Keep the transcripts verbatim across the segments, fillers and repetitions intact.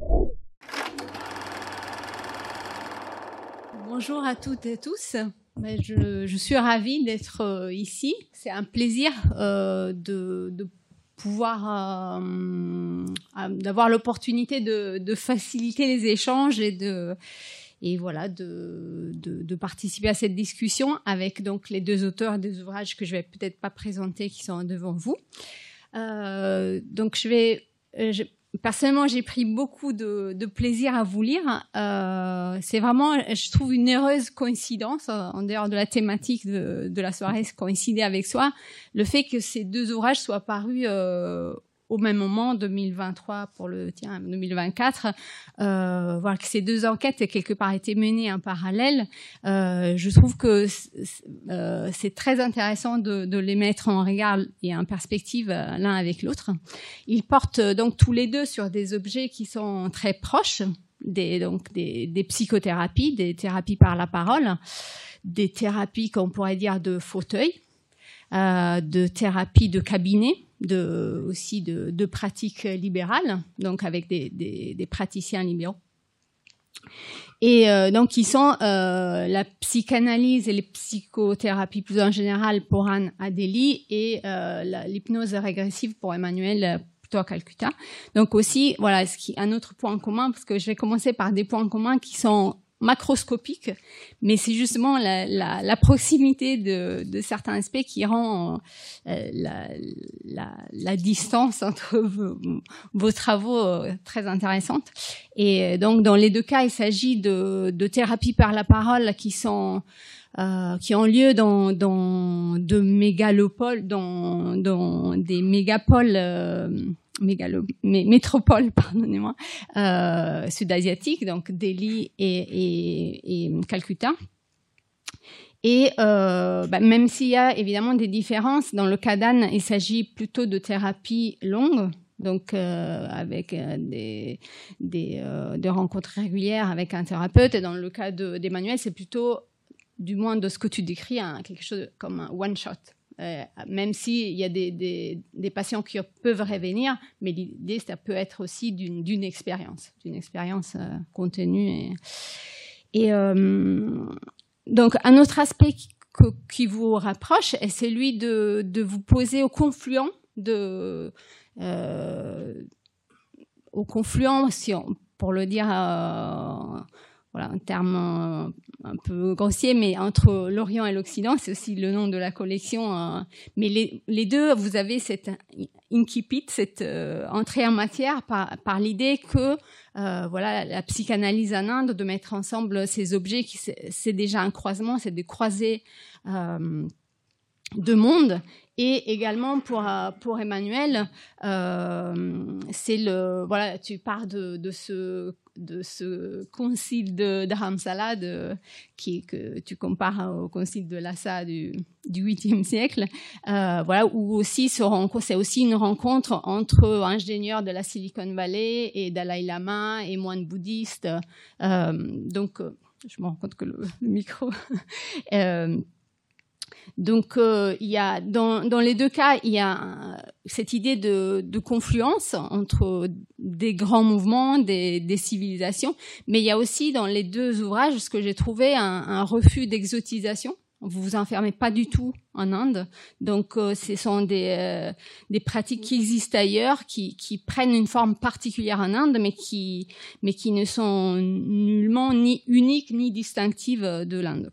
Bonjour à toutes et tous. Je, je suis ravie d'être ici. C'est un plaisir euh, de, de pouvoir euh, d'avoir l'opportunité de, de faciliter les échanges et de et voilà de, de, de participer à cette discussion avec donc les deux auteurs des ouvrages que je vais peut-être pas présenter qui sont devant vous. Euh, donc je vais je, Personnellement, j'ai pris beaucoup de, de plaisir à vous lire. Euh, c'est vraiment, je trouve, une heureuse coïncidence, en dehors de la thématique de, de la soirée, coïncider avec soi, le fait que ces deux ouvrages soient parus euh, au même moment, deux mille vingt-trois pour le tien, deux mille vingt-quatre. Euh, voir que ces deux enquêtes aient quelque part été menées en parallèle, euh, je trouve que c'est, euh, c'est très intéressant de, de les mettre en regard et en perspective euh, l'un avec l'autre. Ils portent donc tous les deux sur des objets qui sont très proches, des, donc des, des psychothérapies, des thérapies par la parole, des thérapies qu'on pourrait dire de fauteuil, euh, de thérapies de cabinet, de, aussi de, de pratiques libérales, donc avec des, des, des praticiens libéraux. Et euh, donc, ils sont euh, la psychanalyse et les psychothérapies plus en général pour Anne Adélie et euh, la, l'hypnose régressive pour Emmanuel plutôt à Calcutta. Donc aussi, voilà, ce qui un autre point commun, parce que je vais commencer par des points communs qui sont macroscopique, mais c'est justement la, la, la proximité de, de certains aspects qui rend euh, la, la, la distance entre vos, vos travaux euh, très intéressante. Et donc, dans les deux cas, il s'agit de, de thérapies par la parole qui sont Euh, qui ont lieu dans, dans de mégalopoles, dans, dans des mégapoles, euh, mégalo, mé, métropoles, pardonnez-moi, euh, sud-asiatiques, donc Delhi et, et, et Calcutta. Et euh, bah, même s'il y a évidemment des différences, dans le cas d'Anne, il s'agit plutôt de thérapies longues, donc euh, avec euh, des, des, euh, des rencontres régulières avec un thérapeute. Et dans le cas de, d'Emmanuel, c'est plutôt, du moins de ce que tu décris, hein, quelque chose comme un one-shot. Euh, même s'il y a des, des, des patients qui peuvent revenir, mais l'idée, ça peut être aussi d'une, d'une expérience, d'une expérience euh, contenue. Et, et euh, donc, un autre aspect qui, que, qui vous rapproche est celui de, de vous poser au confluent, de, euh, au confluent, si on, pour le dire... Euh, Voilà, un terme un, un peu grossier, mais entre l'Orient et l'Occident, c'est aussi le nom de la collection. Euh, mais les, les deux, vous avez cette incipit, cette euh, entrée en matière par, par l'idée que euh, voilà, la psychanalyse en Inde, de mettre ensemble ces objets, qui c'est, c'est déjà un croisement, c'est de croiser euh, deux mondes. Et également pour pour Emmanuel, euh, c'est le voilà, tu pars de de ce de ce concile de Dharamsala de, qui que tu compares au concile de Lhasa du du huitième siècle, euh, voilà, où aussi se rencontre, c'est aussi une rencontre entre ingénieurs de la Silicon Valley et Dalai Lama et moines bouddhistes. Euh, donc, je me rends compte que le, le micro. euh, Donc, euh, il y a dans, dans les deux cas, il y a euh, cette idée de, de confluence entre des grands mouvements, des, des civilisations, mais il y a aussi dans les deux ouvrages ce que j'ai trouvé un, un refus d'exotisation. Vous vous enfermez pas du tout en Inde, donc euh, ce sont des, euh, des pratiques qui existent ailleurs, qui, qui prennent une forme particulière en Inde, mais qui, mais qui ne sont nullement ni uniques ni distinctives de l'Inde.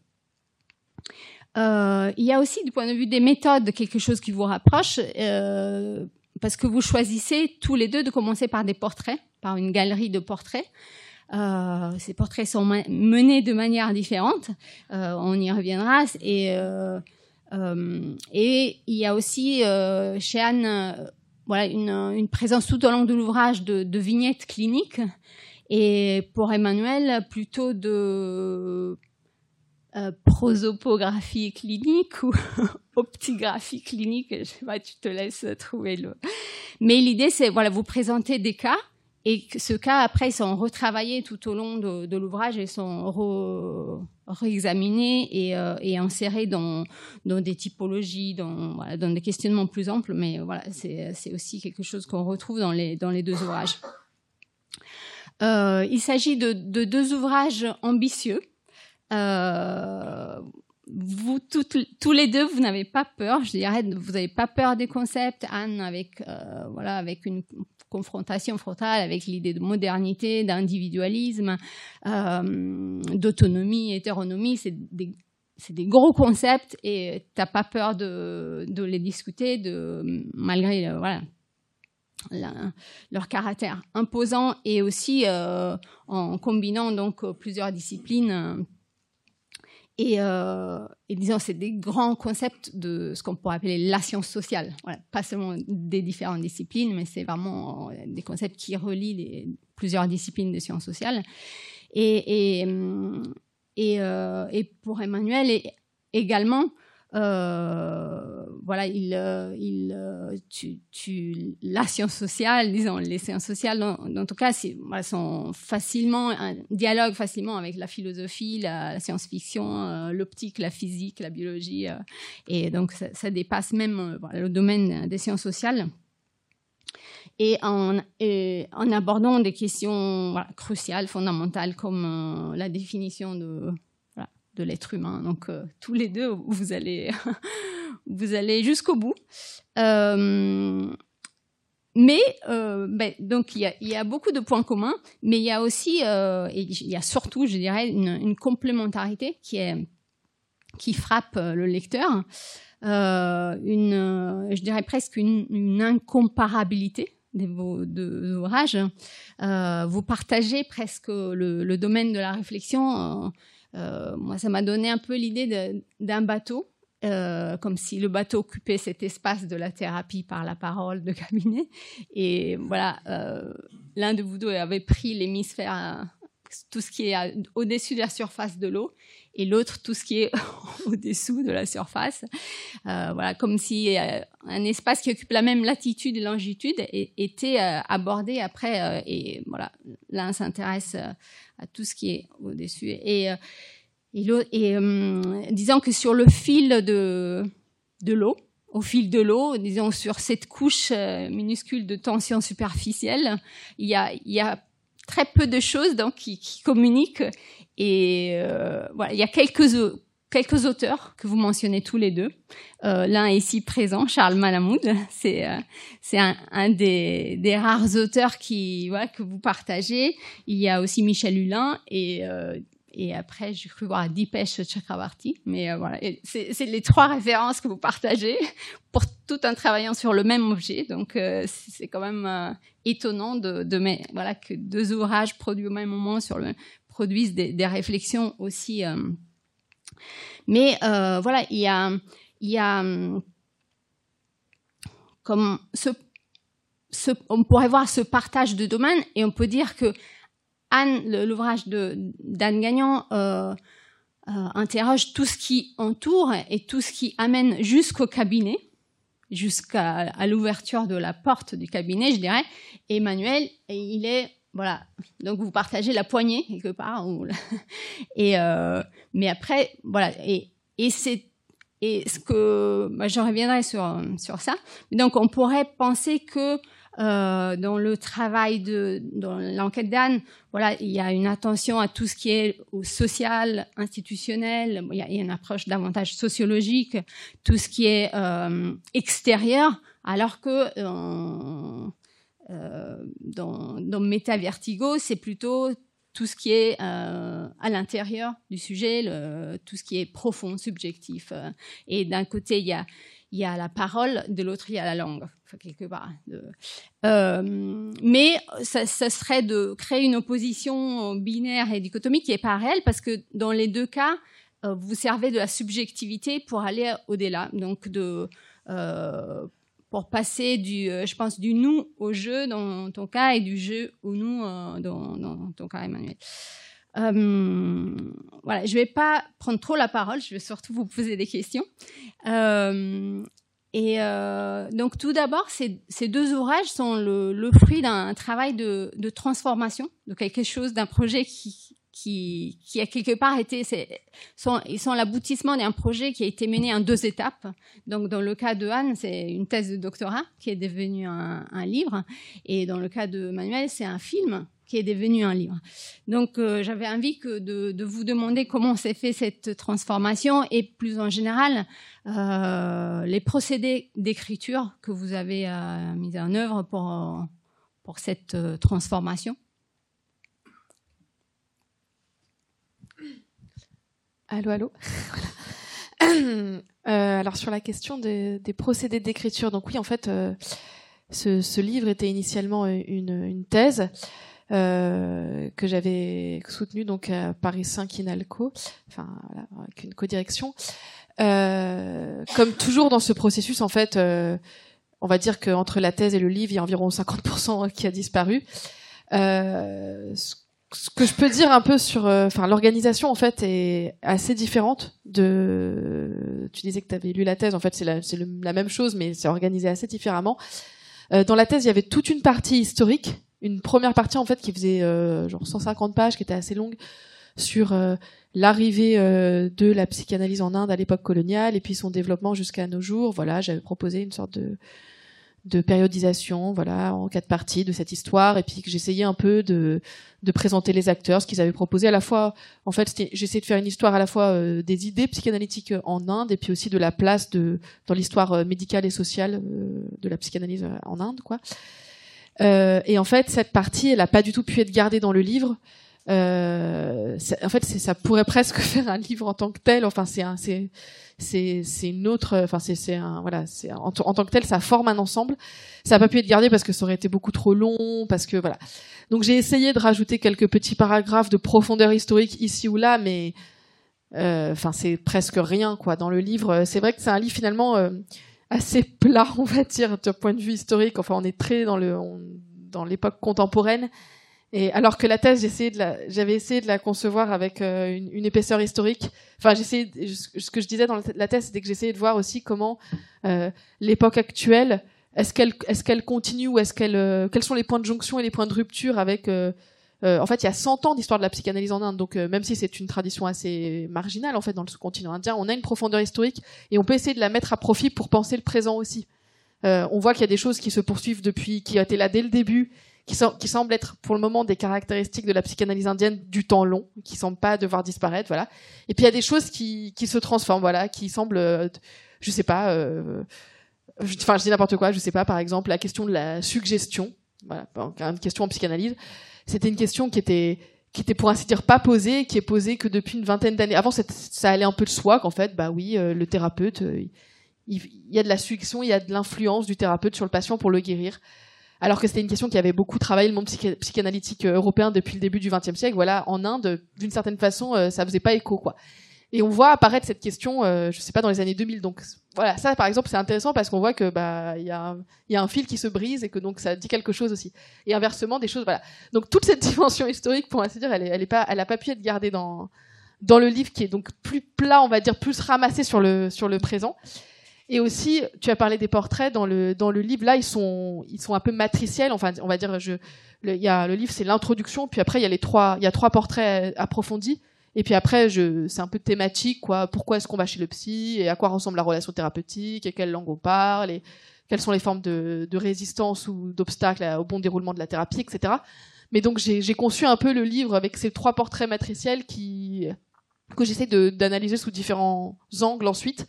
Euh, il y a aussi, du point de vue des méthodes, quelque chose qui vous rapproche, euh, parce que vous choisissez tous les deux de commencer par des portraits, par une galerie de portraits. Euh, ces portraits sont menés de manière différente, euh, on y reviendra. Et, euh, euh, et il y a aussi euh, chez Anne, euh, voilà, une, une présence tout au long de l'ouvrage de, de vignettes cliniques, et pour Emmanuel, plutôt de Euh, prosopographie clinique ou optigraphie clinique, je sais pas, tu te laisses trouver le. Mais l'idée, c'est voilà, vous présenter des cas, et que ce cas après ils sont retravaillés tout au long de, de l'ouvrage et sont re, réexaminés et, euh, et insérés dans, dans des typologies, dans, voilà, dans des questionnements plus amples. Mais voilà, c'est, c'est aussi quelque chose qu'on retrouve dans les dans les deux ouvrages. Euh, il s'agit de, de deux ouvrages ambitieux. Euh, vous toutes, tous les deux, vous n'avez pas peur, je dirais, vous n'avez pas peur des concepts. Anne, avec euh, voilà, avec une confrontation frontale avec l'idée de modernité, d'individualisme, euh, d'autonomie, hétéronomie, c'est des c'est des gros concepts et t'as pas peur de, de les discuter, de malgré euh, voilà la, leur caractère imposant et aussi euh, en combinant donc plusieurs disciplines. Euh, Et, euh, et disons, c'est des grands concepts de ce qu'on pourrait appeler la science sociale. Voilà, pas seulement des différentes disciplines, mais c'est vraiment des concepts qui relient les, plusieurs disciplines de sciences sociales. Et, et, et, euh, et pour Emmanuel et également, euh, voilà, il, il, tu, tu, la science sociale, disons, les sciences sociales, dans, dans tout cas, c'est, voilà, sont facilement, un dialogue facilement avec la philosophie, la, la science-fiction, euh, l'optique, la physique, la biologie, euh, et donc ça, ça dépasse même euh, voilà, le domaine des sciences sociales. Et en, et en abordant des questions voilà, cruciales, fondamentales, comme euh, la définition de de l'être humain. Donc, euh, tous les deux, vous allez, vous allez jusqu'au bout. Euh, mais, euh, ben, donc, il y a, il y a beaucoup de points communs, mais il y a aussi, euh, et il y a surtout, je dirais, une, une complémentarité qui est, qui frappe le lecteur. Euh, une, je dirais presque une, une incomparabilité de vos deux ouvrages. Euh, vous partagez presque le, le domaine de la réflexion. Euh, Euh, moi, ça m'a donné un peu l'idée de, d'un bateau, euh, comme si le bateau occupait cet espace de la thérapie par la parole de cabinet. Et voilà, euh, l'un de vous deux avait pris l'hémisphère, euh, tout ce qui est à, au-dessus de la surface de l'eau, et l'autre tout ce qui est au-dessous de la surface. Euh, voilà, comme si euh, un espace qui occupe la même latitude et longitude et, était euh, abordé après. Euh, et voilà, l'un s'intéresse euh, à tout ce qui est au-dessus. Et, euh, et, et euh, disons que sur le fil de, de l'eau, au fil de l'eau, disons sur cette couche euh, minuscule de tension superficielle, il y a, il y a très peu de choses donc, qui, qui communiquent. Et euh, voilà, il y a quelques, quelques auteurs que vous mentionnez tous les deux. Euh, l'un est ici présent, Charles Malamud. C'est, euh, c'est un, un des, des rares auteurs qui, voilà, que vous partagez. Il y a aussi Michel Hulin et, euh, et après, j'ai cru voir Dipesh Chakrabarty. Mais euh, voilà, et c'est, c'est les trois références que vous partagez pour tout en travaillant sur le même objet. Donc, euh, c'est quand même euh, étonnant de, de mais, voilà, que deux ouvrages produits au même moment sur le, produisent des, des réflexions aussi. Euh, mais euh, voilà, il y a, il y a comme ce, ce, on pourrait voir ce partage de domaines et on peut dire que Anne, le, l'ouvrage de, d'Anne Gagnon euh, euh, interroge tout ce qui entoure et tout ce qui amène jusqu'au cabinet, jusqu'à à l'ouverture de la porte du cabinet, je dirais. Et Emmanuel, il est voilà, donc vous partagez la poignée quelque part, ou et euh, mais après voilà, et et c'est et ce que bah, je reviendrai sur sur ça. Donc on pourrait penser que euh, dans le travail de dans l'enquête d'Anne, voilà, il y a une attention à tout ce qui est social, institutionnel. Il y a, il y a une approche davantage sociologique, tout ce qui est euh, extérieur, alors que euh, Euh, dans, dans Méta-Vertigo, c'est plutôt tout ce qui est euh, à l'intérieur du sujet, le, tout ce qui est profond, subjectif. Euh, et d'un côté, il y a, il y a la parole, de l'autre, il y a la langue, enfin, quelque part. De, euh, mais ça, ça serait de créer une opposition binaire et dichotomique qui n'est pas réelle, parce que dans les deux cas, euh, vous servez de la subjectivité pour aller au-delà. Donc, de... Euh, pour passer du, euh, je pense, du nous au jeu dans ton cas et du jeu au nous euh, dans, dans ton cas, Emmanuel. Euh, voilà, je ne vais pas prendre trop la parole, je vais surtout vous poser des questions. Euh, et euh, donc, tout d'abord, ces, ces deux ouvrages sont le, le fruit d'un travail de, de transformation, de quelque chose, d'un projet qui, qui, qui a quelque part été, c'est, sont, ils sont l'aboutissement d'un projet qui a été mené en deux étapes. Donc, dans le cas de Anne, c'est une thèse de doctorat qui est devenue un, un livre. Et dans le cas de Manuel, c'est un film qui est devenu un livre. Donc, euh, j'avais envie que de, de vous demander comment s'est fait cette transformation et plus en général, euh, les procédés d'écriture que vous avez euh, mis en œuvre pour, pour cette euh, transformation. Allô, allô. euh, alors, sur la question des, des procédés d'écriture, donc oui, en fait, euh, ce, ce livre était initialement une, une thèse euh, que j'avais soutenue donc à Paris cinq INALCO, enfin, voilà, avec une codirection. Euh, comme toujours dans ce processus, en fait, euh, on va dire qu'entre la thèse et le livre, il y a environ cinquante pour cent qui a disparu. Euh, Ce que je peux dire un peu sur, enfin, euh, l'organisation en fait est assez différente de. Tu disais que tu avais lu la thèse, en fait c'est la, c'est le, la même chose, mais c'est organisé assez différemment. Euh, dans la thèse, il y avait toute une partie historique, une première partie en fait qui faisait euh, genre cent cinquante pages, qui était assez longue, sur euh, l'arrivée euh, de la psychanalyse en Inde à l'époque coloniale et puis son développement jusqu'à nos jours. Voilà, j'avais proposé une sorte de de périodisation, voilà, en quatre parties de cette histoire, et puis que j'essayais un peu de, de présenter les acteurs, ce qu'ils avaient proposé à la fois, en fait, j'essayais de faire une histoire à la fois euh, des idées psychanalytiques en Inde, et puis aussi de la place de, dans l'histoire euh, médicale et sociale euh, de la psychanalyse en Inde, quoi. Euh, et en fait, cette partie, elle a pas du tout pu être gardée dans le livre. Euh, en fait, c'est, ça pourrait presque faire un livre en tant que tel. Enfin, c'est un, c'est, c'est, c'est une autre. Enfin, c'est, c'est un, voilà, c'est en, en tant que tel, ça forme un ensemble. Ça n'a pas pu être gardé parce que ça aurait été beaucoup trop long, parce que voilà. Donc, j'ai essayé de rajouter quelques petits paragraphes de profondeur historique ici ou là, mais enfin, euh, c'est presque rien, quoi. Dans le livre, c'est vrai que c'est un livre finalement euh, assez plat, on va dire, d'un point de vue historique. Enfin, on est très dans le, on, dans l'époque contemporaine. Et alors que la thèse, j'essayais de la, j'avais essayé de la concevoir avec euh, une, une épaisseur historique. Enfin, j'essayais, ce que je disais dans la thèse, c'était que j'essayais de voir aussi comment euh, l'époque actuelle, est-ce qu'elle, est-ce qu'elle continue ou est-ce qu'elle, euh, quels sont les points de jonction et les points de rupture avec. Euh, euh, en fait, il y a cent ans d'histoire de la psychanalyse en Inde, donc euh, même si c'est une tradition assez marginale en fait dans le sous-continent indien, on a une profondeur historique et on peut essayer de la mettre à profit pour penser le présent aussi. Euh, on voit qu'il y a des choses qui se poursuivent depuis, qui étaient là dès le début. Qui, so- qui semblent être pour le moment des caractéristiques de la psychanalyse indienne du temps long, qui semblent pas devoir disparaître, voilà. Et puis il y a des choses qui, qui se transforment, voilà, qui semblent, euh, je sais pas, euh, enfin je dis n'importe quoi, je sais pas, par exemple la question de la suggestion, voilà, une question en psychanalyse, c'était une question qui était qui était pour ainsi dire pas posée, qui est posée que depuis une vingtaine d'années. Avant ça allait un peu de soi qu'en fait, bah oui, euh, le thérapeute, euh, il, il y a de la suggestion, il y a de l'influence du thérapeute sur le patient pour le guérir. Alors que c'était une question qui avait beaucoup travaillé le monde psych- psychanalytique européen depuis le début du vingtième siècle. Voilà, en Inde, d'une certaine façon, euh, ça faisait pas écho, quoi. Et on voit apparaître cette question, euh, je sais pas, dans les années deux mille. Donc voilà, ça, par exemple, c'est intéressant parce qu'on voit que bah il y a il y a un fil qui se brise et que donc ça dit quelque chose aussi. Et inversement, des choses, voilà. Donc toute cette dimension historique, pour ainsi dire, elle est, elle est pas, elle a pas pu être gardée dans dans le livre qui est donc plus plat, on va dire, plus ramassé sur le sur le présent. Et aussi, tu as parlé des portraits dans le dans le livre. Là, ils sont ils sont un peu matriciels. Enfin, on va dire, je le, il y a le livre, c'est l'introduction. Puis après, il y a les trois il y a trois portraits approfondis. Et puis après, je c'est un peu thématique, quoi. Pourquoi est-ce qu'on va chez le psy et à quoi ressemble la relation thérapeutique et quelle langue on parle et quelles sont les formes de, de résistance ou d'obstacles au bon déroulement de la thérapie, et cetera. Mais donc j'ai j'ai conçu un peu le livre avec ces trois portraits matriciels qui que j'essaie de d'analyser sous différents angles ensuite.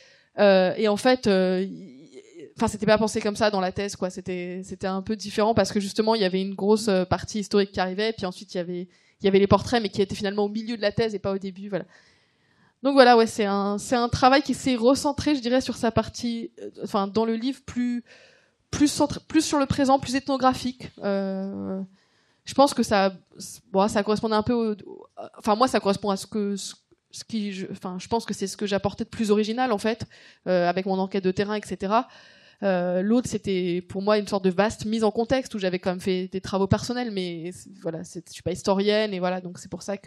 Euh, et en fait, euh, enfin, c'était pas pensé comme ça dans la thèse, quoi. C'était, c'était un peu différent parce que justement, il y avait une grosse partie historique qui arrivait, puis ensuite il y avait, il y avait les portraits, mais qui étaient finalement au milieu de la thèse et pas au début, voilà. Donc voilà, ouais, c'est un, c'est un travail qui s'est recentré, je dirais, sur sa partie, euh, enfin, dans le livre, plus, plus centré, plus sur le présent, plus ethnographique. Euh, je pense que ça, bon, ça correspondait un peu, au, au, enfin, moi, ça correspond à ce que ce, ce qui, je, enfin, je pense que c'est ce que j'apportais de plus original en fait, euh, avec mon enquête de terrain, et cetera. Euh, l'autre, c'était pour moi une sorte de vaste mise en contexte où j'avais quand même fait des travaux personnels, mais voilà, c'est, je suis pas historienne et voilà, donc c'est pour ça que,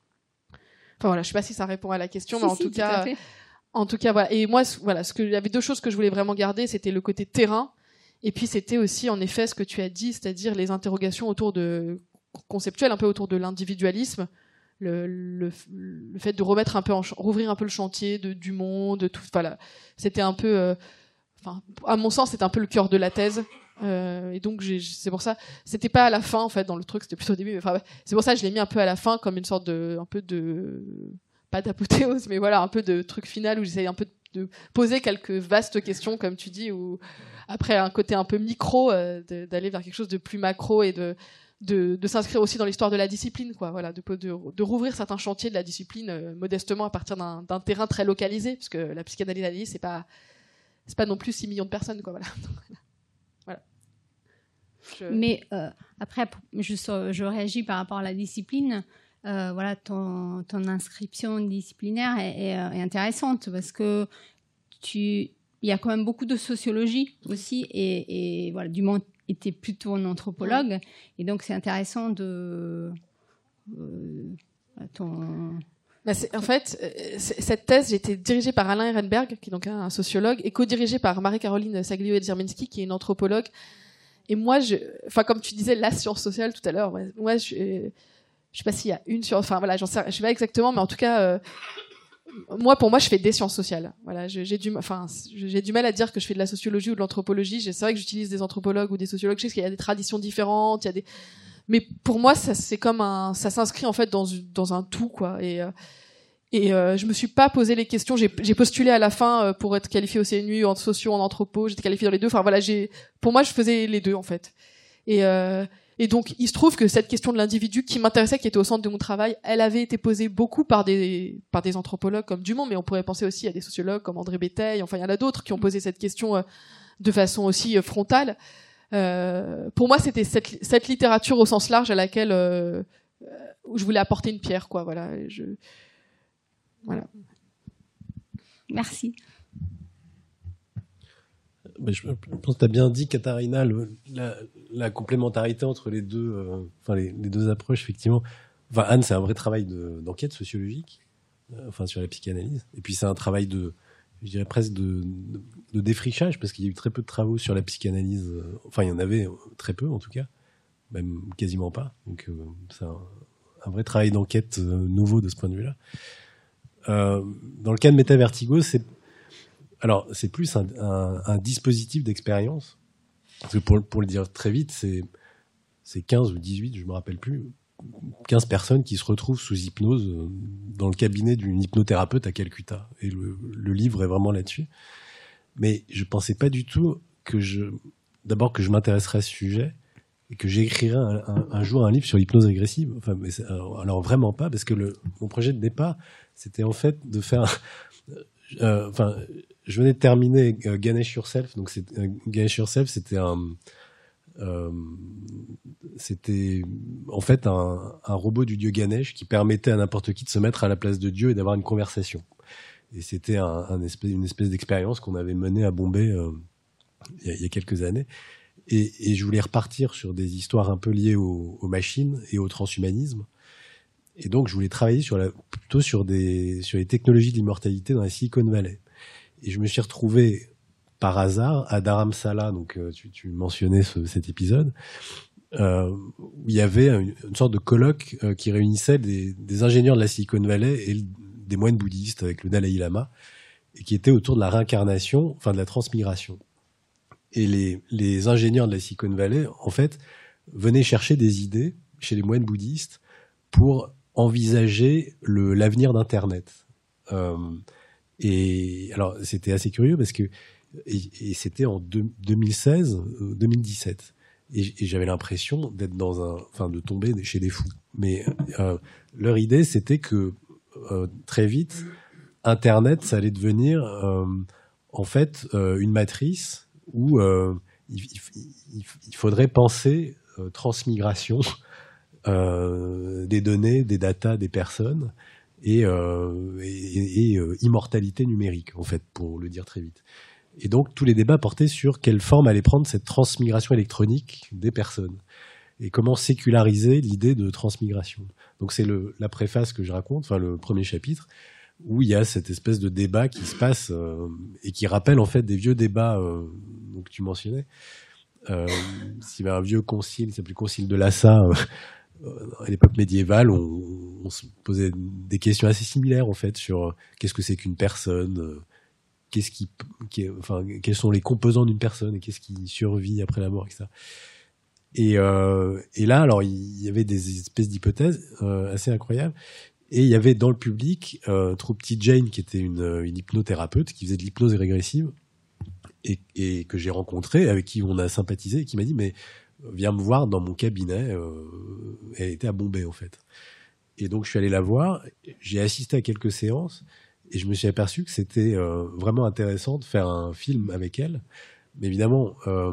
enfin voilà, je sais pas si ça répond à la question, si, mais en si, tout, tout cas, en tout cas voilà. Et moi, voilà, ce que, il y avait deux choses que je voulais vraiment garder, c'était le côté terrain, et puis c'était aussi en effet ce que tu as dit, c'est-à-dire les interrogations autour de conceptuelles, un peu autour de l'individualisme. Le, le, le fait de remettre un peu, en, rouvrir un peu le chantier de, du monde, tout, voilà. C'était un peu, euh, enfin, à mon sens, c'était un peu le cœur de la thèse. Euh, et donc j'ai, c'est pour ça, c'était pas à la fin en fait dans le truc, c'était plutôt au début. Mais, enfin, c'est pour ça que je l'ai mis un peu à la fin comme une sorte de, un peu de, pas d'apothéose, mais voilà, un peu de truc final où j'essaye un peu de, de poser quelques vastes questions, comme tu dis, ou après un côté un peu micro, euh, de, d'aller vers quelque chose de plus macro et de, de, de s'inscrire aussi dans l'histoire de la discipline, quoi. Voilà, de, de, de rouvrir certains chantiers de la discipline euh, modestement à partir d'un, d'un terrain très localisé, parce que la psychanalyse, c'est pas, c'est pas non plus six millions de personnes, quoi. Voilà. Voilà. Je... Mais euh, après, je, je réagis par rapport à la discipline. Euh, voilà, ton, ton inscription disciplinaire est, est, est intéressante parce que tu, il y a quand même beaucoup de sociologie aussi, et, et voilà, Dumont était plutôt un anthropologue, ouais. Et donc c'est intéressant de euh, ton. Bah c'est, en fait, c'est, cette thèse, j'ai été dirigée par Alain Ehrenberg, qui est donc un sociologue, et co-dirigée par Marie-Caroline Saglio-Dzierminski, qui est une anthropologue. Et moi, je, enfin, comme tu disais, la science sociale tout à l'heure, ouais, moi, je, je sais pas s'il y a une science, enfin voilà, j'en sais, je sais pas exactement, mais en tout cas, euh, moi, pour moi, je fais des sciences sociales. Voilà, je, j'ai du, enfin, j'ai du mal à dire que je fais de la sociologie ou de l'anthropologie. C'est vrai que j'utilise des anthropologues ou des sociologues, je sais qu'il y a des traditions différentes, il y a des, mais pour moi, ça, c'est comme un, ça s'inscrit en fait dans, dans un tout, quoi. Et, euh, et euh, je me suis pas posé les questions. J'ai, j'ai postulé à la fin euh, pour être qualifiée au C N U en socio, en anthropo. J'étais qualifiée dans les deux. Enfin voilà, j'ai, pour moi, je faisais les deux en fait. Et euh, et donc, il se trouve que cette question de l'individu qui m'intéressait, qui était au centre de mon travail, elle avait été posée beaucoup par des par des anthropologues comme Dumont, mais on pourrait penser aussi à des sociologues comme André Béteille. Enfin, il y en a d'autres qui ont posé cette question euh, de façon aussi euh, frontale. Euh, pour moi, c'était cette, cette littérature au sens large à laquelle euh, où je voulais apporter une pierre, quoi. Voilà. Je, voilà. Merci. Mais je pense que tu as bien dit, Katharina, le, la, la complémentarité entre les deux, euh, enfin les, les deux approches, effectivement. Enfin, Anne, c'est un vrai travail de, d'enquête sociologique, euh, enfin sur la psychanalyse. Et puis c'est un travail de, je dirais presque de, de, de défrichage, parce qu'il y a eu très peu de travaux sur la psychanalyse. Euh, enfin, il y en avait très peu, en tout cas, même quasiment pas. Donc euh, c'est un, un vrai travail d'enquête euh, nouveau de ce point de vue-là. Euh, dans le cas de Métavertigo, c'est alors c'est plus un, un, un dispositif d'expérience, parce que pour, pour le dire très vite, c'est c'est quinze ou dix-huit, je me rappelle plus, quinze personnes qui se retrouvent sous hypnose dans le cabinet d'une hypnothérapeute à Calcutta, et le, le livre est vraiment là-dessus. Mais je pensais pas du tout que je d'abord que je m'intéresserais à ce sujet et que j'écrirais un, un, un jour un livre sur l'hypnose régressive. Enfin, mais c'est, alors, alors vraiment pas, parce que le, mon projet de départ, c'était en fait de faire. Euh, enfin, je venais de terminer euh, Ganesh Yourself. Donc, c'est, euh, Ganesh Yourself, c'était un, euh, c'était en fait un, un robot du dieu Ganesh qui permettait à n'importe qui de se mettre à la place de Dieu et d'avoir une conversation. Et c'était un, un espèce, une espèce d'expérience qu'on avait menée à Bombay euh, il, y a, il y a quelques années. Et, et je voulais repartir sur des histoires un peu liées aux, aux machines et au transhumanisme. Et donc, je voulais travailler sur la, plutôt sur des, sur les technologies de l'immortalité dans la Silicon Valley. Et je me suis retrouvé par hasard à Dharamsala, donc euh, tu, tu mentionnais ce, cet épisode, euh, où il y avait une, une sorte de colloque euh, qui réunissait des, des ingénieurs de la Silicon Valley et le, des moines bouddhistes avec le Dalai Lama, et qui était autour de la réincarnation, enfin de la transmigration. Et les, les ingénieurs de la Silicon Valley, en fait, venaient chercher des idées chez les moines bouddhistes pour envisager le, l'avenir d'Internet. Euh, et alors, c'était assez curieux parce que et, et c'était en deux, deux mille seize, deux mille dix-sept, et, et j'avais l'impression d'être dans un, enfin, de tomber chez des fous. Mais euh, leur idée, c'était que euh, très vite, Internet, ça allait devenir euh, en fait euh, une matrice où euh, il, il, il faudrait penser euh, transmigration euh, des données, des datas, des personnes et, euh, et, et euh, immortalité numérique, en fait, pour le dire très vite. Et donc, tous les débats portaient sur quelle forme allait prendre cette transmigration électronique des personnes et comment séculariser l'idée de transmigration. Donc, c'est le, la préface que je raconte, enfin le premier chapitre, où il y a cette espèce de débat qui se passe euh, et qui rappelle en fait des vieux débats euh, donc, que tu mentionnais. Euh, s'il y avait un vieux concile, il s'appelait le concile de Lhasa, euh, à l'époque médiévale, on, on se posait des questions assez similaires en fait sur euh, qu'est-ce que c'est qu'une personne, euh, qu'est-ce qui, qui enfin, quels sont les composants d'une personne et qu'est-ce qui survit après la mort, et cetera. Et, euh, et là, alors, il y avait des espèces d'hypothèses euh, assez incroyables. Et il y avait dans le public euh, Trupti Jain, qui était une, une hypnothérapeute, qui faisait de l'hypnose régressive, et, et que j'ai rencontré, avec qui on a sympathisé, et qui m'a dit, mais viens me voir dans mon cabinet. Euh, elle était à Bombay, en fait. Et donc, je suis allé la voir, j'ai assisté à quelques séances, et je me suis aperçu que c'était euh, vraiment intéressant de faire un film avec elle. Mais évidemment, euh,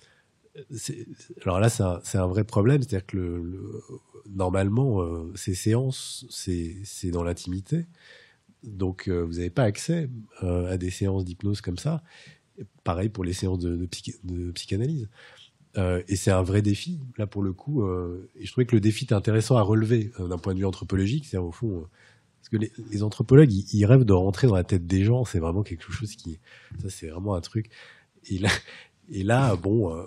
c'est, alors là, c'est un, c'est un vrai problème, c'est-à-dire que le, le, normalement, euh, ces séances, c'est, c'est dans l'intimité, donc euh, vous n'avez pas accès euh, à des séances d'hypnose comme ça. Pareil pour les séances de, de, psych, de psychanalyse. Euh, et c'est un vrai défi, là pour le coup. Euh, et je trouvais que le défi était intéressant à relever euh, d'un point de vue anthropologique, c'est-à-dire au fond, euh, parce que les, les anthropologues, ils, ils rêvent de rentrer dans la tête des gens. C'est vraiment quelque chose qui, ça c'est vraiment un truc. Et là. Et là, bon, euh,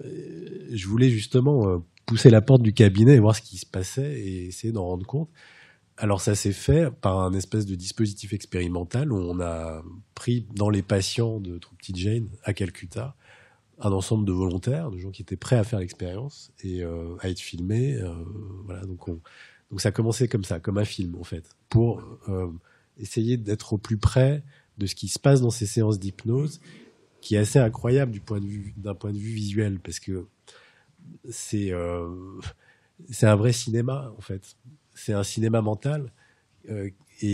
je voulais justement euh, pousser la porte du cabinet et voir ce qui se passait et essayer d'en rendre compte. Alors ça s'est fait par un espèce de dispositif expérimental où on a pris dans les patients de Trupti Jain à Calcutta un ensemble de volontaires, de gens qui étaient prêts à faire l'expérience et euh, à être filmés. Euh, voilà, donc, on, donc ça a commencé comme ça, comme un film en fait, pour euh, essayer d'être au plus près de ce qui se passe dans ces séances d'hypnose, qui est assez incroyable du point de vue, d'un point de vue visuel, parce que c'est, euh, c'est un vrai cinéma, en fait. C'est un cinéma mental. Euh,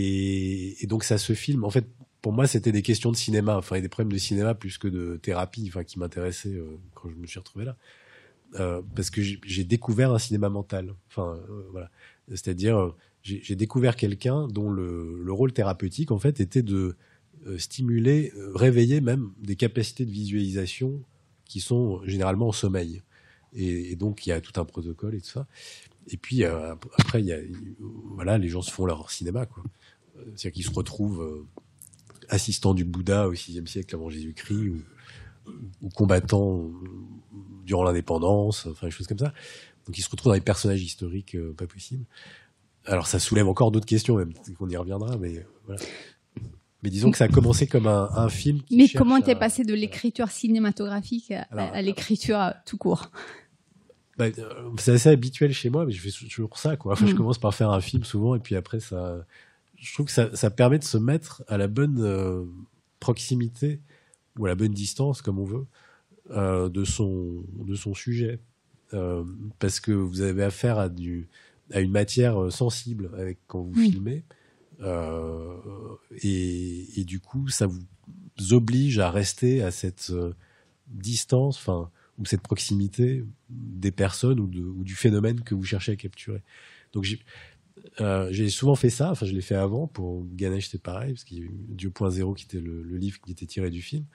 et, et donc, ça se filme. En fait, pour moi, c'était des questions de cinéma, enfin, et des problèmes de cinéma plus que de thérapie, enfin, qui m'intéressaient euh, quand je me suis retrouvé là. Euh, parce que j'ai, j'ai découvert un cinéma mental. Enfin, euh, voilà. C'est-à-dire, euh, j'ai, j'ai découvert quelqu'un dont le, le rôle thérapeutique, en fait, était de stimuler, réveiller même des capacités de visualisation qui sont généralement en sommeil. Et, et donc, il y a tout un protocole et tout ça. Et puis, euh, après, il y a, voilà, les gens se font leur cinéma, quoi. C'est-à-dire qu'ils se retrouvent euh, assistants du Bouddha au sixième siècle avant Jésus-Christ ou, ou combattants durant l'indépendance, enfin, des choses comme ça. Donc, ils se retrouvent dans des personnages historiques euh, pas possibles. Alors, ça soulève encore d'autres questions, même qu'on y reviendra, mais voilà. Mais disons que ça a commencé comme un, un film qui Mais cherche comment t'es à... passé de l'écriture cinématographique à, Alors, à l'écriture tout court? Bah, c'est assez habituel chez moi, mais je fais toujours ça, quoi. Enfin, mm. Je commence par faire un film souvent, et puis après, ça, je trouve que ça, ça permet de se mettre à la bonne euh, proximité ou à la bonne distance, comme on veut, euh, de son de son sujet, euh, parce que vous avez affaire à du à une matière sensible avec quand vous mm. filmez. Euh, et, et du coup, ça vous oblige à rester à cette euh, distance, enfin, ou cette proximité des personnes ou, de, ou du phénomène que vous cherchez à capturer. Donc, j'ai, euh, j'ai souvent fait ça. Enfin, je l'ai fait avant pour Ganesh, c'était pareil, parce qu'il y a eu Dieu point zéro qui était le, le livre qui était tiré du film.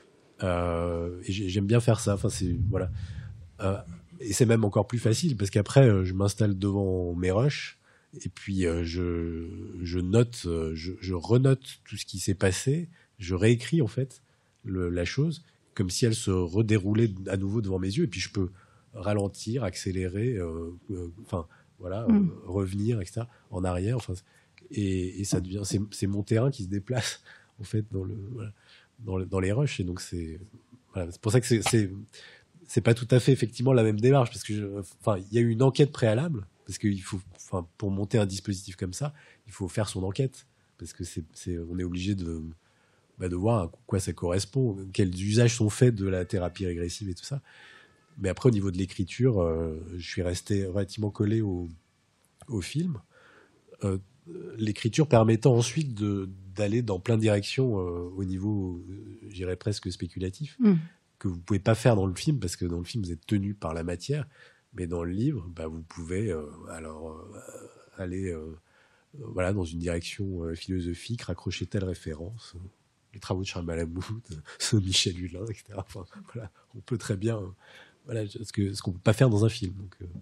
Euh, et j'aime bien faire ça. Enfin, c'est voilà. Euh, et c'est même encore plus facile parce qu'après, je m'installe devant mes rushs. Et puis euh, je, je note, euh, je, je renote tout ce qui s'est passé, je réécris en fait le, la chose comme si elle se redéroulait à nouveau devant mes yeux. Et puis je peux ralentir, accélérer, euh, euh, enfin voilà, mm. euh, revenir, et cetera en arrière. Enfin, et, et ça devient, c'est, c'est mon terrain qui se déplace en fait dans le, voilà, dans, le, dans les rushs. Et donc c'est, voilà, c'est pour ça que c'est, c'est, c'est pas tout à fait effectivement la même démarche parce que, je, enfin, il y a eu une enquête préalable. Parce qu'il faut, enfin, pour monter un dispositif comme ça, il faut faire son enquête. Parce que c'est, c'est, on est obligé de, bah, de voir à quoi ça correspond, quels usages sont faits de la thérapie régressive et tout ça. Mais après, au niveau de l'écriture, euh, je suis resté relativement collé au, au film. Euh, l'écriture permettant ensuite de, d'aller dans plein de directions euh, au niveau, euh, je dirais presque spéculatif, mm. que vous pouvez pas faire dans le film, parce que dans le film, vous êtes tenu par la matière. Mais dans le livre, bah, vous pouvez euh, alors euh, aller euh, euh, voilà, dans une direction euh, philosophique, raccrocher telle référence, euh, les travaux de Charles Malamud, euh, Michel Hulin, et cetera. Enfin, voilà, on peut très bien, euh, voilà, ce, que, ce qu'on ne peut pas faire dans un film. Donc, euh,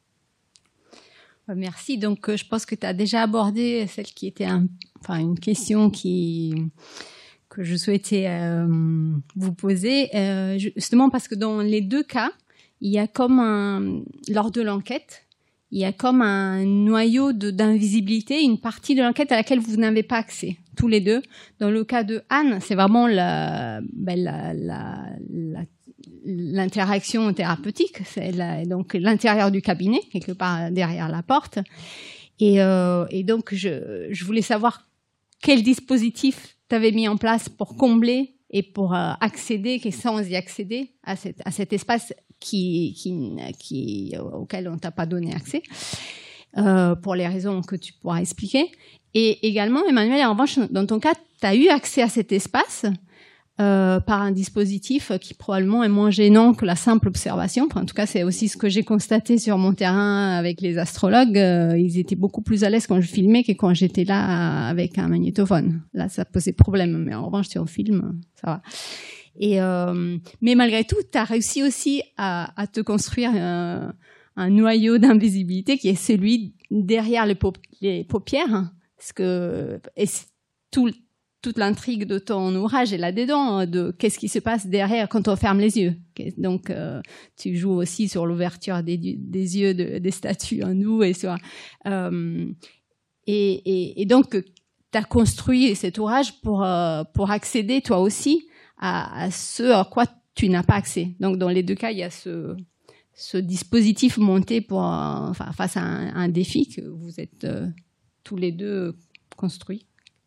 voilà. Merci. Donc, euh, je pense que tu as déjà abordé celle qui était un, enfin, une question qui, que je souhaitais euh, vous poser, euh, justement parce que dans les deux cas, il y a comme un, lors de l'enquête, il y a comme un noyau de, d'invisibilité, une partie de l'enquête à laquelle vous n'avez pas accès, tous les deux. Dans le cas de Anne, c'est vraiment la, ben la, la, la, l'interaction thérapeutique, c'est la, donc l'intérieur du cabinet, quelque part derrière la porte. Et, euh, et donc, je, je voulais savoir quel dispositif tu avais mis en place pour combler et pour euh, accéder, sans y accéder, à, cette, à cet espace qui, qui, qui, auquel on t'a pas donné accès, euh, pour les raisons que tu pourras expliquer. Et également, Emmanuel, en revanche, dans ton cas, tu as eu accès à cet espace euh, par un dispositif qui probablement est moins gênant que la simple observation. Enfin, en tout cas, c'est aussi ce que j'ai constaté sur mon terrain avec les astrologues. Euh, ils étaient beaucoup plus à l'aise quand je filmais que quand j'étais là avec un magnétophone. Là, ça posait problème, mais en revanche, sur le film, ça va. Et euh, mais malgré tout, tu as réussi aussi à, à te construire un, un noyau d'invisibilité qui est celui derrière les, paup- les paupières, hein, parce que et tout, toute l'intrigue de ton ouvrage est là-dedans, de qu'est-ce qui se passe derrière quand on ferme les yeux. Donc, euh, tu joues aussi sur l'ouverture des, des yeux de, des statues hindoues et sur euh, et, et, et donc tu as construit cet ouvrage pour euh, pour accéder toi aussi à, à ce à quoi tu n'as pas accès. Donc, dans les deux cas, il y a ce, ce dispositif monté pour, euh, enfin, face à un, un défi que vous êtes euh, tous les deux construits.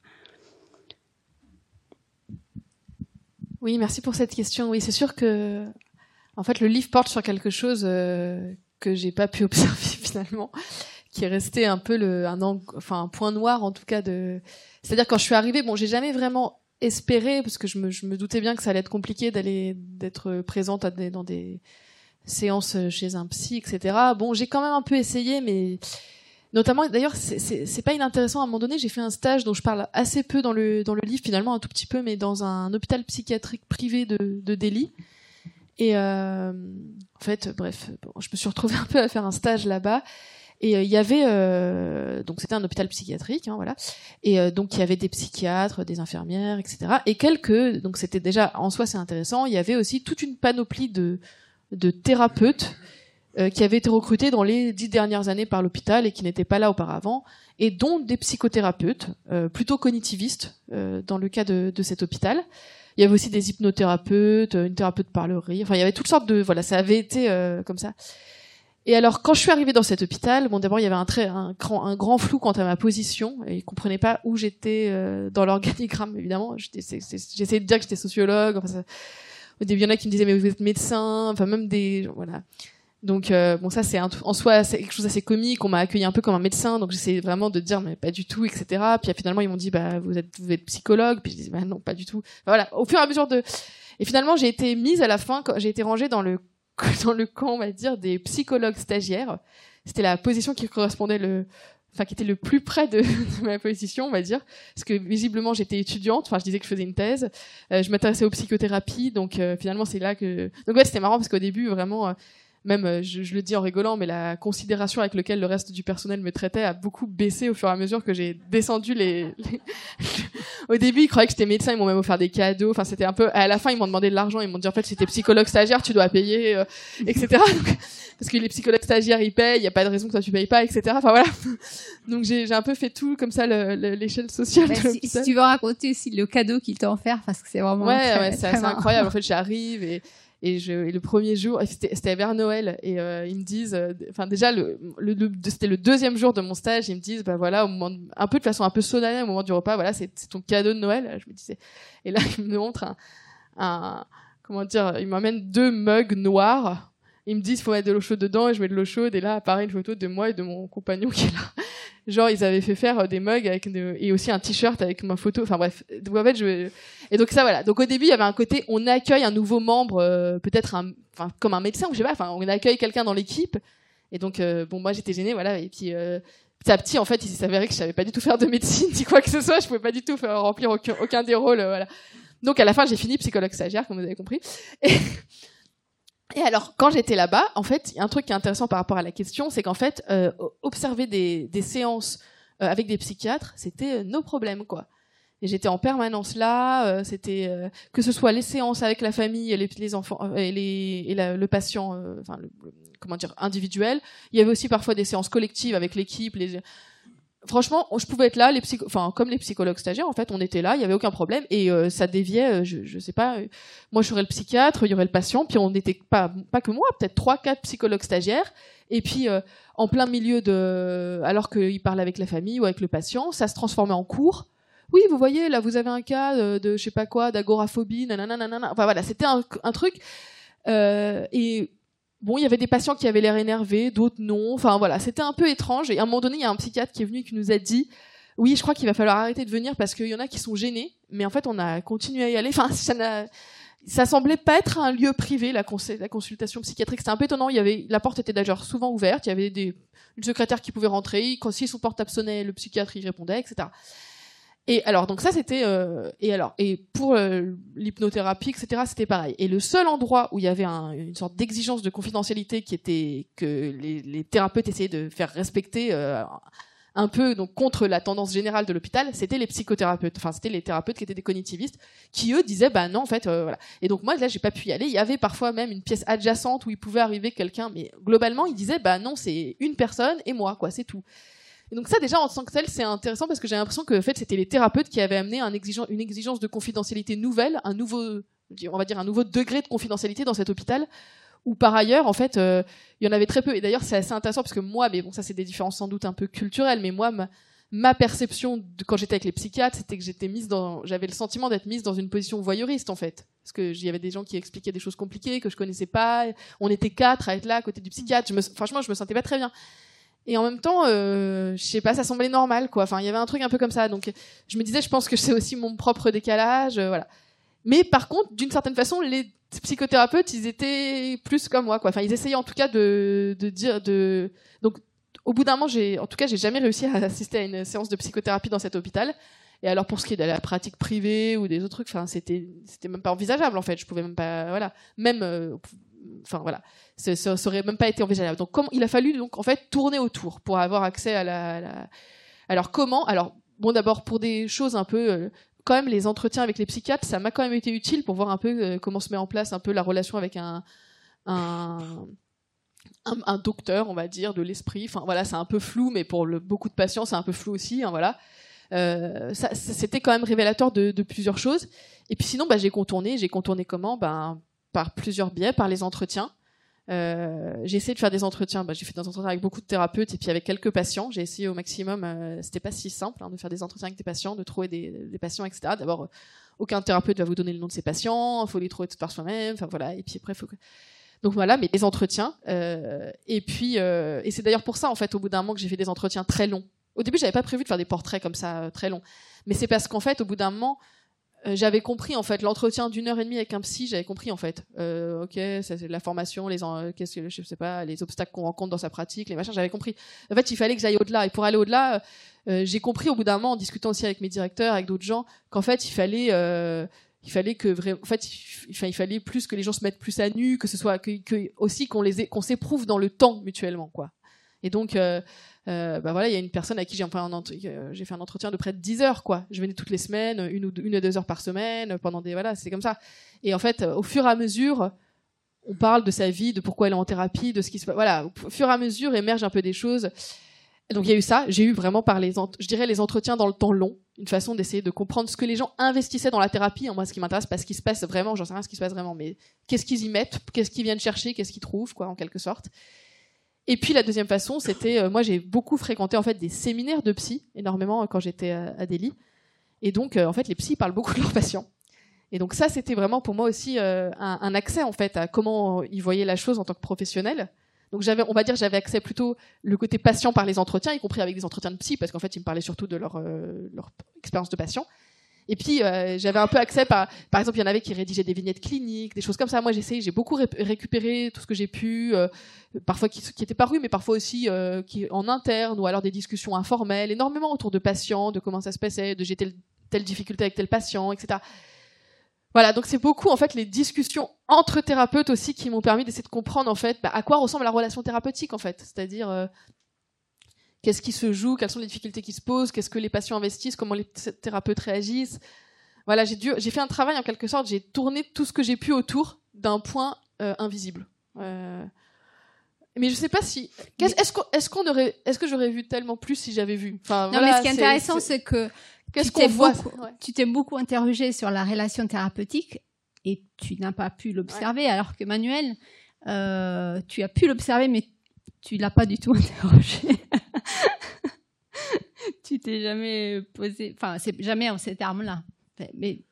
Oui, merci pour cette question. Oui, c'est sûr que, en fait, le livre porte sur quelque chose euh, que j'ai pas pu observer finalement, qui est resté un peu le, un, enfin, un point noir en tout cas de. C'est-à-dire quand je suis arrivée, bon, j'ai jamais vraiment espérer, parce que je me, je me doutais bien que ça allait être compliqué d'aller d'être présente à des, dans des séances chez un psy, et cetera. Bon, j'ai quand même un peu essayé, mais notamment, d'ailleurs, c'est, c'est, c'est pas inintéressant. À un moment donné, j'ai fait un stage dont je parle assez peu dans le dans le livre, finalement un tout petit peu, mais dans un hôpital psychiatrique privé de, de Delhi. Et euh, en fait, bref, bon, je me suis retrouvée un peu à faire un stage là-bas. Et il euh, y avait euh, donc c'était un hôpital psychiatrique, hein, voilà. Et euh, donc il y avait des psychiatres, des infirmières, et cetera. Et quelques, donc c'était déjà en soi c'est intéressant. Il y avait aussi toute une panoplie de de thérapeutes euh, qui avaient été recrutés dans les dix dernières années par l'hôpital et qui n'étaient pas là auparavant, et dont des psychothérapeutes euh, plutôt cognitivistes euh, dans le cas de, de cet hôpital. Il y avait aussi des hypnothérapeutes, une thérapeute parlerie. Enfin, il y avait toutes sortes de voilà, ça avait été euh, comme ça. Et alors, quand je suis arrivée dans cet hôpital, bon, d'abord, il y avait un très, un grand, un grand flou quant à ma position, et ils comprenaient pas où j'étais euh, dans l'organigramme, évidemment. J'étais, c'est, c'est, j'essayais de dire que j'étais sociologue. Enfin, ça, au début, il y en a qui me disaient, mais vous êtes médecin. Enfin, même des, voilà. Donc, euh, bon, ça, c'est un, en soi, c'est quelque chose d'assez comique. On m'a accueilli un peu comme un médecin, donc j'essayais vraiment de dire, mais pas du tout, et cetera. Puis finalement, ils m'ont dit, bah, vous êtes, vous êtes psychologue. Puis je disais, bah, non, pas du tout. Enfin, voilà. Au fur et à mesure de, et finalement, j'ai été mise à la fin, quand j'ai été rangée dans le dans le camp, on va dire, des psychologues stagiaires. C'était la position qui correspondait le, enfin, qui était le plus près de, de ma position, on va dire. Parce que, visiblement, j'étais étudiante. Enfin, je disais que je faisais une thèse. Euh, je m'intéressais aux psychothérapies. Donc, euh, finalement, c'est là que, donc ouais, c'était marrant parce qu'au début, vraiment, euh, même, euh, je, je le dis en rigolant, mais la considération avec laquelle le reste du personnel me traitait a beaucoup baissé au fur et à mesure que j'ai descendu les, les... Au début, ils croyaient que j'étais médecin, ils m'ont même offert des cadeaux. Enfin, c'était un peu, à la fin, ils m'ont demandé de l'argent, ils m'ont dit, en fait, si t'es psychologue stagiaire, tu dois payer, euh, et cetera. Donc, parce que les psychologues stagiaires, ils payent, il y a pas de raison que toi tu payes pas, et cetera. Enfin, voilà. Donc, j'ai, j'ai un peu fait tout, comme ça, le, le, l'échelle sociale bah, de si, l'hôpital. Si tu veux raconter aussi le cadeau qu'ils t'ont offert, parce que c'est vraiment ouais, très, ouais, très c'est assez marrant. incroyable. En fait, j'arrive et, Et, je, et le premier jour, c'était, c'était vers Noël, et euh, ils me disent, enfin euh, déjà le, le, le, c'était le deuxième jour de mon stage, ils me disent, bah voilà, au moment, de, un peu de façon un peu solennelle, au moment du repas, voilà, c'est, c'est ton cadeau de Noël. Je me disais, et là ils me montrent un, un, comment dire, ils m'amènent deux mugs noirs. Ils me disent, faut mettre de l'eau chaude dedans, et je mets de l'eau chaude, et là apparaît une photo de moi et de mon compagnon qui est là. Genre, ils avaient fait faire des mugs avec de, et aussi un t-shirt avec ma photo. Enfin bref. Donc en fait, je, et donc ça voilà. Donc au début, il y avait un côté, on accueille un nouveau membre, euh, peut-être un, enfin comme un médecin ou je sais pas. Enfin, on accueille quelqu'un dans l'équipe. Et donc euh, bon, moi j'étais gênée, voilà. Et puis euh, petit à petit, en fait, il s'avérait que je savais pas du tout faire de médecine, ni quoi que ce soit. Je pouvais pas du tout faire remplir aucun, aucun des rôles, euh, voilà. Donc à la fin, j'ai fini psychologue stagiaire, comme vous avez compris. Et Et alors, quand j'étais là-bas, en fait, il y a un truc qui est intéressant par rapport à la question, c'est qu'en fait, euh, observer des, des séances euh, avec des psychiatres, c'était euh, nos problèmes, quoi. Et j'étais en permanence là, euh, c'était euh, que ce soit les séances avec la famille et les, les enfants euh, et, les, et la, le patient, euh, enfin le, le, comment dire, individuelles. Il y avait aussi parfois des séances collectives avec l'équipe. Les... Franchement, je pouvais être là, les psycho... enfin comme les psychologues stagiaires, en fait, on était là, il y avait aucun problème et euh, ça déviait. Euh, je, je sais pas, euh, moi je serais le psychiatre, il y aurait le patient, puis on n'était pas pas que moi, peut-être trois, quatre psychologues stagiaires, et puis euh, en plein milieu de, alors qu'il parlait avec la famille ou avec le patient, ça se transformait en cours. Oui, vous voyez, là vous avez un cas de, de je sais pas quoi, d'agoraphobie, nanana, nanana. Enfin voilà, c'était un, un truc euh, et bon, il y avait des patients qui avaient l'air énervés, d'autres non. Enfin voilà, c'était un peu étrange. Et à un moment donné, il y a un psychiatre qui est venu et qui nous a dit « Oui, je crois qu'il va falloir arrêter de venir parce qu'il y en a qui sont gênés. » Mais en fait, on a continué à y aller. Enfin, ça, n'a... ça semblait pas être un lieu privé, la, cons... la consultation psychiatrique. C'était un peu étonnant. Il y avait... La porte était d'ailleurs souvent ouverte. Il y avait des... une secrétaire qui pouvait rentrer. Quand si son portable sonnait, le psychiatre y répondait, et cetera. Et alors, donc ça, c'était... Euh, et alors, et pour euh, l'hypnothérapie, et cetera, c'était pareil. Et le seul endroit où il y avait un, une sorte d'exigence de confidentialité qui était... que les, les thérapeutes essayaient de faire respecter euh, un peu donc contre la tendance générale de l'hôpital, c'était les psychothérapeutes. Enfin, c'était les thérapeutes qui étaient des cognitivistes, qui, eux, disaient, bah non, en fait, euh, voilà. Et donc, moi, là, j'ai pas pu y aller. Il y avait parfois même une pièce adjacente où il pouvait arriver quelqu'un, mais globalement, ils disaient, bah non, c'est une personne et moi, quoi, c'est tout. Et donc ça, déjà, en tant que tel, c'est intéressant parce que j'ai l'impression que, en fait, c'était les thérapeutes qui avaient amené un exigeant, une exigence de confidentialité nouvelle, un nouveau, on va dire, un nouveau degré de confidentialité dans cet hôpital, où par ailleurs, en fait, euh, il y en avait très peu. Et d'ailleurs, c'est assez intéressant parce que moi, mais bon, ça, c'est des différences sans doute un peu culturelles, mais moi, ma, ma perception de, quand j'étais avec les psychiatres, c'était que j'étais mise dans, j'avais le sentiment d'être mise dans une position voyeuriste, en fait. Parce que il y avait des gens qui expliquaient des choses compliquées que je connaissais pas. On était quatre à être là à côté du psychiatre. Je me, franchement, je me sentais pas très bien. Et en même temps, euh, je sais pas, ça semblait normal, quoi. Enfin, il y avait un truc un peu comme ça. Donc, je me disais, je pense que c'est aussi mon propre décalage, euh, voilà. Mais par contre, d'une certaine façon, les psychothérapeutes, ils étaient plus comme moi, quoi. Enfin, ils essayaient en tout cas de, de dire, de. Donc, au bout d'un moment, j'ai, en tout cas, j'ai jamais réussi à assister à une séance de psychothérapie dans cet hôpital. Et alors, pour ce qui est de la pratique privée ou des autres trucs, enfin, c'était, c'était même pas envisageable, en fait. Je pouvais même pas, voilà. Même. Euh, Enfin voilà, ça, ça, ça aurait même pas été envisageable. Donc comment il a fallu donc en fait tourner autour pour avoir accès à la. À la... Alors comment Alors bon, d'abord pour des choses un peu euh, quand même les entretiens avec les psychiatres, ça m'a quand même été utile pour voir un peu euh, comment se met en place un peu la relation avec un un, un, un docteur, on va dire, de l'esprit. Enfin voilà, c'est un peu flou, mais pour le, beaucoup de patients, c'est un peu flou aussi. Hein, voilà. Euh, ça, ça, c'était quand même révélateur de, de plusieurs choses. Et puis sinon, bah, j'ai contourné. J'ai contourné comment Ben par plusieurs biais, par les entretiens. Euh, j'ai essayé de faire des entretiens. Bah, j'ai fait des entretiens avec beaucoup de thérapeutes et puis avec quelques patients. J'ai essayé au maximum. Euh, c'était pas si simple hein, de faire des entretiens avec des patients, de trouver des, des patients, et cetera. D'abord, aucun thérapeute va vous donner le nom de ses patients. Il faut les trouver par soi-même. Enfin voilà. Et puis après, faut que... donc voilà. Mais des entretiens. Euh, et puis, euh, et c'est d'ailleurs pour ça en fait, au bout d'un moment, que j'ai fait des entretiens très longs. Au début, j'avais pas prévu de faire des portraits comme ça euh, très longs. Mais c'est parce qu'en fait, au bout d'un moment, Euh, j'avais compris en fait l'entretien d'une heure et demie avec un psy, j'avais compris en fait. Euh, ok, ça, c'est la formation, les en, qu'est-ce que je sais pas, les obstacles qu'on rencontre dans sa pratique, les machins, j'avais compris. En fait, il fallait que j'aille au-delà. Et pour aller au-delà, euh, j'ai compris au bout d'un moment en discutant aussi avec mes directeurs, avec d'autres gens, qu'en fait il fallait, euh, il fallait que vraiment, en fait, il, il fallait plus que les gens se mettent plus à nu, que ce soit que, que aussi qu'on les, ait, qu'on s'éprouve dans le temps mutuellement, quoi. Et donc euh, Euh, bah voilà, il y a une personne à qui j'ai fait un ent- euh, j'ai fait un entretien de près de dix heures, quoi. Je venais toutes les semaines, une ou deux, une ou deux heures par semaine, pendant des, voilà, c'est comme ça. Et en fait, euh, au fur et à mesure, on parle de sa vie, de pourquoi elle est en thérapie, de ce qui se passe. Voilà, au fur et à mesure émergent un peu des choses. Et donc il y a eu ça. J'ai eu vraiment par les, ent- je dirais les entretiens dans le temps long, une façon d'essayer de comprendre ce que les gens investissaient dans la thérapie. Moi, ce qui m'intéresse, pas ce qui se passe vraiment, j'en sais rien ce qui se passe vraiment, mais qu'est-ce qu'ils y mettent, qu'est-ce qu'ils viennent chercher, qu'est-ce qu'ils trouvent, quoi, en quelque sorte. Et puis la deuxième façon, c'était, euh, moi j'ai beaucoup fréquenté en fait des séminaires de psy, énormément quand j'étais à, à Delhi. Et donc euh, en fait les psys parlent beaucoup de leurs patients. Et donc ça c'était vraiment pour moi aussi euh, un, un accès en fait à comment ils voyaient la chose en tant que professionnels. Donc j'avais, on va dire, j'avais accès plutôt le côté patient par les entretiens, y compris avec des entretiens de psy, parce qu'en fait ils me parlaient surtout de leur euh, leur expérience de patient. Et puis euh, j'avais un peu accès par par exemple il y en avait qui rédigeaient des vignettes cliniques, des choses comme ça. Moi j'ai essayé, j'ai beaucoup ré- récupéré tout ce que j'ai pu, euh, parfois qui qui était paru, mais parfois aussi euh, qui en interne ou alors des discussions informelles, énormément autour de patients, de comment ça se passait, de j'ai telle, telle difficulté avec tel patient, et cetera. Voilà, donc c'est beaucoup en fait les discussions entre thérapeutes aussi qui m'ont permis d'essayer de comprendre en fait bah, à quoi ressemble la relation thérapeutique en fait, c'est-à-dire euh, qu'est-ce qui se joue, quelles sont les difficultés qui se posent, qu'est-ce que les patients investissent, comment les thérapeutes réagissent. Voilà, j'ai dû, j'ai fait un travail en quelque sorte, j'ai tourné tout ce que j'ai pu autour d'un point euh, invisible. Euh, Mais je sais pas si. Qu'est-ce, est-ce qu'on, est-ce qu'on aurait, est-ce que j'aurais vu tellement plus si j'avais vu. Enfin, non, voilà, mais ce qui est intéressant, c'est, c'est que qu'est-ce tu qu'on t'es voit beaucoup, ouais. tu t'es beaucoup interrogé sur la relation thérapeutique et tu n'as pas pu l'observer, ouais. Alors que Manuel, euh, tu as pu l'observer, mais tu l'as pas du tout interrogé. Tu t'es jamais posé, enfin, c'est jamais en ces termes-là. Mais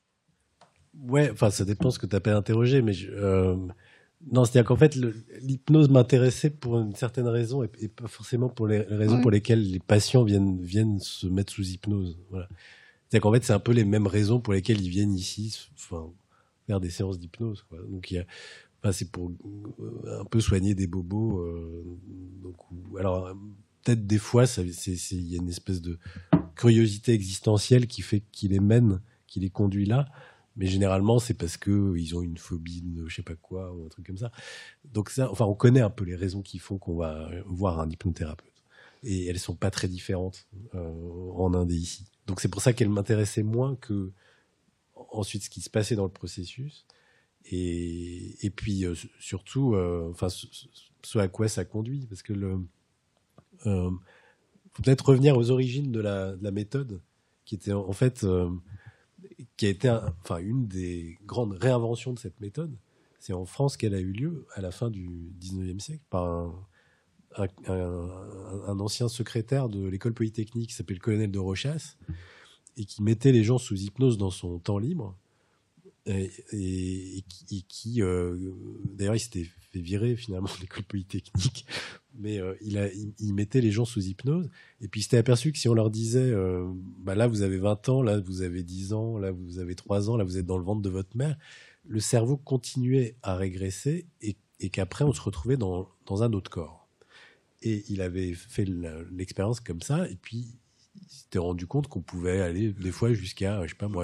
ouais, enfin, ça dépend ce que tu appelles interroger, mais je, euh, non, c'est-à-dire qu'en fait, le, l'hypnose m'intéressait pour une certaine raison et, et pas forcément pour les raisons ouais. pour lesquelles les patients viennent viennent se mettre sous hypnose. Voilà. C'est-à-dire qu'en fait, c'est un peu les mêmes raisons pour lesquelles ils viennent ici, enfin, faire des séances d'hypnose, quoi. Donc il y a, enfin, c'est pour euh, un peu soigner des bobos. Euh, donc, ou, alors peut-être des fois, ça, c'est, c'est, il y a une espèce de curiosité existentielle qui fait qui les mène, qui les conduit là. Mais généralement, c'est parce que ils ont une phobie de je sais pas quoi ou un truc comme ça. Donc ça, enfin, on connaît un peu les raisons qui font qu'on va voir un hypnothérapeute. Et elles sont pas très différentes euh, en Inde et ici. Donc c'est pour ça qu'elles m'intéressaient moins que ensuite ce qui se passait dans le processus. Et, et puis euh, surtout, euh, enfin, ce, ce à quoi ça conduit, parce que le euh, faut peut-être revenir aux origines de la, de la méthode, qui était en fait, euh, qui a été, un, enfin, une des grandes réinventions de cette méthode. C'est en France qu'elle a eu lieu à la fin du dix-neuvième siècle par un, un, un, un ancien secrétaire de l'école polytechnique qui s'appelait le colonel de Rochas et qui mettait les gens sous hypnose dans son temps libre. Et, et, et qui, et qui euh, d'ailleurs, il s'était fait virer finalement de l'école polytechnique, mais euh, il, a, il, il mettait les gens sous hypnose. Et puis il s'était aperçu que si on leur disait, euh, bah là vous avez vingt ans, là vous avez dix ans, là vous avez trois ans, là vous êtes dans le ventre de votre mère, le cerveau continuait à régresser et, et qu'après on se retrouvait dans, dans un autre corps. Et il avait fait la, l'expérience comme ça, et puis il s'était rendu compte qu'on pouvait aller des fois jusqu'à, je sais pas moi,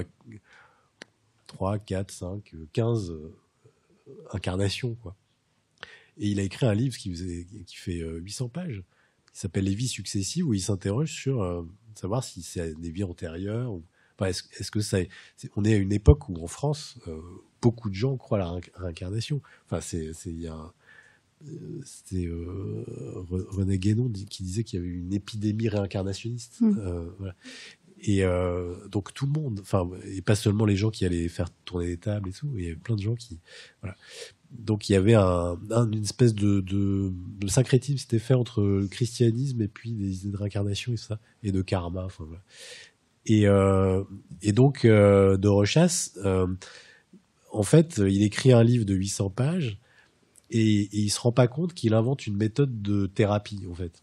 trois, quatre, cinq, quinze incarnations, quoi. Et il a écrit un livre qui, faisait, qui fait huit cents pages, qui s'appelle Les vies successives, où il s'interroge sur euh, savoir si c'est des vies antérieures. Ou, enfin, est-ce, est-ce que ça, c'est, on est à une époque où en France, euh, beaucoup de gens croient à la réincarnation. Enfin, c'est, c'est, il y a un, c'était euh, René Guénon qui disait qu'il y avait une épidémie réincarnationniste. Mmh. Euh, voilà. Et euh, donc tout le monde, enfin, et pas seulement les gens qui allaient faire tourner des tables et tout, il y avait plein de gens qui, voilà. Donc il y avait un, un, une espèce de, de, de syncrétisme qui s'était fait entre le christianisme et puis des idées de réincarnation et ça, et de karma, enfin voilà. Et, euh, et donc euh, de Rochas, euh, en fait, il écrit un livre de huit cents pages et, et il se rend pas compte qu'il invente une méthode de thérapie, en fait.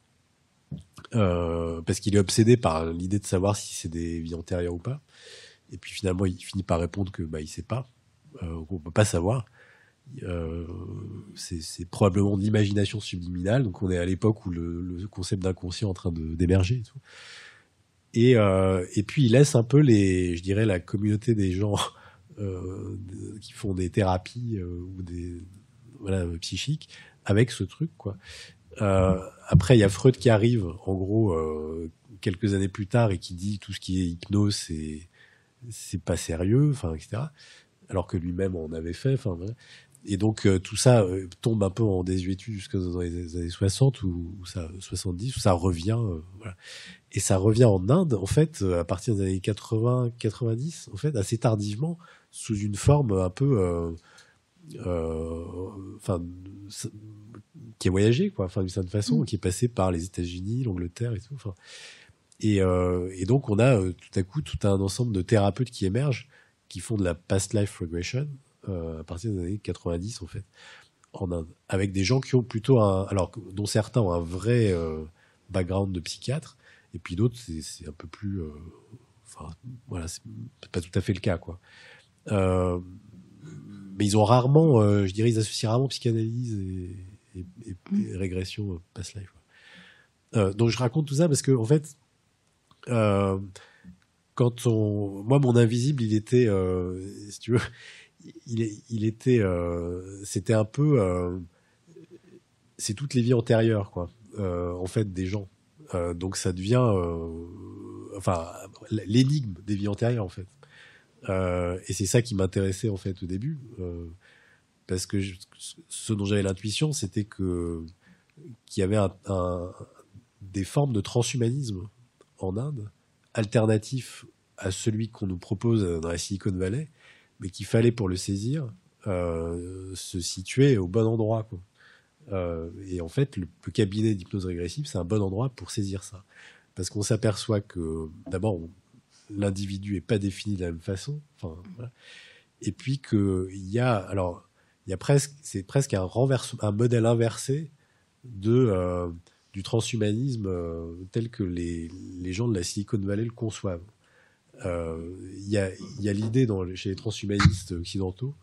Euh, parce qu'il est obsédé par l'idée de savoir si c'est des vies antérieures ou pas. Et puis finalement, il finit par répondre que bah il sait pas, euh, qu'on peut pas savoir. Euh, c'est, c'est probablement de l'imagination subliminale. Donc on est à l'époque où le, le concept d'inconscient est en train de, d'émerger. Et, tout. Et, euh, et puis il laisse un peu les, je dirais, la communauté des gens euh, de, qui font des thérapies euh, ou des voilà psychiques avec ce truc, quoi. Euh, après, il y a Freud qui arrive, en gros, euh, quelques années plus tard, et qui dit tout ce qui est hypnose, c'est c'est pas sérieux, enfin, et cetera. Alors que lui-même en avait fait, enfin. Voilà. Et donc euh, tout ça euh, tombe un peu en désuétude jusqu'aux les années soixante ou, ou ça soixante-dix, où ça revient, euh, voilà. Et ça revient en Inde, en fait, à partir des années quatre-vingts, quatre-vingt-dix, en fait, assez tardivement, sous une forme un peu, euh, euh, enfin. qui a voyagé, quoi, enfin d'une certaine façon, mmh. qui est passé par les États-Unis, l'Angleterre et tout. Enfin, et, euh, et donc on a euh, tout à coup tout un ensemble de thérapeutes qui émergent, qui font de la past life regression euh, à partir des années quatre-vingt-dix en fait, en Inde, avec des gens qui ont plutôt un, alors dont certains ont un vrai euh, background de psychiatre, et puis d'autres c'est, c'est un peu plus, euh, enfin voilà, c'est pas tout à fait le cas, quoi. Euh, mais ils ont rarement, euh, je dirais, ils associent rarement psychanalyse et Et, et, et régression euh, past life. Euh, donc je raconte tout ça parce que en fait, euh, quand on, moi mon invisible, il était, euh, si tu veux, il, il était, euh, c'était un peu, euh, c'est toutes les vies antérieures, quoi. Euh, en fait, des gens. Euh, donc ça devient, euh, enfin, l'énigme des vies antérieures, en fait. Euh, et c'est ça qui m'intéressait en fait au début. Euh, Parce que je, ce dont j'avais l'intuition, c'était que qu'il y avait un, un, des formes de transhumanisme en Inde, alternatifs à celui qu'on nous propose dans la Silicon Valley, mais qu'il fallait, pour le saisir, euh, se situer au bon endroit, quoi. Euh, et en fait, le, le cabinet d'hypnose régressive, c'est un bon endroit pour saisir ça. Parce qu'on s'aperçoit que, d'abord, on, l'individu n'est pas défini de la même façon. Enfin, voilà. Et puis qu'il y a, alors, il y a presque, c'est presque un, renverse, un modèle inversé de, euh, du transhumanisme euh, tel que les, les gens de la Silicon Valley le conçoivent. Euh, il y a, il y a l'idée dans, chez les transhumanistes occidentaux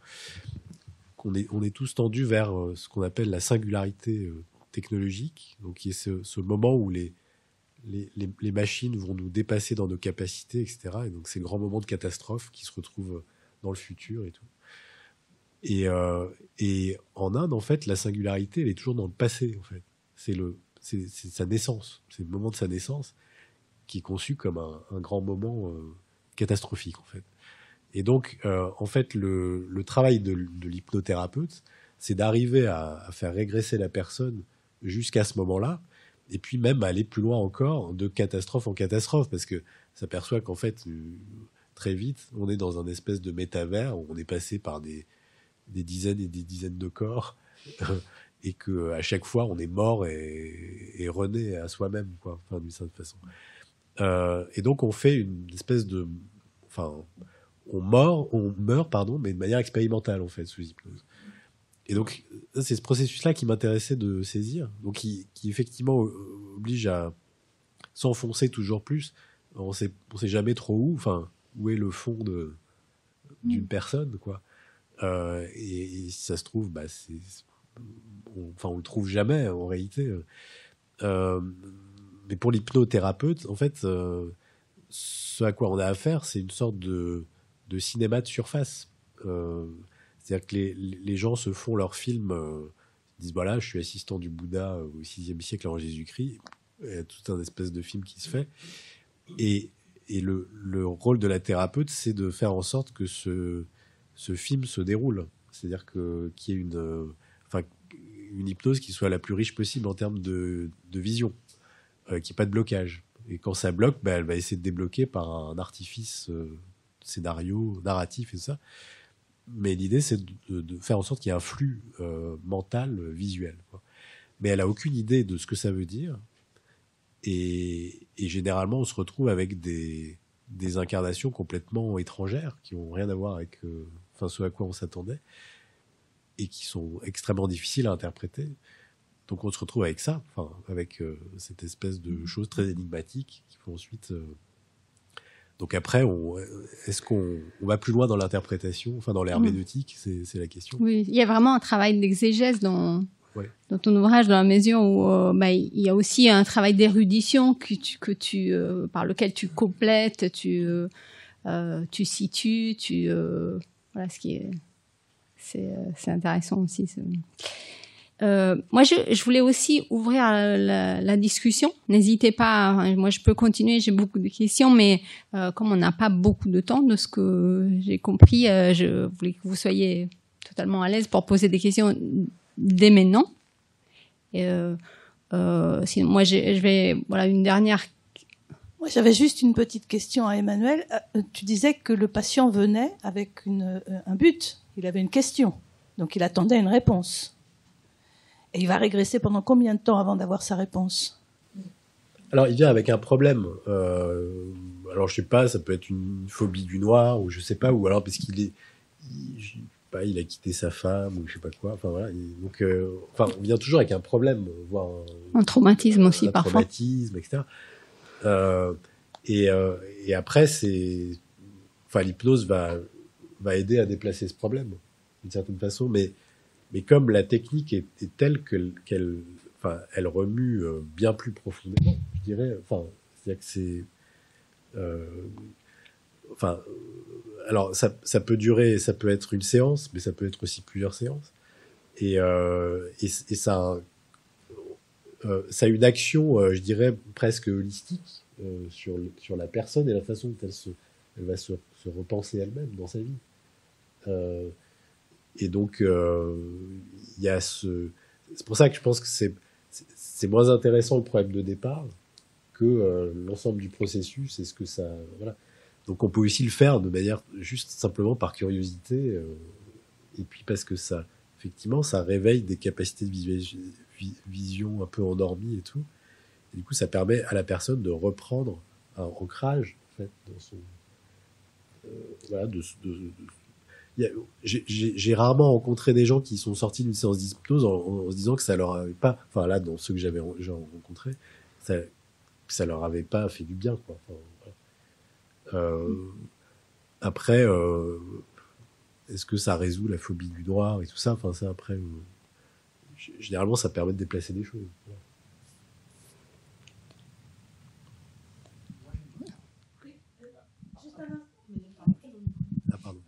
qu'on est, on est tous tendus vers euh, ce qu'on appelle la singularité euh, technologique, donc qui est ce, ce moment où les, les, les, les machines vont nous dépasser dans nos capacités, et cetera. Et donc ces grands moments de catastrophe qui se retrouvent dans le futur et tout. Et, euh, et en Inde, en fait, la singularité, elle est toujours dans le passé, en fait. C'est le, c'est, c'est sa naissance, c'est le moment de sa naissance qui est conçu comme un, un grand moment euh, catastrophique, en fait. Et donc, euh, en fait, le, le travail de, de l'hypnothérapeute, c'est d'arriver à, à faire régresser la personne jusqu'à ce moment-là, et puis même aller plus loin encore, de catastrophe en catastrophe, parce que ça s'aperçoit qu'en fait, euh, très vite, on est dans un espèce de métavers où on est passé par des, des dizaines et des dizaines de corps, et que à chaque fois, on est mort et, et rené à soi-même, quoi, enfin, d'une certaine façon. Euh, et donc, on fait une espèce de... Enfin, on meurt, on meurt, pardon, mais de manière expérimentale, en fait, sous hypnose. Et donc, c'est ce processus-là qui m'intéressait de saisir, donc qui, qui effectivement oblige à s'enfoncer toujours plus. On sait, on sait jamais trop où, enfin, où est le fond de, d'une mmh. personne, quoi. Euh, et, et si ça se trouve, bah, c'est, on, enfin, on le trouve jamais, en réalité. Euh, mais pour l'hypnothérapeute, en fait, euh, ce à quoi on a affaire, c'est une sorte de, de cinéma de surface. Euh, c'est-à-dire que les, les gens se font leurs films, euh, ils disent voilà, je suis assistant du Bouddha au sixième siècle avant Jésus-Christ. Il y a tout un espèce de film qui se fait. Et, et le, le rôle de la thérapeute, c'est de faire en sorte que ce, ce film se déroule. C'est-à-dire que, qu'il y ait une, euh, enfin, une hypnose qui soit la plus riche possible en termes de, de vision, euh, qu'il n'y ait pas de blocage. Et quand ça bloque, bah, elle va essayer de débloquer par un artifice euh, scénario, narratif et tout ça. Mais l'idée, c'est de, de faire en sorte qu'il y ait un flux euh, mental, euh, visuel, quoi. Mais elle n'a aucune idée de ce que ça veut dire. Et, et généralement, on se retrouve avec des, des incarnations complètement étrangères qui n'ont rien à voir avec euh, enfin, ce à quoi on s'attendait et qui sont extrêmement difficiles à interpréter. Donc on se retrouve avec ça, enfin, avec euh, cette espèce de choses très énigmatiques qui font ensuite... Euh... Donc après, on, est-ce qu'on on va plus loin dans l'interprétation, enfin dans l'herméneutique, c'est, c'est la question. Oui, il y a vraiment un travail d'exégèse dans, ouais. dans ton ouvrage, dans la mesure où euh, bah, il y a aussi un travail d'érudition que tu, que tu, euh, par lequel tu complètes, tu, euh, euh, tu situes, tu... Euh, voilà, ce qui est... C'est, c'est intéressant aussi. C'est... Euh, moi, je, je voulais aussi ouvrir la, la, la discussion. N'hésitez pas. Hein, moi, je peux continuer. J'ai beaucoup de questions, mais euh, comme on n'a pas beaucoup de temps, de ce que j'ai compris, euh, je voulais que vous soyez totalement à l'aise pour poser des questions dès maintenant. Et, euh, euh, sinon, moi, j'ai, je vais. Voilà, une dernière. Moi, j'avais juste une petite question à Emmanuel. Euh, tu disais que le patient venait avec une, un but. Il avait une question, donc il attendait une réponse. Et il va régresser pendant combien de temps avant d'avoir sa réponse ? Alors, il vient avec un problème. Euh, alors, je sais pas, ça peut être une phobie du noir, ou je sais pas, ou alors parce qu'il est, il, je sais pas, il a quitté sa femme, ou je sais pas quoi. Enfin voilà. Il, donc, euh, enfin, on vient toujours avec un problème, voire un, un traumatisme aussi un parfois. Traumatisme, et cetera. Euh, et, euh, et après, c'est, enfin, l'hypnose va va aider à déplacer ce problème d'une certaine façon, mais Mais comme la technique est, est telle que, qu'elle, enfin, elle remue euh, bien plus profondément, je dirais. Enfin, c'est-à-dire que c'est, euh, enfin, euh, alors ça, ça peut durer, ça peut être une séance, mais ça peut être aussi plusieurs séances. Et, euh, et, et ça, euh, ça a une action, euh, je dirais presque holistique euh, sur sur la personne et la façon dont elle se, elle va se, se repenser elle-même dans sa vie. Euh, Et donc, il euh, y a ce... C'est pour ça que je pense que c'est, c'est, c'est moins intéressant le problème de départ que euh, l'ensemble du processus et ce que ça, voilà. Donc on peut aussi le faire de manière juste simplement par curiosité euh, et puis parce que ça, effectivement, ça réveille des capacités de visualis- vi- vision un peu endormies et tout. Et du coup, ça permet à la personne de reprendre un ancrage en fait dans son euh, voilà de, de, de il y a- j'ai, j'ai, j'ai rarement rencontré des gens qui sont sortis d'une séance d'hypnose en, en se disant que ça leur avait pas, enfin là dans ceux que j'avais ren- j'ai rencontrés, ça, ça leur avait pas fait du bien quoi. Enfin, voilà. euh, après, euh, est-ce que ça résout la phobie du noir et tout ça? Enfin, ça après, euh, g- généralement, ça permet de déplacer des choses. Voilà. Ah, pardon.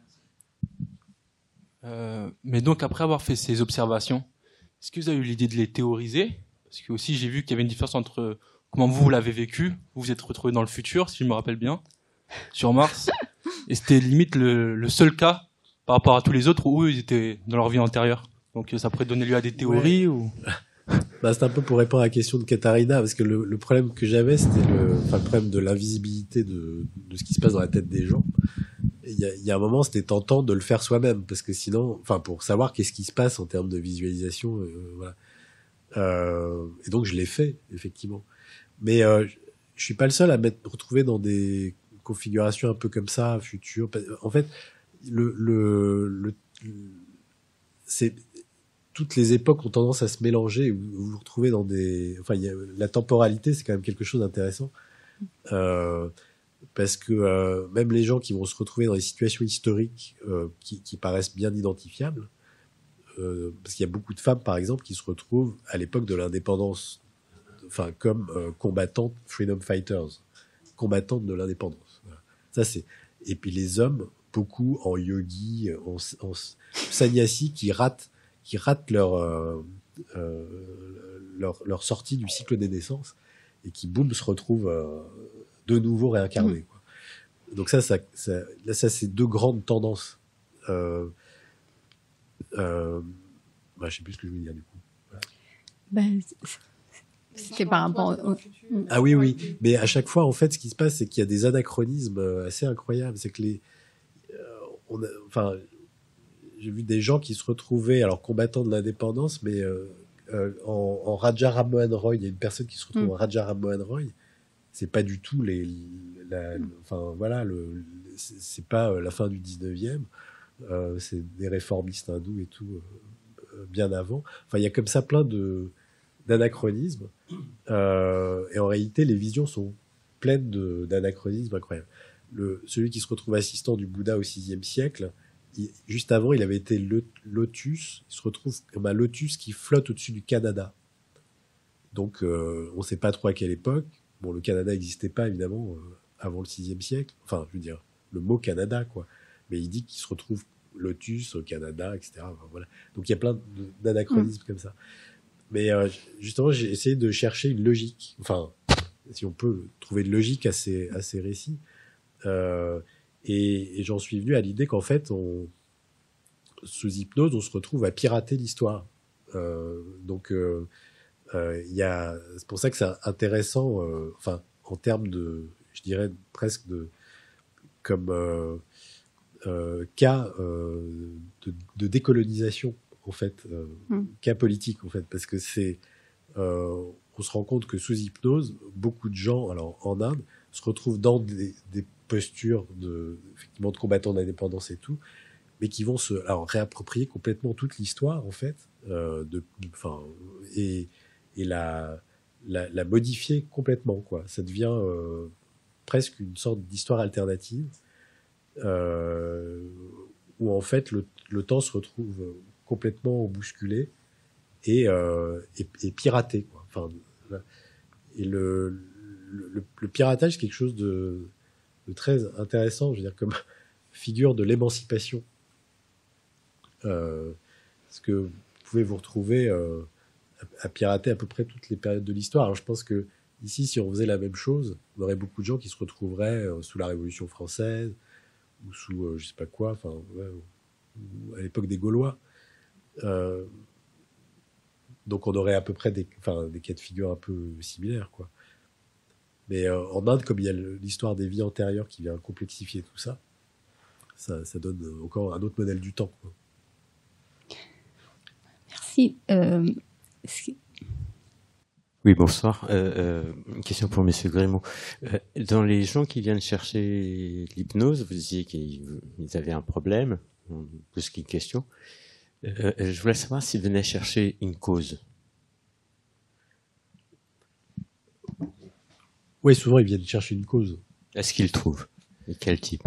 Euh, mais donc, après avoir fait ces observations, est-ce que vous avez eu l'idée de les théoriser? Parce que aussi, j'ai vu qu'il y avait une différence entre comment vous, vous l'avez vécu, vous vous êtes retrouvé dans le futur, si je me rappelle bien, sur Mars, et c'était limite le, le seul cas par rapport à tous les autres où eux, ils étaient dans leur vie antérieure. Donc, ça pourrait donner lieu à des théories Ouais. ou... Bah, c'est un peu pour répondre à la question de Katharina, parce que le, le problème que j'avais, c'était le, enfin, le problème de l'invisibilité de, de ce qui se passe dans la tête des gens. Il y a, il y a un moment, c'était tentant de le faire soi-même, parce que sinon, enfin, pour savoir qu'est-ce qui se passe en termes de visualisation, euh, voilà. Euh, et donc, je l'ai fait, effectivement. Mais euh, je suis pas le seul à m'être retrouvé dans des configurations un peu comme ça, futures. En fait, le, le, le, c'est toutes les époques ont tendance à se mélanger. Vous vous, vous retrouvez dans des, enfin, il y a, la temporalité, c'est quand même quelque chose d'intéressant. Euh, parce que euh, même les gens qui vont se retrouver dans des situations historiques euh, qui, qui paraissent bien identifiables, euh, parce qu'il y a beaucoup de femmes, par exemple, qui se retrouvent à l'époque de l'indépendance, enfin comme euh, combattantes, freedom fighters, combattantes de l'indépendance. Voilà. Ça c'est. Et puis les hommes, beaucoup en yogi, en, en sannyasi, qui ratent, qui ratent leur, euh, euh, leur leur sortie du cycle des naissances et qui boum se retrouvent euh, de nouveau réincarnés. Mmh. Quoi. Donc ça, ça, ça, là, ça c'est deux grandes tendances. Euh, euh, bah, je sais plus ce que je voulais dire du coup. Voilà. Ben, c'était par rapport au... Ah oui, oui. Mais à chaque fois, en fait, ce qui se passe, c'est qu'il y a des anachronismes assez incroyables. C'est que les, euh, on a, enfin, j'ai vu des gens qui se retrouvaient, alors combattants de l'indépendance, mais euh, euh, en, en Raja Ram Mohan Roy. Il y a une personne qui se retrouve mm. en Raja Ram Mohan Roy. C'est pas du tout les, la, mm. enfin voilà, le, c'est, c'est pas la fin du dix-neuvième. Euh, c'est des réformistes hindous et tout euh, bien avant. Enfin, il y a comme ça plein de d'anachronismes. Euh, et en réalité, les visions sont pleines de, d'anachronismes incroyables. Le, celui qui se retrouve assistant du Bouddha au sixième siècle, il, juste avant, il avait été le, lotus. Il se retrouve comme un lotus qui flotte au-dessus du Canada. Donc, euh, on ne sait pas trop à quelle époque. Bon, le Canada n'existait pas, évidemment, euh, avant le sixième siècle. Enfin, je veux dire, le mot Canada, quoi. Mais il dit qu'il se retrouve lotus au Canada, et cetera. Enfin, voilà. Donc, il y a plein d'anachronismes mmh. comme ça. Mais euh, justement, j'ai essayé de chercher une logique. Enfin, si on peut trouver une logique à ces, à ces récits. Euh, et, et j'en suis venu à l'idée qu'en fait, on, sous hypnose, on se retrouve à pirater l'histoire. Euh, donc, euh, euh, y a, c'est pour ça que c'est intéressant, euh, enfin, en termes de, je dirais presque de, comme euh, euh, cas euh, de, de décolonisation. En fait, euh, mmh. cas politique, en fait, parce que c'est, euh, on se rend compte que sous hypnose, beaucoup de gens, alors en Inde, se retrouvent dans des, des postures de, effectivement, de combattants d'indépendance et tout, mais qui vont se, alors réapproprier complètement toute l'histoire, en fait, euh, de, enfin, et, et la, la, la modifier complètement, quoi. Ça devient euh, presque une sorte d'histoire alternative, euh, où en fait le, le temps se retrouve complètement bousculé et, euh, et, et piraté, quoi. Enfin, et le, le, le piratage, c'est quelque chose de, de très intéressant, je veux dire, comme figure de l'émancipation. Euh, parce que vous pouvez vous retrouver euh, à, à pirater à peu près toutes les périodes de l'histoire. Alors je pense que ici, si on faisait la même chose, on aurait beaucoup de gens qui se retrouveraient euh, sous la Révolution française ou sous euh, je sais pas quoi, enfin, ouais, ou à l'époque des Gaulois. Euh, Donc on aurait à peu près des, enfin, des cas de figure un peu similaires, quoi. Mais euh, en Inde, comme il y a l'histoire des vies antérieures qui vient complexifier tout ça, ça, ça donne encore un autre modèle du temps, quoi. Merci. Euh, Oui, bonsoir. Euh, euh, une question pour Monsieur Grémaud. Euh, dans les gens qui viennent chercher l'hypnose, vous disiez qu'ils avaient un problème, plus qu'une question. Euh, je voulais savoir s'ils venaient chercher une cause. Oui, souvent ils viennent chercher une cause. Est-ce qu'ils trouvent? Et quel type?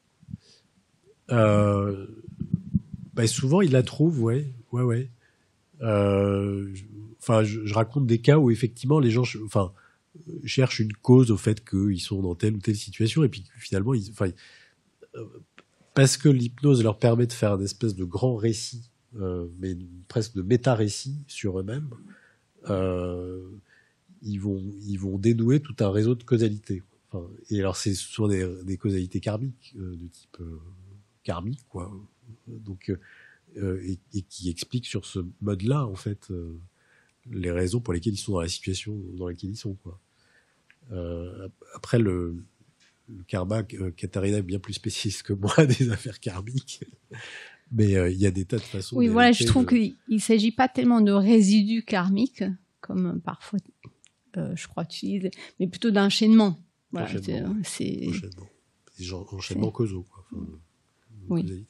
euh, bah, Souvent ils la trouvent, ouais, ouais, ouais. Euh, Enfin, je, je raconte des cas où effectivement les gens, enfin, cherchent une cause au fait qu'ils sont dans telle ou telle situation, et puis finalement, ils, enfin, euh, parce que l'hypnose leur permet de faire une espèce de grand récit, euh, mais presque de méta-récit sur eux-mêmes, euh, ils vont, ils vont dénouer tout un réseau de causalité. Enfin, et alors, c'est souvent des, des causalités karmiques, euh, de type euh, karmique, quoi. Donc, euh, et, et qui expliquent sur ce mode-là, en fait. Euh, les raisons pour lesquelles ils sont dans la situation dans laquelle ils sont, quoi. Euh, après, le, le karma, euh, Katharina est bien plus spécialiste que moi des affaires karmiques, mais il euh, y a des tas de façons. Oui, voilà, je trouve de... qu'il ne s'agit pas tellement de résidus karmiques, comme parfois, euh, je crois, tu dis, mais plutôt d'enchaînement. Voilà, enchaînement, c'est... Enchaînement. Des gens, enchaînements causaux, quoi. Enfin, oui. Causalité.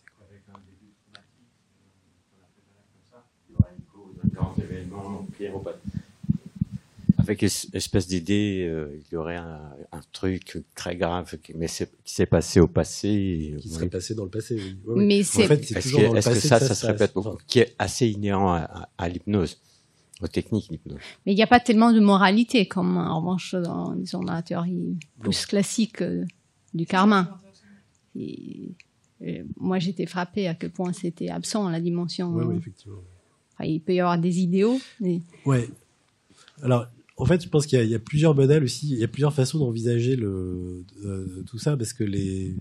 Avec une espèce d'idée, euh, il y aurait un, un truc très grave qui, mais qui s'est passé au passé. Et, qui oui. serait passé dans le passé, oui. Ouais, ouais. Mais en c'est... fait, c'est est-ce toujours que, dans le est-ce passé que ça, que ça, se répète beaucoup, enfin, qui est assez inhérent à, à, à l'hypnose, aux techniques d'hypnose. Mais il n'y a pas tellement de moralité, comme en revanche dans, disons, dans la théorie plus classique euh, du karma. Et, et moi, j'étais frappée à quel point c'était absent, la dimension. ouais, ouais, effectivement. Enfin, il peut y avoir des idéaux. Mais... Ouais. Alors, en fait, je pense qu'il y a, il y a plusieurs modèles aussi. Il y a plusieurs façons d'envisager le, euh, tout ça, parce que les,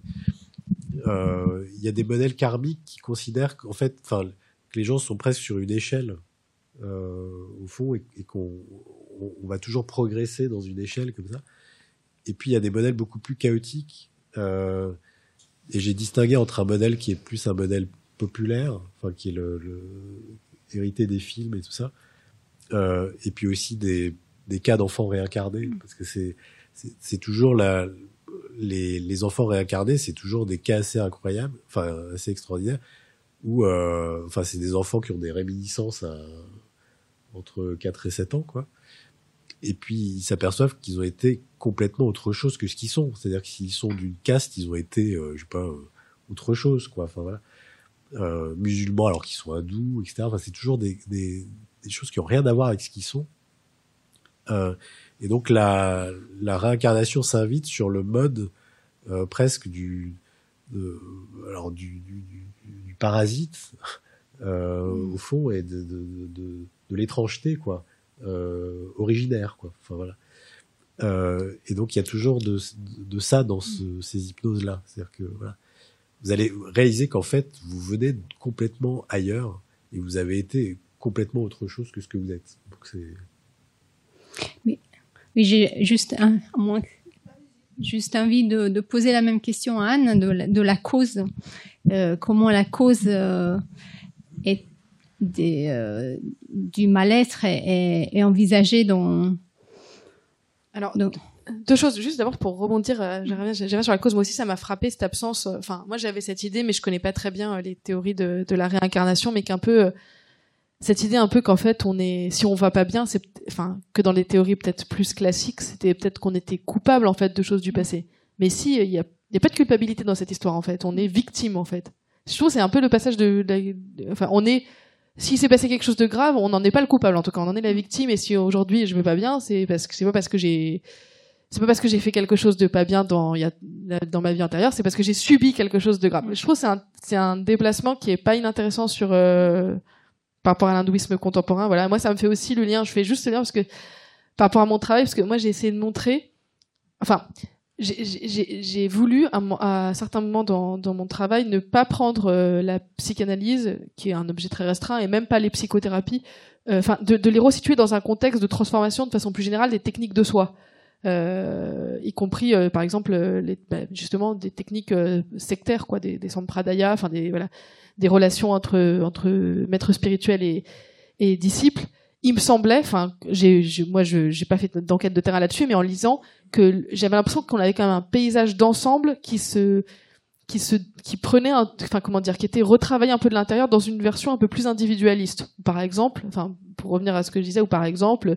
euh, il y a des modèles karmiques qui considèrent qu'en fait, enfin, que les gens sont presque sur une échelle, euh, au fond, et, et qu'on on, on va toujours progresser dans une échelle comme ça. Et puis, il y a des modèles beaucoup plus chaotiques. Euh, et j'ai distingué entre un modèle qui est plus un modèle populaire, enfin, qui est le, le hérité des films et tout ça, euh, et puis aussi des des cas d'enfants réincarnés, parce que c'est c'est, c'est toujours la les les enfants réincarnés, c'est toujours des cas assez incroyables, enfin assez extraordinaires, où euh, enfin c'est des enfants qui ont des réminiscences à, entre quatre et sept ans, quoi. Et puis ils s'aperçoivent qu'ils ont été complètement autre chose que ce qu'ils sont, c'est-à-dire que s'ils sont d'une caste, ils ont été euh, je sais pas euh, autre chose, quoi. Enfin voilà, euh, musulmans alors qu'ils sont hindous, et cetera. Enfin c'est toujours des des des choses qui ont rien à voir avec ce qu'ils sont. Euh, et donc la, la réincarnation s'invite sur le mode euh, presque du, de, alors du, du, du, du parasite euh, au fond, et de, de, de, de l'étrangeté, quoi, euh, originaire, quoi. Enfin voilà. Euh, et donc il y a toujours de, de ça dans ce, ces hypnoses-là, c'est-à-dire que voilà, vous allez réaliser qu'en fait vous venez complètement ailleurs et vous avez été complètement autre chose que ce que vous êtes. Donc c'est Mais, mais j'ai juste, un, moins, juste envie de, de poser la même question à Anne de la, de la cause. Euh, comment la cause euh, est des, euh, du mal-être est, est, est envisagée dans... Alors, dans... deux choses. Juste d'abord pour rebondir, euh, j'aimerais sur la cause. Moi aussi, ça m'a frappé cette absence. Enfin, euh, moi j'avais cette idée, mais je connais pas très bien euh, les théories de, de la réincarnation, mais qu'un peu... Euh, cette idée un peu qu'en fait on est, si on va pas bien, c'est, enfin, que dans les théories peut-être plus classiques, c'était peut-être qu'on était coupable en fait de choses du passé. Mais si il y a, y a pas de culpabilité dans cette histoire en fait, on est victime en fait. Je trouve que c'est un peu le passage de, de, de enfin, on est, s'il s'est passé quelque chose de grave, on n'en est pas le coupable en tout cas, on en est la victime. Et si aujourd'hui je vais pas bien, c'est parce que c'est pas parce que j'ai, c'est pas parce que j'ai fait quelque chose de pas bien dans, y a, dans ma vie antérieure, c'est parce que j'ai subi quelque chose de grave. Je trouve que c'est un, c'est un déplacement qui est pas inintéressant sur euh, par rapport à l'hindouisme contemporain. Voilà, moi ça me fait aussi le lien, je fais juste le lien parce que par rapport à mon travail, parce que moi j'ai essayé de montrer, enfin j'ai, j'ai, j'ai voulu, à, à un certain moment dans, dans mon travail, ne pas prendre euh, la psychanalyse, qui est un objet très restreint, et même pas les psychothérapies, enfin, euh, de, de les resituer dans un contexte de transformation de façon plus générale des techniques de soi. Euh, y compris euh, par exemple les, bah, justement des techniques euh, sectaires, quoi, des, des sampradaya, enfin des voilà, des relations entre entre maîtres spirituels et, et disciples. Il me semblait, enfin, j'ai, j'ai moi je j'ai pas fait d'enquête de terrain là-dessus, mais en lisant que j'avais l'impression qu'on avait quand même un paysage d'ensemble qui se qui se qui prenait un, enfin comment dire, qui était retravaillé un peu de l'intérieur dans une version un peu plus individualiste. Par exemple, enfin pour revenir à ce que je disais, ou par exemple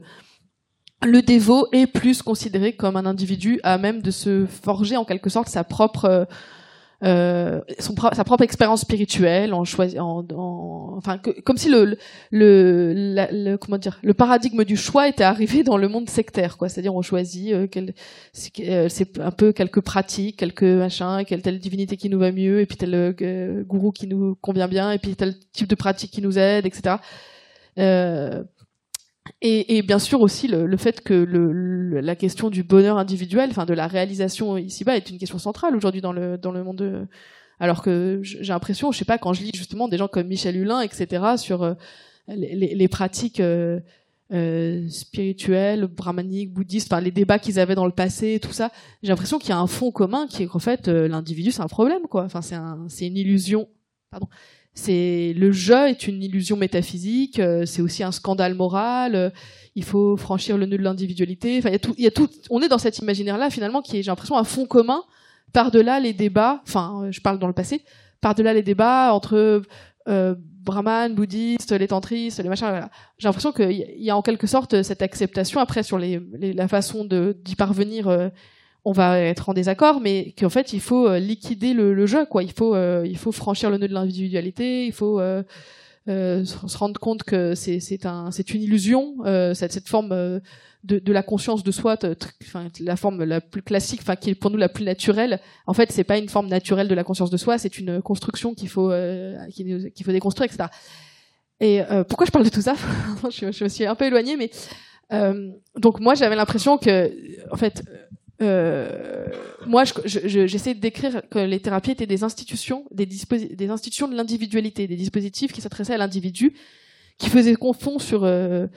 le dévot est plus considéré comme un individu à même de se forger en quelque sorte sa propre, euh, son, sa propre expérience spirituelle, en choisi, en, en, enfin, que, comme si le, le, la, le, comment dire, le paradigme du choix était arrivé dans le monde sectaire, quoi. C'est-à-dire on choisit, euh, quel, c'est, euh, c'est un peu quelques pratiques, quelques machins, quelle telle divinité qui nous va mieux, et puis tel euh, gourou qui nous convient bien, et puis tel type de pratique qui nous aide, et cetera. Euh, Et, et bien sûr aussi le, le fait que le, le, la question du bonheur individuel, enfin de la réalisation ici-bas, est une question centrale aujourd'hui dans le dans le monde. De... Alors que j'ai l'impression, je sais pas, quand je lis justement des gens comme Michel Hulin, et cetera, sur euh, les, les, les pratiques euh, euh, spirituelles, brahmaniques, bouddhistes, enfin les débats qu'ils avaient dans le passé, tout ça, j'ai l'impression qu'il y a un fond commun qui est qu'en fait euh, l'individu c'est un problème, quoi. Enfin c'est un, c'est une illusion. Pardon. C'est le jeu est une illusion métaphysique, euh, c'est aussi un scandale moral. Euh, il faut franchir le nœud de l'individualité. Enfin, il y a tout, il y a tout. On est dans cet imaginaire-là finalement qui est, j'ai l'impression, un fond commun par-delà les débats. Enfin, je parle dans le passé, par-delà les débats entre euh, brahmanes, bouddhistes, les tantristes, les machins. Voilà. J'ai l'impression qu'il y a en quelque sorte cette acceptation. Après, sur les, les la façon de d'y parvenir. Euh, on va être en désaccord, mais qu'en fait il faut euh, liquider le, le jeu, quoi. Il faut, euh, il faut franchir le nœud de l'individualité. Il faut euh, euh, se rendre compte que c'est, c'est un, c'est une illusion. Euh, cette, cette forme euh, de, de la conscience de soi, enfin la forme la plus classique, enfin qui est pour nous la plus naturelle. En fait, c'est pas une forme naturelle de la conscience de soi, c'est une construction qu'il faut, euh, qu'il faut déconstruire, et cetera. Et euh, pourquoi je parle de tout ça? je, je me suis un peu éloignée, mais euh, donc moi j'avais l'impression que, en fait. Euh, moi, je, je, j'essaie de décrire que les thérapies étaient des institutions, des, disposi- des institutions de l'individualité, des dispositifs qui s'adressaient à l'individu, qui faisaient confond sur euh,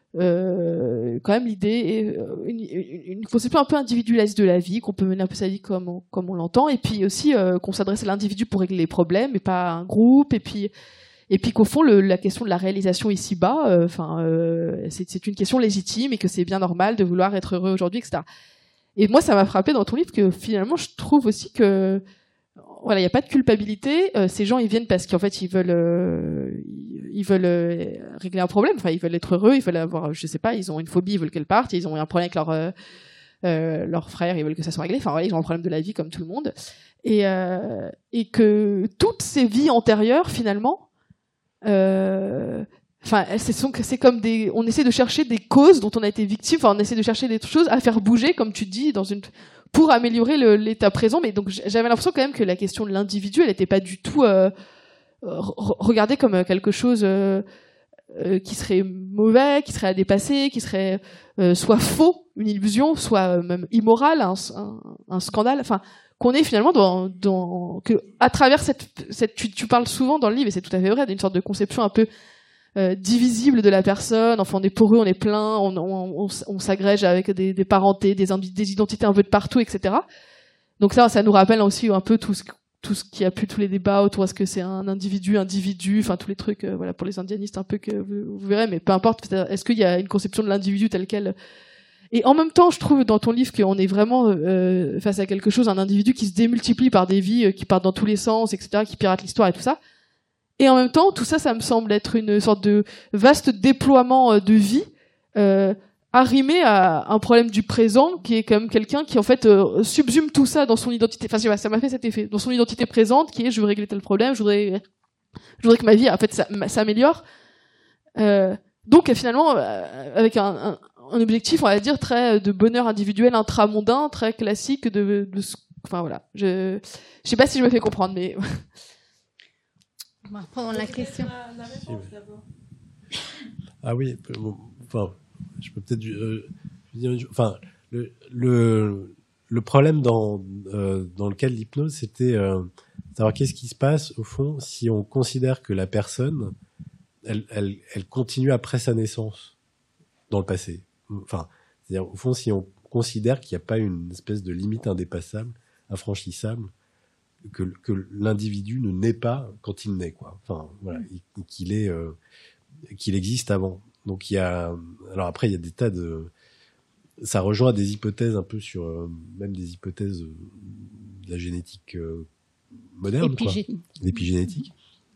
euh, quand même l'idée, une, une conception un peu individualiste de la vie, qu'on peut mener un peu sa vie comme on, comme on l'entend, et puis aussi euh, qu'on s'adresse à l'individu pour régler les problèmes, et pas à un groupe, et puis et puis qu'au fond le, la question de la réalisation ici-bas, enfin, euh, euh, c'est, c'est une question légitime et que c'est bien normal de vouloir être heureux aujourd'hui, et cetera. Et moi, ça m'a frappé dans ton livre que finalement, je trouve aussi que voilà, il n'y a pas de culpabilité. Euh, ces gens, ils viennent parce qu'en fait, ils veulent, euh, ils veulent euh, régler un problème. Enfin, ils veulent être heureux, ils veulent avoir, je sais pas, ils ont une phobie, ils veulent qu'elle parte. Ils ont un problème avec leur euh, euh, leur frère, ils veulent que ça soit réglé. Enfin, voilà, ils ont un problème de la vie comme tout le monde. Et euh, et que toutes ces vies antérieures, finalement. Euh, Enfin, c'est, c'est comme des, on essaie de chercher des causes dont on a été victime. Enfin, on essaie de chercher des choses à faire bouger, comme tu dis, dans une, pour améliorer le, l'état présent. Mais donc, j'avais l'impression quand même que la question de l'individu, elle n'était pas du tout euh, re- regardée comme quelque chose euh, euh, qui serait mauvais, qui serait à dépasser, qui serait euh, soit faux, une illusion, soit euh, même immoral, un, un, un scandale. Enfin, qu'on est finalement dans, dans que à travers cette, cette, tu, tu parles souvent dans le livre, et c'est tout à fait vrai, d'une sorte de conception un peu Euh, divisible de la personne. Enfin, on est poreux, on est plein, on, on, on, on s'agrège avec des, des parentés, des, des identités un peu de partout, et cetera. Donc ça, ça nous rappelle aussi un peu tout ce, tout ce qui a pu, tous les débats autour, est-ce que c'est un individu, individu, enfin tous les trucs, euh, voilà, pour les indianistes un peu que vous, vous verrez, mais peu importe. Est-ce qu'il y a une conception de l'individu telle quelle? Et en même temps, je trouve dans ton livre qu'on est vraiment euh, face à quelque chose, un individu qui se démultiplie par des vies, euh, qui partent dans tous les sens, et cetera, qui pirate l'histoire et tout ça. Et en même temps, tout ça, ça me semble être une sorte de vaste déploiement de vie, euh, arrimé à un problème du présent, qui est quand même quelqu'un qui, en fait, euh, subsume tout ça dans son identité. Enfin, je sais pas, ça m'a fait cet effet. Dans son identité présente, qui est, je veux régler tel problème, je voudrais, je voudrais que ma vie, en fait, ça, s'améliore. Euh, donc, finalement, euh, avec un, un, un objectif, on va dire, très de bonheur individuel, intramondain, très classique de, de, enfin, voilà. Je, je sais pas si je me fais comprendre, mais... On va reprendre la question. La, la réponse, d'abord. Ah oui, bon, enfin, je peux peut-être, euh, dire, enfin, le, le, le problème dans euh, dans le cas de l'hypnose, c'était euh, savoir qu'est-ce qui se passe au fond si on considère que la personne, elle, elle, elle continue après sa naissance dans le passé. Enfin, c'est-à-dire au fond, si on considère qu'il n'y a pas une espèce de limite indépassable, infranchissable, que, que l'individu ne naît pas quand il naît, quoi. Enfin, voilà, qu'il est, euh, qu'il existe avant. Donc il y a, alors après il y a des tas de, ça rejoint des hypothèses un peu sur, euh, même des hypothèses euh, de la génétique euh, moderne, Épigé- quoi, l'épigénétique.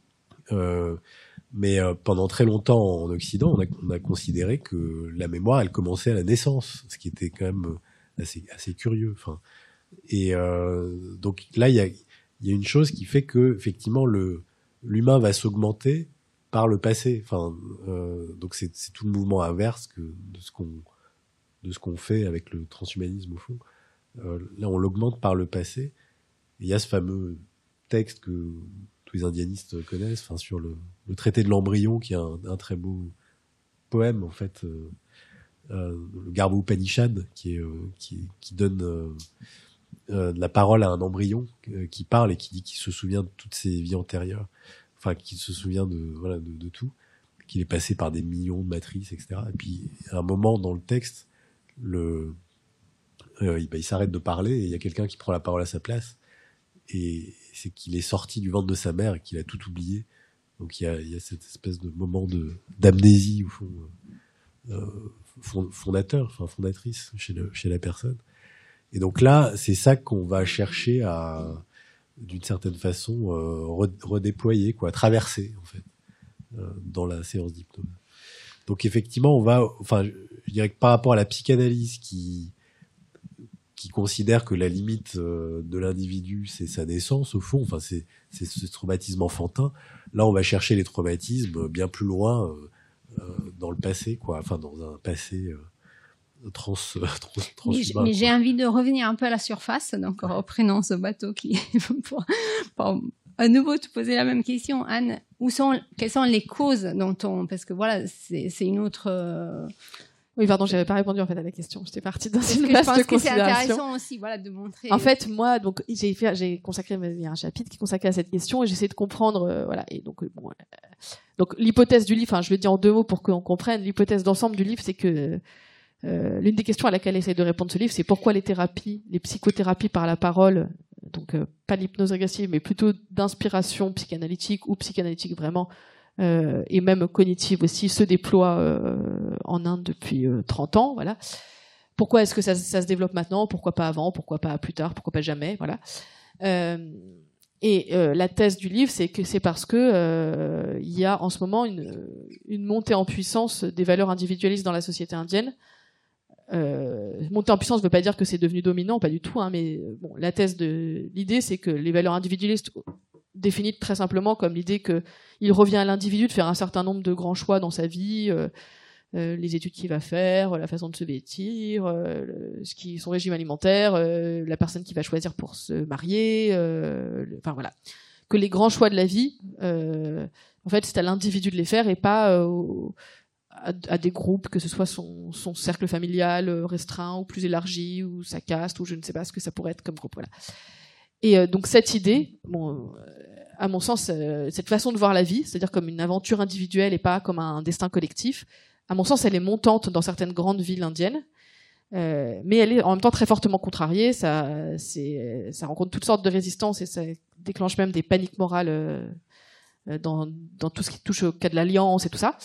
Euh, mais euh, pendant très longtemps en Occident, on a, on a considéré que la mémoire, elle commençait à la naissance, ce qui était quand même assez, assez curieux. Enfin, et euh, donc là, il y a, il y a une chose qui fait que effectivement le l'humain va s'augmenter par le passé. Enfin, euh, donc c'est, c'est tout le mouvement inverse que de ce qu'on de ce qu'on fait avec le transhumanisme au fond. Euh, là, on l'augmente par le passé. Et il y a ce fameux texte que tous les indianistes connaissent, enfin sur le, le traité de l'embryon, qui est un, un très beau poème en fait, euh, euh, le Garba Upanishad, qui est euh, qui, qui donne euh, euh, la parole à un embryon euh, qui parle et qui dit qu'il se souvient de toutes ses vies antérieures, enfin qu'il se souvient de voilà de, de tout, qu'il est passé par des millions de matrices, et cetera. Et puis à un moment dans le texte, le euh, il, bah, il s'arrête de parler et il y a quelqu'un qui prend la parole à sa place. Et c'est qu'il est sorti du ventre de sa mère et qu'il a tout oublié. Donc il y a, il y a cette espèce de moment de d'amnésie au fond, euh, fondateur, enfin fondatrice chez le, chez la personne. Et donc là, c'est ça qu'on va chercher à, d'une certaine façon, euh, redéployer, quoi, traverser en fait, euh, dans la séance d'hypnose. Donc effectivement, on va, enfin, je, je dirais que par rapport à la psychanalyse qui qui considère que la limite euh, de l'individu, c'est sa naissance, au fond, enfin, c'est, c'est ce traumatisme enfantin. Là, on va chercher les traumatismes bien plus loin, euh, euh, dans le passé, quoi, enfin, dans un passé euh, trans, euh, trans, transhumain. Mais, mais j'ai envie de revenir un peu à la surface, donc en reprenant ce bateau qui, pour, pour à nouveau te poser la même question, Anne, où sont, quelles sont les causes dont on, parce que voilà, c'est, c'est une autre, euh, Oui, pardon, j'avais pas répondu en fait à la question. J'étais partie dans parce une que je vaste pense que c'est considération. intéressant aussi, voilà, de montrer. En fait, moi, donc j'ai fait, j'ai consacré, il y a un chapitre qui est consacré à cette question et j'essaie de comprendre, euh, voilà. Et donc, euh, bon, euh, donc l'hypothèse du livre, enfin, je le dis en deux mots pour qu'on comprenne. L'hypothèse d'ensemble du livre, c'est que euh, l'une des questions à laquelle essaie de répondre ce livre, c'est pourquoi les thérapies, les psychothérapies par la parole, donc euh, pas l'hypnose régressive, mais plutôt d'inspiration psychanalytique ou psychanalytique vraiment. Euh, et même cognitive aussi, se déploie euh, en Inde depuis euh, trente ans, voilà. Pourquoi est-ce que ça, ça se développe maintenant? Pourquoi pas avant? Pourquoi pas plus tard? Pourquoi pas jamais? Voilà. Euh, et euh, la thèse du livre, c'est que c'est parce que euh, il y a en ce moment une, une montée en puissance des valeurs individualistes dans la société indienne. Euh, montée en puissance ne veut pas dire que c'est devenu dominant, pas du tout, hein, mais bon, la thèse de l'idée, c'est que les valeurs individualistes définies très simplement comme l'idée que il revient à l'individu de faire un certain nombre de grands choix dans sa vie, euh, euh, les études qu'il va faire, la façon de se vêtir, euh, le, ce qui, son régime alimentaire, euh, la personne qui va choisir pour se marier, euh, le, enfin voilà, que les grands choix de la vie, euh, en fait, c'est à l'individu de les faire et pas euh, au, à, à des groupes, que ce soit son, son cercle familial restreint ou plus élargi ou sa caste ou je ne sais pas ce que ça pourrait être comme groupe. Voilà. Et euh, donc cette idée, bon, à mon sens, euh, cette façon de voir la vie, c'est-à-dire comme une aventure individuelle et pas comme un destin collectif, à mon sens, elle est montante dans certaines grandes villes indiennes, euh, mais elle est en même temps très fortement contrariée. Ça, c'est, ça rencontre toutes sortes de résistances et ça déclenche même des paniques morales euh, dans, dans tout ce qui touche au cas de l'alliance et tout ça.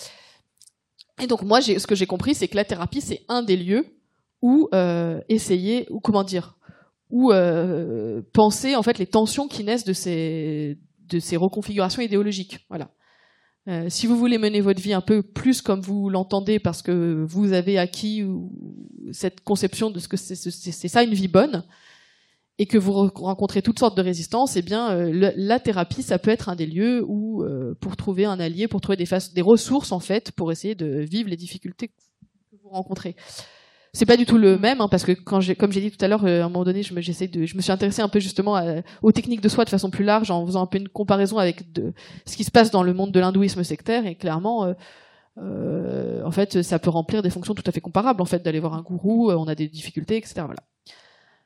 Et donc moi, j'ai, ce que j'ai compris, c'est que la thérapie, c'est un des lieux où euh, essayer, ou comment dire, ou euh, penser en fait les tensions qui naissent de ces de ces reconfigurations idéologiques. Voilà. Euh, si vous voulez mener votre vie un peu plus comme vous l'entendez parce que vous avez acquis ou, cette conception de ce que c'est, c'est, c'est ça une vie bonne et que vous rencontrez toutes sortes de résistances, eh bien euh, le, la thérapie ça peut être un des lieux où euh, pour trouver un allié, pour trouver des faces, des ressources en fait pour essayer de vivre les difficultés que vous rencontrez. C'est pas du tout le même, hein, parce que quand j'ai, comme j'ai dit tout à l'heure, euh, à un moment donné, je me, j'essaie de, je me suis intéressée un peu justement à, aux techniques de soi de façon plus large, en faisant un peu une comparaison avec de, ce qui se passe dans le monde de l'hindouisme sectaire, et clairement, euh, euh, en fait, ça peut remplir des fonctions tout à fait comparables, en fait, d'aller voir un gourou, euh, on a des difficultés, et cetera. Voilà.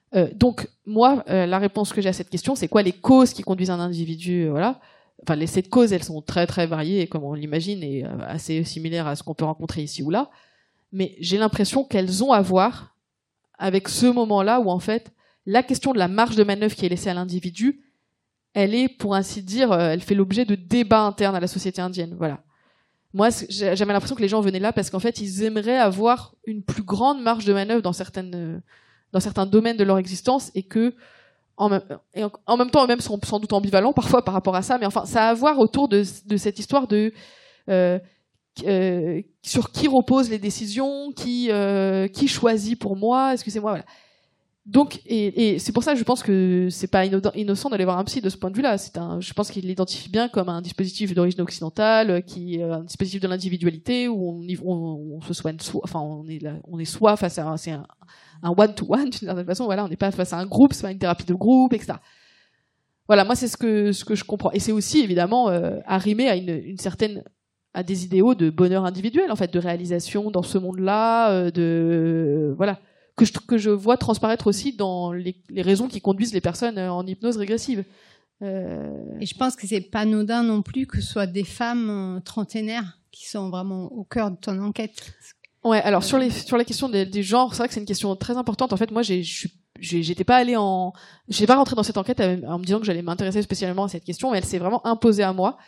Euh, donc moi, euh, la réponse que j'ai à cette question, c'est quoi les causes qui conduisent un individu, euh, voilà. Enfin, les cette causes, elles sont très très variées, comme on l'imagine, et euh, assez similaires à ce qu'on peut rencontrer ici ou là. Mais j'ai l'impression qu'elles ont à voir avec ce moment-là où en fait, la question de la marge de manœuvre qui est laissée à l'individu, elle est, pour ainsi dire, euh, elle fait l'objet de débats internes à la société indienne. Voilà. Moi, j'ai jamais l'impression que les gens venaient là parce qu'en fait, ils aimeraient avoir une plus grande marge de manœuvre dans certaines, euh, dans certains domaines de leur existence et que, en même, et en, en même temps, eux-mêmes sont sans doute ambivalents parfois par rapport à ça, mais enfin, ça a à voir autour de, de cette histoire de euh, euh, sur qui reposent les décisions, qui, euh, qui choisit pour moi, excusez-moi, voilà. Donc, et, et c'est pour ça que je pense que c'est pas innocent d'aller voir un psy de ce point de vue-là. C'est un, je pense qu'il l'identifie bien comme un dispositif d'origine occidentale, qui euh, un dispositif de l'individualité où on, on, on se soigne soi, enfin on est là, on est soi face à, c'est un, un one-to-one d'une certaine façon. Voilà, on n'est pas face à un groupe, c'est pas une thérapie de groupe, et cetera. Voilà, moi c'est ce que ce que je comprends. Et c'est aussi évidemment euh, arrimé à une, une certaine à des idéaux de bonheur individuel en fait, de réalisation dans ce monde-là, euh, de euh, voilà. Que je, que je vois transparaître aussi dans les, les raisons qui conduisent les personnes en hypnose régressive. Euh... Et je pense que c'est pas anodin non plus que ce soit des femmes euh, trentenaires qui sont vraiment au cœur de ton enquête. Ouais, alors sur les sur la question des, des genres, c'est vrai que c'est une question très importante. En fait, moi, j'ai, je suis, j'ai, j'étais pas allée en, j'étais pas rentrée dans cette enquête en me disant que j'allais m'intéresser spécialement à cette question, mais elle s'est vraiment imposée à moi.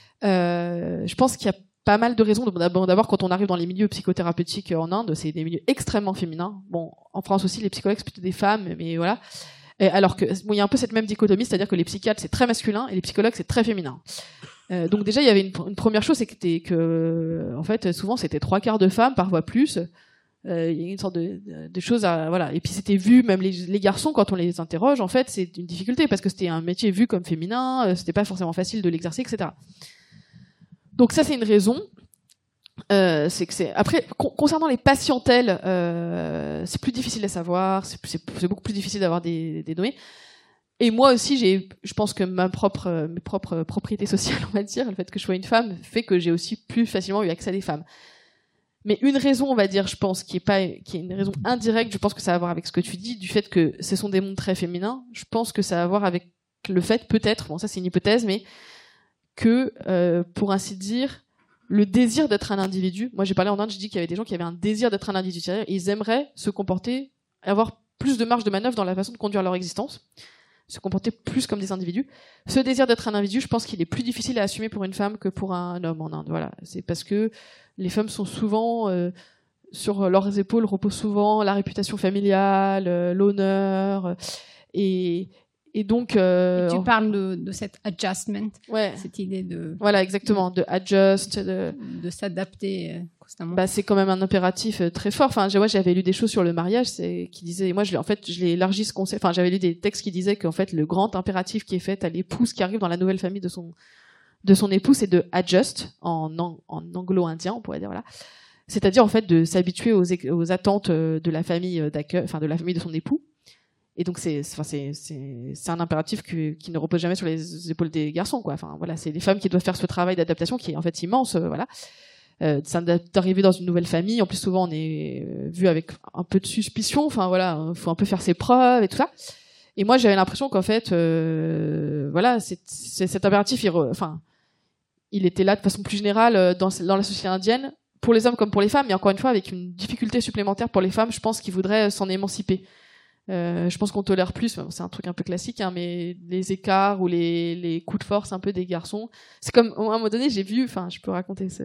Euh, je pense qu'il y a pas mal de raisons. D'abord, quand on arrive dans les milieux psychothérapeutiques en Inde, c'est des milieux extrêmement féminins. Bon, en France aussi, les psychologues, c'est plutôt des femmes, mais voilà. Et alors que, bon, il y a un peu cette même dichotomie, c'est-à-dire que les psychiatres, c'est très masculin, et les psychologues, c'est très féminin. Euh, donc déjà, il y avait une, une première chose, c'est que, c'était que, en fait, souvent, c'était trois quarts de femmes, parfois plus. Euh, il y a une sorte de, de, de choses à, voilà. Et puis c'était vu, même les, les garçons, quand on les interroge, en fait, c'est une difficulté, parce que c'était un métier vu comme féminin, euh, c'était pas forcément facile de l'exercer, et cetera. Donc ça, c'est une raison. Euh, c'est que c'est après con- concernant les patientèles, euh, c'est plus difficile à savoir, c'est, c'est, c'est beaucoup plus difficile d'avoir des, des données. Et moi aussi, j'ai, je pense que ma propre, mes propres propriétés sociales, on va dire, le fait que je sois une femme, fait que j'ai aussi plus facilement eu accès à des femmes. Mais une raison, on va dire, je pense, qui est pas, qui est une raison indirecte, je pense que ça a à voir avec ce que tu dis, du fait que ce sont des mondes très féminins. Je pense que ça a à voir avec le fait, peut-être, bon ça c'est une hypothèse, mais que, euh, pour ainsi dire, le désir d'être un individu. Moi, j'ai parlé en Inde, j'ai dit qu'il y avait des gens qui avaient un désir d'être un individu. C'est-à-dire, ils aimeraient se comporter, avoir plus de marge de manœuvre dans la façon de conduire leur existence, se comporter plus comme des individus. Ce désir d'être un individu, je pense qu'il est plus difficile à assumer pour une femme que pour un homme en Inde. Voilà, c'est parce que les femmes sont souvent euh, sur leurs épaules repose souvent la réputation familiale, euh, l'honneur, euh, et Et donc, euh, et tu parles de, de cet adjustment, ouais, cette idée de voilà exactement de adjust, de, de s'adapter euh, constamment. Bah c'est quand même un impératif euh, très fort. Enfin, j'ai, ouais, j'avais lu des choses sur le mariage, c'est qui disaient, moi je l'ai, en fait, je l'ai élargi ce concept. Enfin, j'avais lu des textes qui disaient qu'en fait le grand impératif qui est fait à l'épouse qui arrive dans la nouvelle famille de son de son époux, c'est de adjust en en, en anglo-indien, on pourrait dire voilà. C'est-à-dire en fait de s'habituer aux aux attentes de la famille d'accueil, enfin de la famille de son époux. Et donc c'est, enfin c'est, c'est, c'est un impératif que, qui ne repose jamais sur les épaules des garçons, quoi. Enfin voilà, c'est les femmes qui doivent faire ce travail d'adaptation qui est en fait immense, euh, voilà. Euh, d'arriver dans une nouvelle famille, en plus souvent on est vu avec un peu de suspicion. Enfin voilà, faut un peu faire ses preuves et tout ça. Et moi j'avais l'impression qu'en fait, euh, voilà, c'est, c'est cet impératif, il, re, enfin, il était là de façon plus générale dans, dans la société indienne, pour les hommes comme pour les femmes, mais encore une fois avec une difficulté supplémentaire pour les femmes, je pense qu'ils voudraient s'en émanciper. Euh, je pense qu'on tolère plus, c'est un truc un peu classique, hein, mais les écarts ou les, les coups de force un peu des garçons, c'est comme à un moment donné j'ai vu, enfin je peux raconter ce...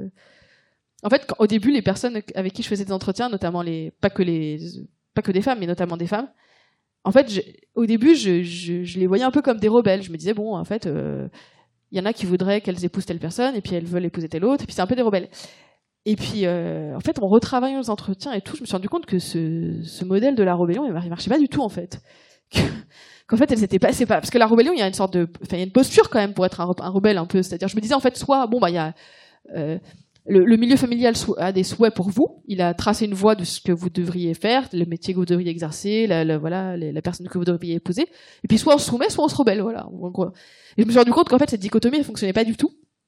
En fait, quand, au début, les personnes avec qui je faisais des entretiens, notamment les, pas que les, pas que des femmes, mais notamment des femmes, en fait, je, au début, je, je, je les voyais un peu comme des rebelles. Je me disais bon, en fait, il euh, y en a qui voudraient qu'elles épousent telle personne, et puis elles veulent épouser telle autre, et puis c'est un peu des rebelles. Et puis, euh, en fait, en retravaillant les entretiens et tout, je me suis rendu compte que ce, ce modèle de la rébellion, il marchait pas du tout, en fait. Que, qu'en fait, elles étaient pas, c'est pas, parce que la rébellion, il y a une sorte de, enfin, il y a une posture quand même pour être un, un rebelle un peu. C'est-à-dire, je me disais en fait, soit, bon, bah, il y a, euh, le, le milieu familial a des souhaits pour vous. Il a tracé une voie de ce que vous devriez faire, le métier que vous devriez exercer, la, la voilà, la, la personne que vous devriez épouser. Et puis, soit on se soumet, soit on se rebelle, voilà. En gros. Et je me suis rendu compte qu'en fait, cette dichotomie, elle fonctionnait pas du tout.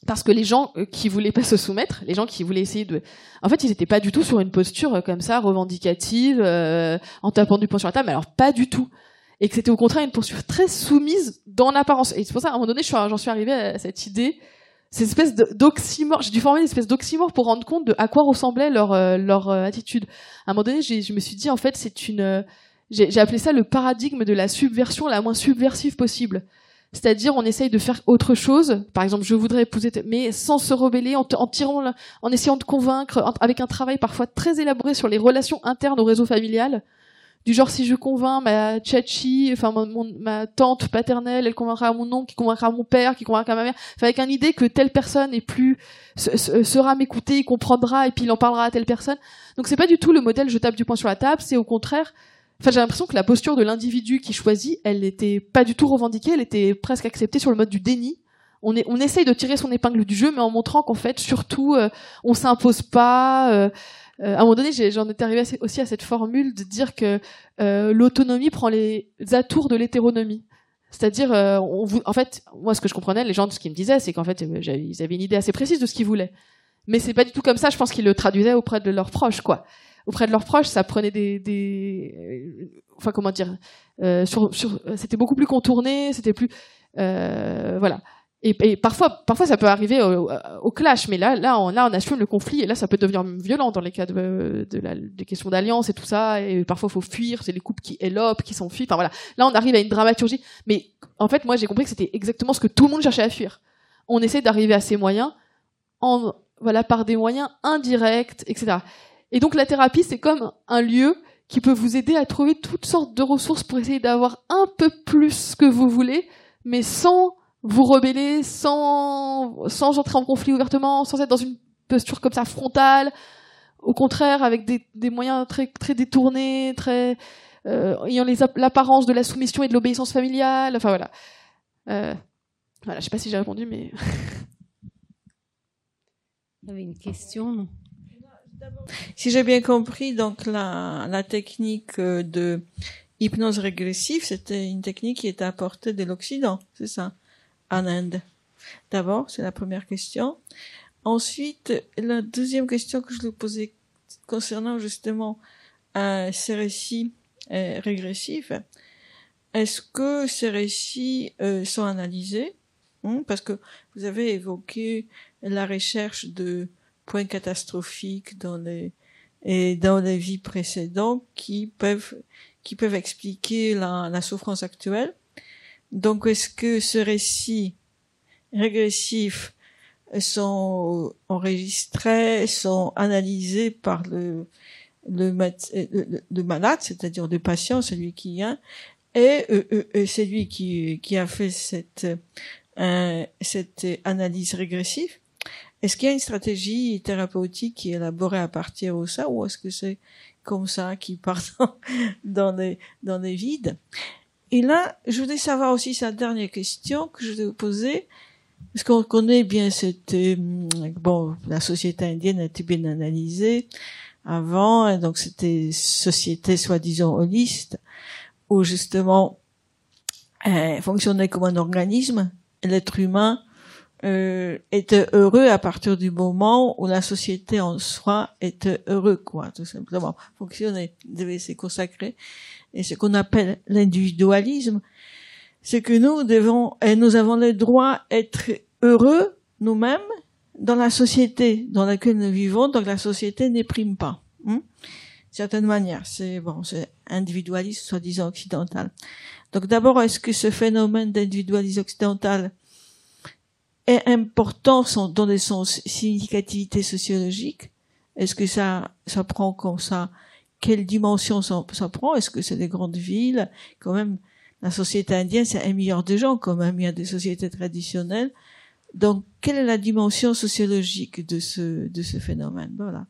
parce que les gens euh, qui voulaient pas se soumettre, les gens qui voulaient essayer de, en fait, ils étaient pas du tout sur une posture euh, comme ça revendicative, euh, en tapant du poing sur la table, mais alors pas du tout. Et que c'était au contraire une posture très soumise dans l'apparence. Et c'est pour ça, à un moment donné, je suis, j'en suis arrivée à cette idée, cette espèce de, d'oxymore. J'ai dû former une espèce d'oxymore pour rendre compte de à quoi ressemblait leur euh, leur euh, attitude. À un moment donné, j'ai, je me suis dit, en fait, c'est une, euh, j'ai, j'ai appelé ça le paradigme de la subversion la moins subversive possible. C'est-à-dire, on essaye de faire autre chose. Par exemple, je voudrais épouser, t- mais sans se rebeller, en, t- en tirant, la- en essayant de convaincre, en- avec un travail parfois très élaboré sur les relations internes au réseau familial. Du genre, si je convainc ma tchatchi, enfin mon, mon- ma tante paternelle, elle convaincra mon oncle, qui convaincra mon père, qui convaincra ma mère, enfin, avec une idée que telle personne est plus se, se, sera m'écouter, il comprendra et puis il en parlera à telle personne. Donc c'est pas du tout le modèle je tape du poing sur la table, c'est au contraire. Enfin, j'ai l'impression que la posture de l'individu qui choisit, elle n'était pas du tout revendiquée, elle était presque acceptée sur le mode du déni. On, est, on essaye de tirer son épingle du jeu, mais en montrant qu'en fait, surtout, euh, on s'impose pas. Euh, euh, à un moment donné, j'ai, j'en étais arrivée aussi à cette formule de dire que euh, l'autonomie prend les atours de l'hétéronomie. C'est-à-dire, euh, on, vous, en fait, moi, ce que je comprenais, les gens, ce qu'ils me disaient, c'est qu'en fait, euh, j'avais, ils avaient une idée assez précise de ce qu'ils voulaient. Mais c'est pas du tout comme ça. Je pense qu'ils le traduisaient auprès de leurs proches, quoi. Auprès de leurs proches, ça prenait des, des, euh, enfin comment dire, euh, sur, sur, c'était beaucoup plus contourné, c'était plus, euh, voilà. Et, et parfois, parfois ça peut arriver au, au clash, mais là, là, on, là, on assume le conflit, et là, ça peut devenir violent dans les cas de, de la, des questions d'alliance et tout ça. Et parfois, faut fuir, c'est les couples qui élopent, qui s'enfuient. Enfin voilà. Là, on arrive à une dramaturgie. Mais en fait, moi, j'ai compris que c'était exactement ce que tout le monde cherchait à fuir. On essaie d'arriver à ces moyens, en, voilà, par des moyens indirects, et cetera. Et donc la thérapie, c'est comme un lieu qui peut vous aider à trouver toutes sortes de ressources pour essayer d'avoir un peu plus ce que vous voulez, mais sans vous rebeller, sans, sans entrer en conflit ouvertement, sans être dans une posture comme ça frontale. Au contraire, avec des, des moyens très, très détournés, très, euh, ayant les, l'apparence de la soumission et de l'obéissance familiale. Enfin voilà. Euh, voilà, je sais pas si j'ai répondu, mais... Il y avait une question, non? Si j'ai bien compris, donc la, la technique de hypnose régressive, c'était une technique qui était apportée de l'Occident, c'est ça, en Inde. D'abord, c'est la première question. Ensuite, la deuxième question que je lui posais concernant justement euh, ces récits euh, régressifs, est-ce que ces récits euh, sont analysés, hein, parce que vous avez évoqué la recherche de points catastrophiques dans les et dans les vies précédentes qui peuvent qui peuvent expliquer la, la souffrance actuelle. Donc, est-ce que ce récit régressif sont enregistrés, sont analysés par le le, le, le malade, c'est-à-dire le patient, celui qui vient, et, et, et celui qui qui a fait cette euh, cette analyse régressive? Est-ce qu'il y a une stratégie thérapeutique qui est élaborée à partir de ça, ou est-ce que c'est comme ça qui part dans, dans les dans les vides? Et là, je voulais savoir aussi sa dernière question que je voulais vous poser, parce qu'on connaît bien cette bon, la société indienne a été bien analysée avant, et donc c'était société soi-disant holiste, où justement elle fonctionnait comme un organisme, et l'être humain Euh, était heureux à partir du moment où la société en soi était heureux, quoi, tout simplement. Fonctionner, devait se consacrer. Et ce qu'on appelle l'individualisme, c'est que nous devons, et nous avons le droit d'être heureux nous-mêmes dans la société dans laquelle nous vivons, donc la société n'épprime pas. Hein, certaine manière, c'est bon, c'est individualisme soi-disant occidental. Donc d'abord, est-ce que ce phénomène d'individualisme occidental est important dans son significativité sociologique? Est-ce que ça, ça prend comme ça? Quelle dimension ça, ça prend? Est-ce que c'est des grandes villes? Quand même, la société indienne, c'est un milliard de gens, quand même. Il y a des sociétés traditionnelles. Donc, quelle est la dimension sociologique de ce, de ce phénomène? Voilà.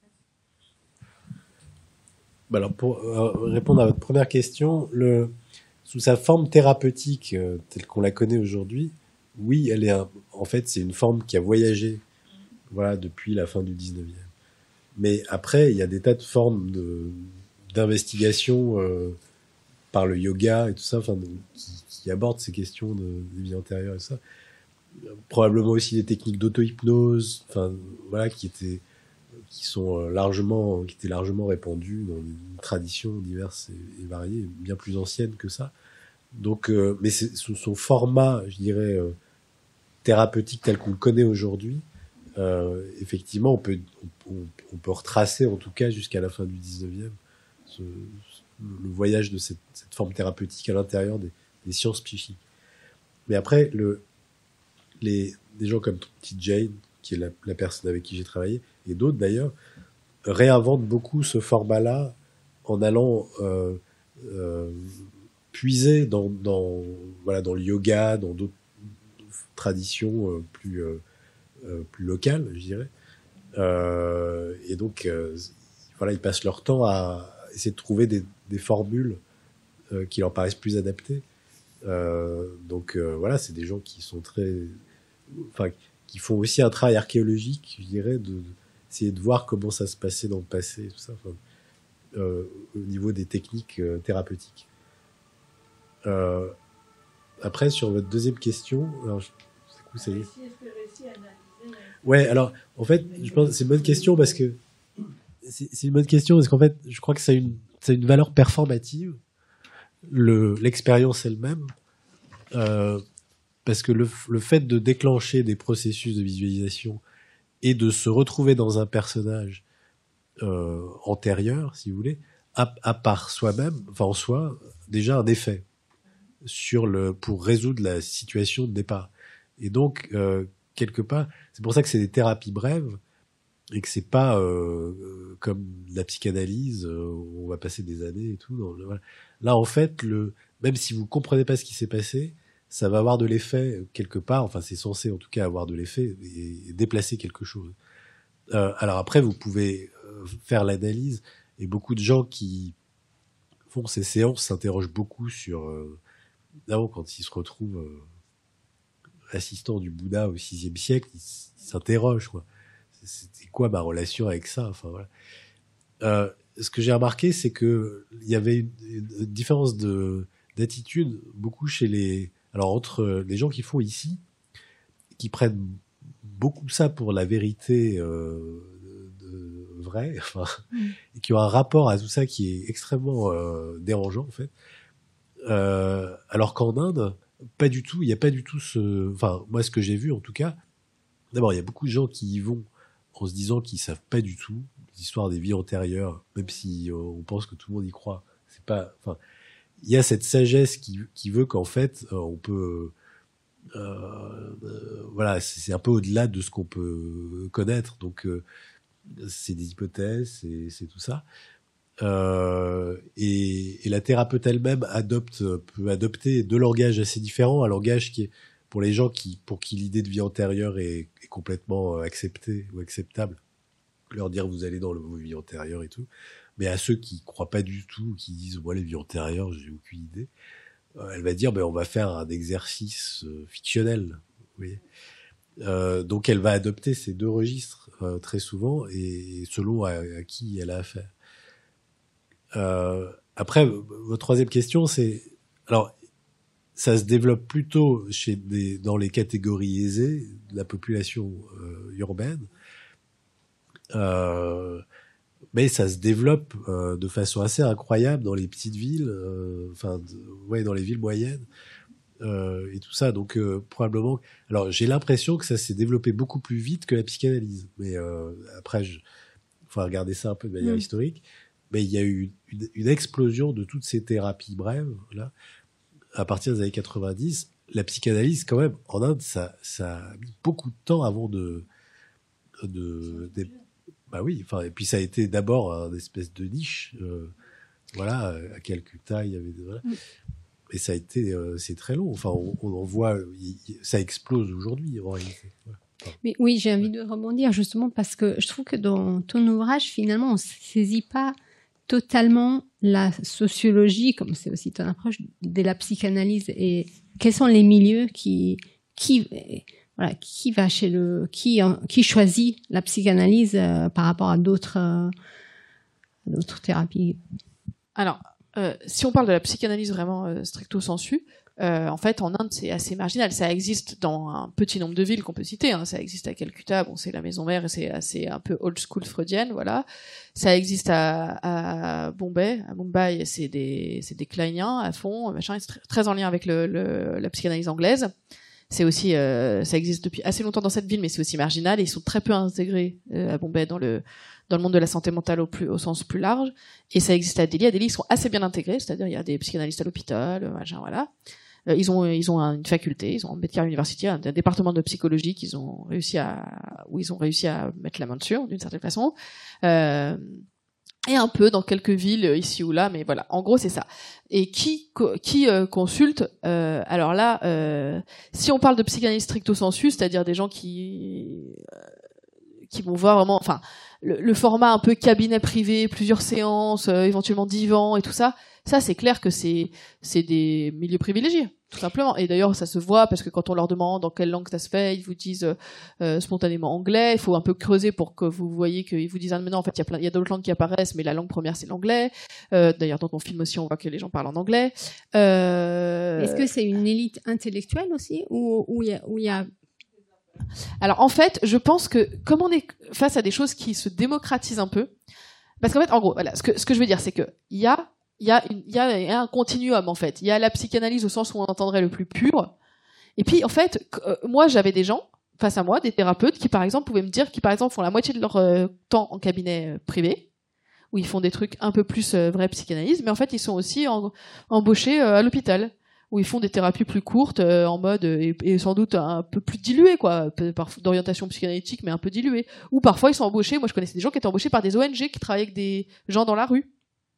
Bah alors, pour euh, répondre à votre première question, le, sous sa forme thérapeutique, euh, telle qu'on la connaît aujourd'hui, oui, elle est un, en fait, c'est une forme qui a voyagé, voilà, depuis la fin du dix-neuvième. Mais après, il y a des tas de formes de, d'investigation euh, par le yoga et tout ça, enfin, de, qui, qui abordent ces questions de, de vie antérieure et ça. probablement aussi des techniques d'auto-hypnose, enfin voilà, qui étaient, qui sont largement, qui étaient largement répandues dans une tradition diverse et, et variée, bien plus ancienne que ça. Donc, euh, mais c'est, son, son format, je dirais, euh, thérapeutique tel qu'on le connaît aujourd'hui, euh, effectivement, on peut, on, on peut retracer en tout cas jusqu'à la fin du dix-neuvième ce, le voyage de cette, cette forme thérapeutique à l'intérieur des, des sciences psychiques. Mais après, le, les, des gens comme T. Jane, qui est la, la personne avec qui j'ai travaillé, et d'autres d'ailleurs, réinventent beaucoup ce format-là en allant euh, euh, puiser dans, dans, voilà, dans le yoga, dans d'autres traditions euh, plus, euh, euh, plus locales, je dirais. Euh, et donc, euh, voilà, ils passent leur temps à essayer de trouver des, des formules euh, qui leur paraissent plus adaptées. Euh, donc euh, voilà, c'est des gens qui sont très, enfin, qui font aussi un travail archéologique, je dirais, de essayer de voir comment ça se passait dans le passé, tout ça, enfin, euh, au niveau des techniques euh, thérapeutiques. Euh, après, sur votre deuxième question, alors, je, c'est cool, ça y est. Ouais, alors, en fait, je pense que c'est une bonne question parce que c'est, c'est une bonne question parce qu'en fait, je crois que ça a une, ça a une valeur performative. Le, l'expérience elle-même, euh, parce que le, le fait de déclencher des processus de visualisation et de se retrouver dans un personnage euh, antérieur, si vous voulez, à, à part soi-même, enfin en soi, déjà un effet sur le pour résoudre la situation de départ. Et donc euh, quelque part, c'est pour ça que c'est des thérapies brèves et que c'est pas euh, comme la psychanalyse euh, où on va passer des années et tout. Non, voilà. Là, en fait, le même si vous comprenez pas ce qui s'est passé, ça va avoir de l'effet quelque part. Enfin, c'est censé en tout cas avoir de l'effet et, et déplacer quelque chose. Euh, alors après, vous pouvez euh, faire l'analyse et beaucoup de gens qui font ces séances s'interrogent beaucoup sur euh, d'abord quand ils se retrouvent euh, assistants du Bouddha au sixième siècle, ils, ils s'interrogent quoi. C'était quoi ma relation avec ça? Enfin voilà. Euh, ce que j'ai remarqué, c'est que il y avait une, une différence de d'attitude beaucoup chez les, alors entre les gens qui font ici, qui prennent beaucoup ça pour la vérité euh, de, de vraie, enfin, mmh. et qui ont un rapport à tout ça qui est extrêmement euh, dérangeant en fait. Euh, alors qu'en Inde, pas du tout. Il y a pas du tout ce, enfin moi ce que j'ai vu en tout cas. D'abord, il y a beaucoup de gens qui y vont en se disant qu'ils savent pas du tout l'histoire des vies antérieures, même si euh, on pense que tout le monde y croit. C'est pas, enfin, il y a cette sagesse qui, qui veut qu'en fait, euh, on peut, euh, euh, voilà, c'est, c'est un peu au-delà de ce qu'on peut connaître. Donc, euh, c'est des hypothèses, c'est, c'est tout ça. Euh, et, et la thérapeute elle-même adopte, peut adopter deux langages assez différents, un langage qui est pour les gens qui, pour qui l'idée de vie antérieure est, est complètement acceptée ou acceptable, leur dire vous allez dans le, vos vies antérieures et tout. Mais à ceux qui croient pas du tout, qui disent moi les vies antérieures, j'ai aucune idée, euh, elle va dire ben on va faire un exercice euh, fictionnel. Vous voyez. Euh, donc elle va adopter ces deux registres euh, très souvent et, et selon à, à qui elle a affaire. Euh, après, votre troisième question, c'est alors. Ça se développe plutôt chez des, dans les catégories aisées de la population euh, urbaine, euh, mais ça se développe euh, de façon assez incroyable dans les petites villes, euh, enfin, de, ouais, dans les villes moyennes euh, et tout ça. Donc euh, probablement, alors j'ai l'impression que ça s'est développé beaucoup plus vite que la psychanalyse, mais euh, après, il faut regarder ça un peu de manière mmh. historique. Mais il y a eu une, une explosion de toutes ces thérapies brèves là. À partir des années quatre-vingt-dix, la psychanalyse, quand même, en Inde, ça, ça a mis beaucoup de temps avant de, de, de bah oui, enfin, et puis ça a été d'abord une espèce de niche, euh, voilà, à Calcutta, il y avait, voilà. Mm. Et ça a été, euh, c'est très long. Enfin, on, on en voit, il, ça explose aujourd'hui, en réalité. Voilà. Enfin, Mais oui, j'ai envie de rebondir justement parce que je trouve que dans ton ouvrage, finalement, on ne saisit pas totalement la sociologie, comme c'est aussi ton approche, de la psychanalyse et quels sont les milieux qui, qui, voilà, qui va chez le, qui, qui choisit la psychanalyse euh, par rapport à d'autres, euh, d'autres thérapies. Alors, euh, si on parle de la psychanalyse vraiment euh, stricto sensu, euh, en fait, en Inde, c'est assez marginal. Ça existe dans un petit nombre de villes qu'on peut citer. Hein. Ça existe à Calcutta, bon, c'est la maison mère et c'est assez un peu old school freudienne, voilà. Ça existe à, à Bombay, à Mumbai, c'est des, c'est des kleiniens à fond, machin, c'est très, très en lien avec le, le, la psychanalyse anglaise. C'est aussi, euh, ça existe depuis assez longtemps dans cette ville, mais c'est aussi marginal et ils sont très peu intégrés euh, à Bombay dans le dans le monde de la santé mentale au plus au sens plus large. Et ça existe à Delhi. À Delhi, ils sont assez bien intégrés, c'est-à-dire il y a des psychanalystes à l'hôpital, machin, voilà. Euh, ils ont ils ont une faculté, ils ont un Medcare University, un, un département de psychologie qu'ils ont réussi à où ils ont réussi à mettre la main dessus d'une certaine façon. Euh, et un peu dans quelques villes ici ou là, mais voilà. En gros, c'est ça. Et qui qui euh, consulte euh, alors là, euh, si on parle de psychanalyse stricto sensu, c'est-à-dire des gens qui euh, qui vont voir vraiment, enfin, le, le format un peu cabinet privé, plusieurs séances, euh, éventuellement divan et tout ça, ça c'est clair que c'est c'est des milieux privilégiés, tout simplement. Et d'ailleurs, ça se voit parce que quand on leur demande en quelle langue ça se fait, ils vous disent euh, spontanément anglais. Il faut un peu creuser pour que vous voyez qu'ils vous disent ah, mais non, en fait, il y a plein, il y a d'autres langues qui apparaissent, mais la langue première c'est l'anglais. Euh, d'ailleurs, dans mon film aussi, on voit que les gens parlent en anglais. Euh... Est-ce que c'est une élite intellectuelle aussi, ou où il y a, où il y a Alors en fait, je pense que comme on est face à des choses qui se démocratisent un peu, parce qu'en fait, en gros, voilà, ce que ce que je veux dire, c'est que il y a il y a une, il y a, il y a un continuum en fait. Il y a la psychanalyse au sens où on entendrait le plus pur, et puis en fait, euh, moi j'avais des gens face à moi, des thérapeutes qui par exemple pouvaient me dire, qui par exemple font la moitié de leur euh, temps en cabinet euh, privé, où ils font des trucs un peu plus euh, vraie psychanalyse, mais en fait ils sont aussi en, embauchés euh, à l'hôpital, où ils font des thérapies plus courtes, euh, en mode, et, et sans doute un peu plus diluées, quoi, d'orientation psychanalytique, mais un peu diluées. Ou parfois, ils sont embauchés, moi je connaissais des gens qui étaient embauchés par des O N G qui travaillaient avec des gens dans la rue.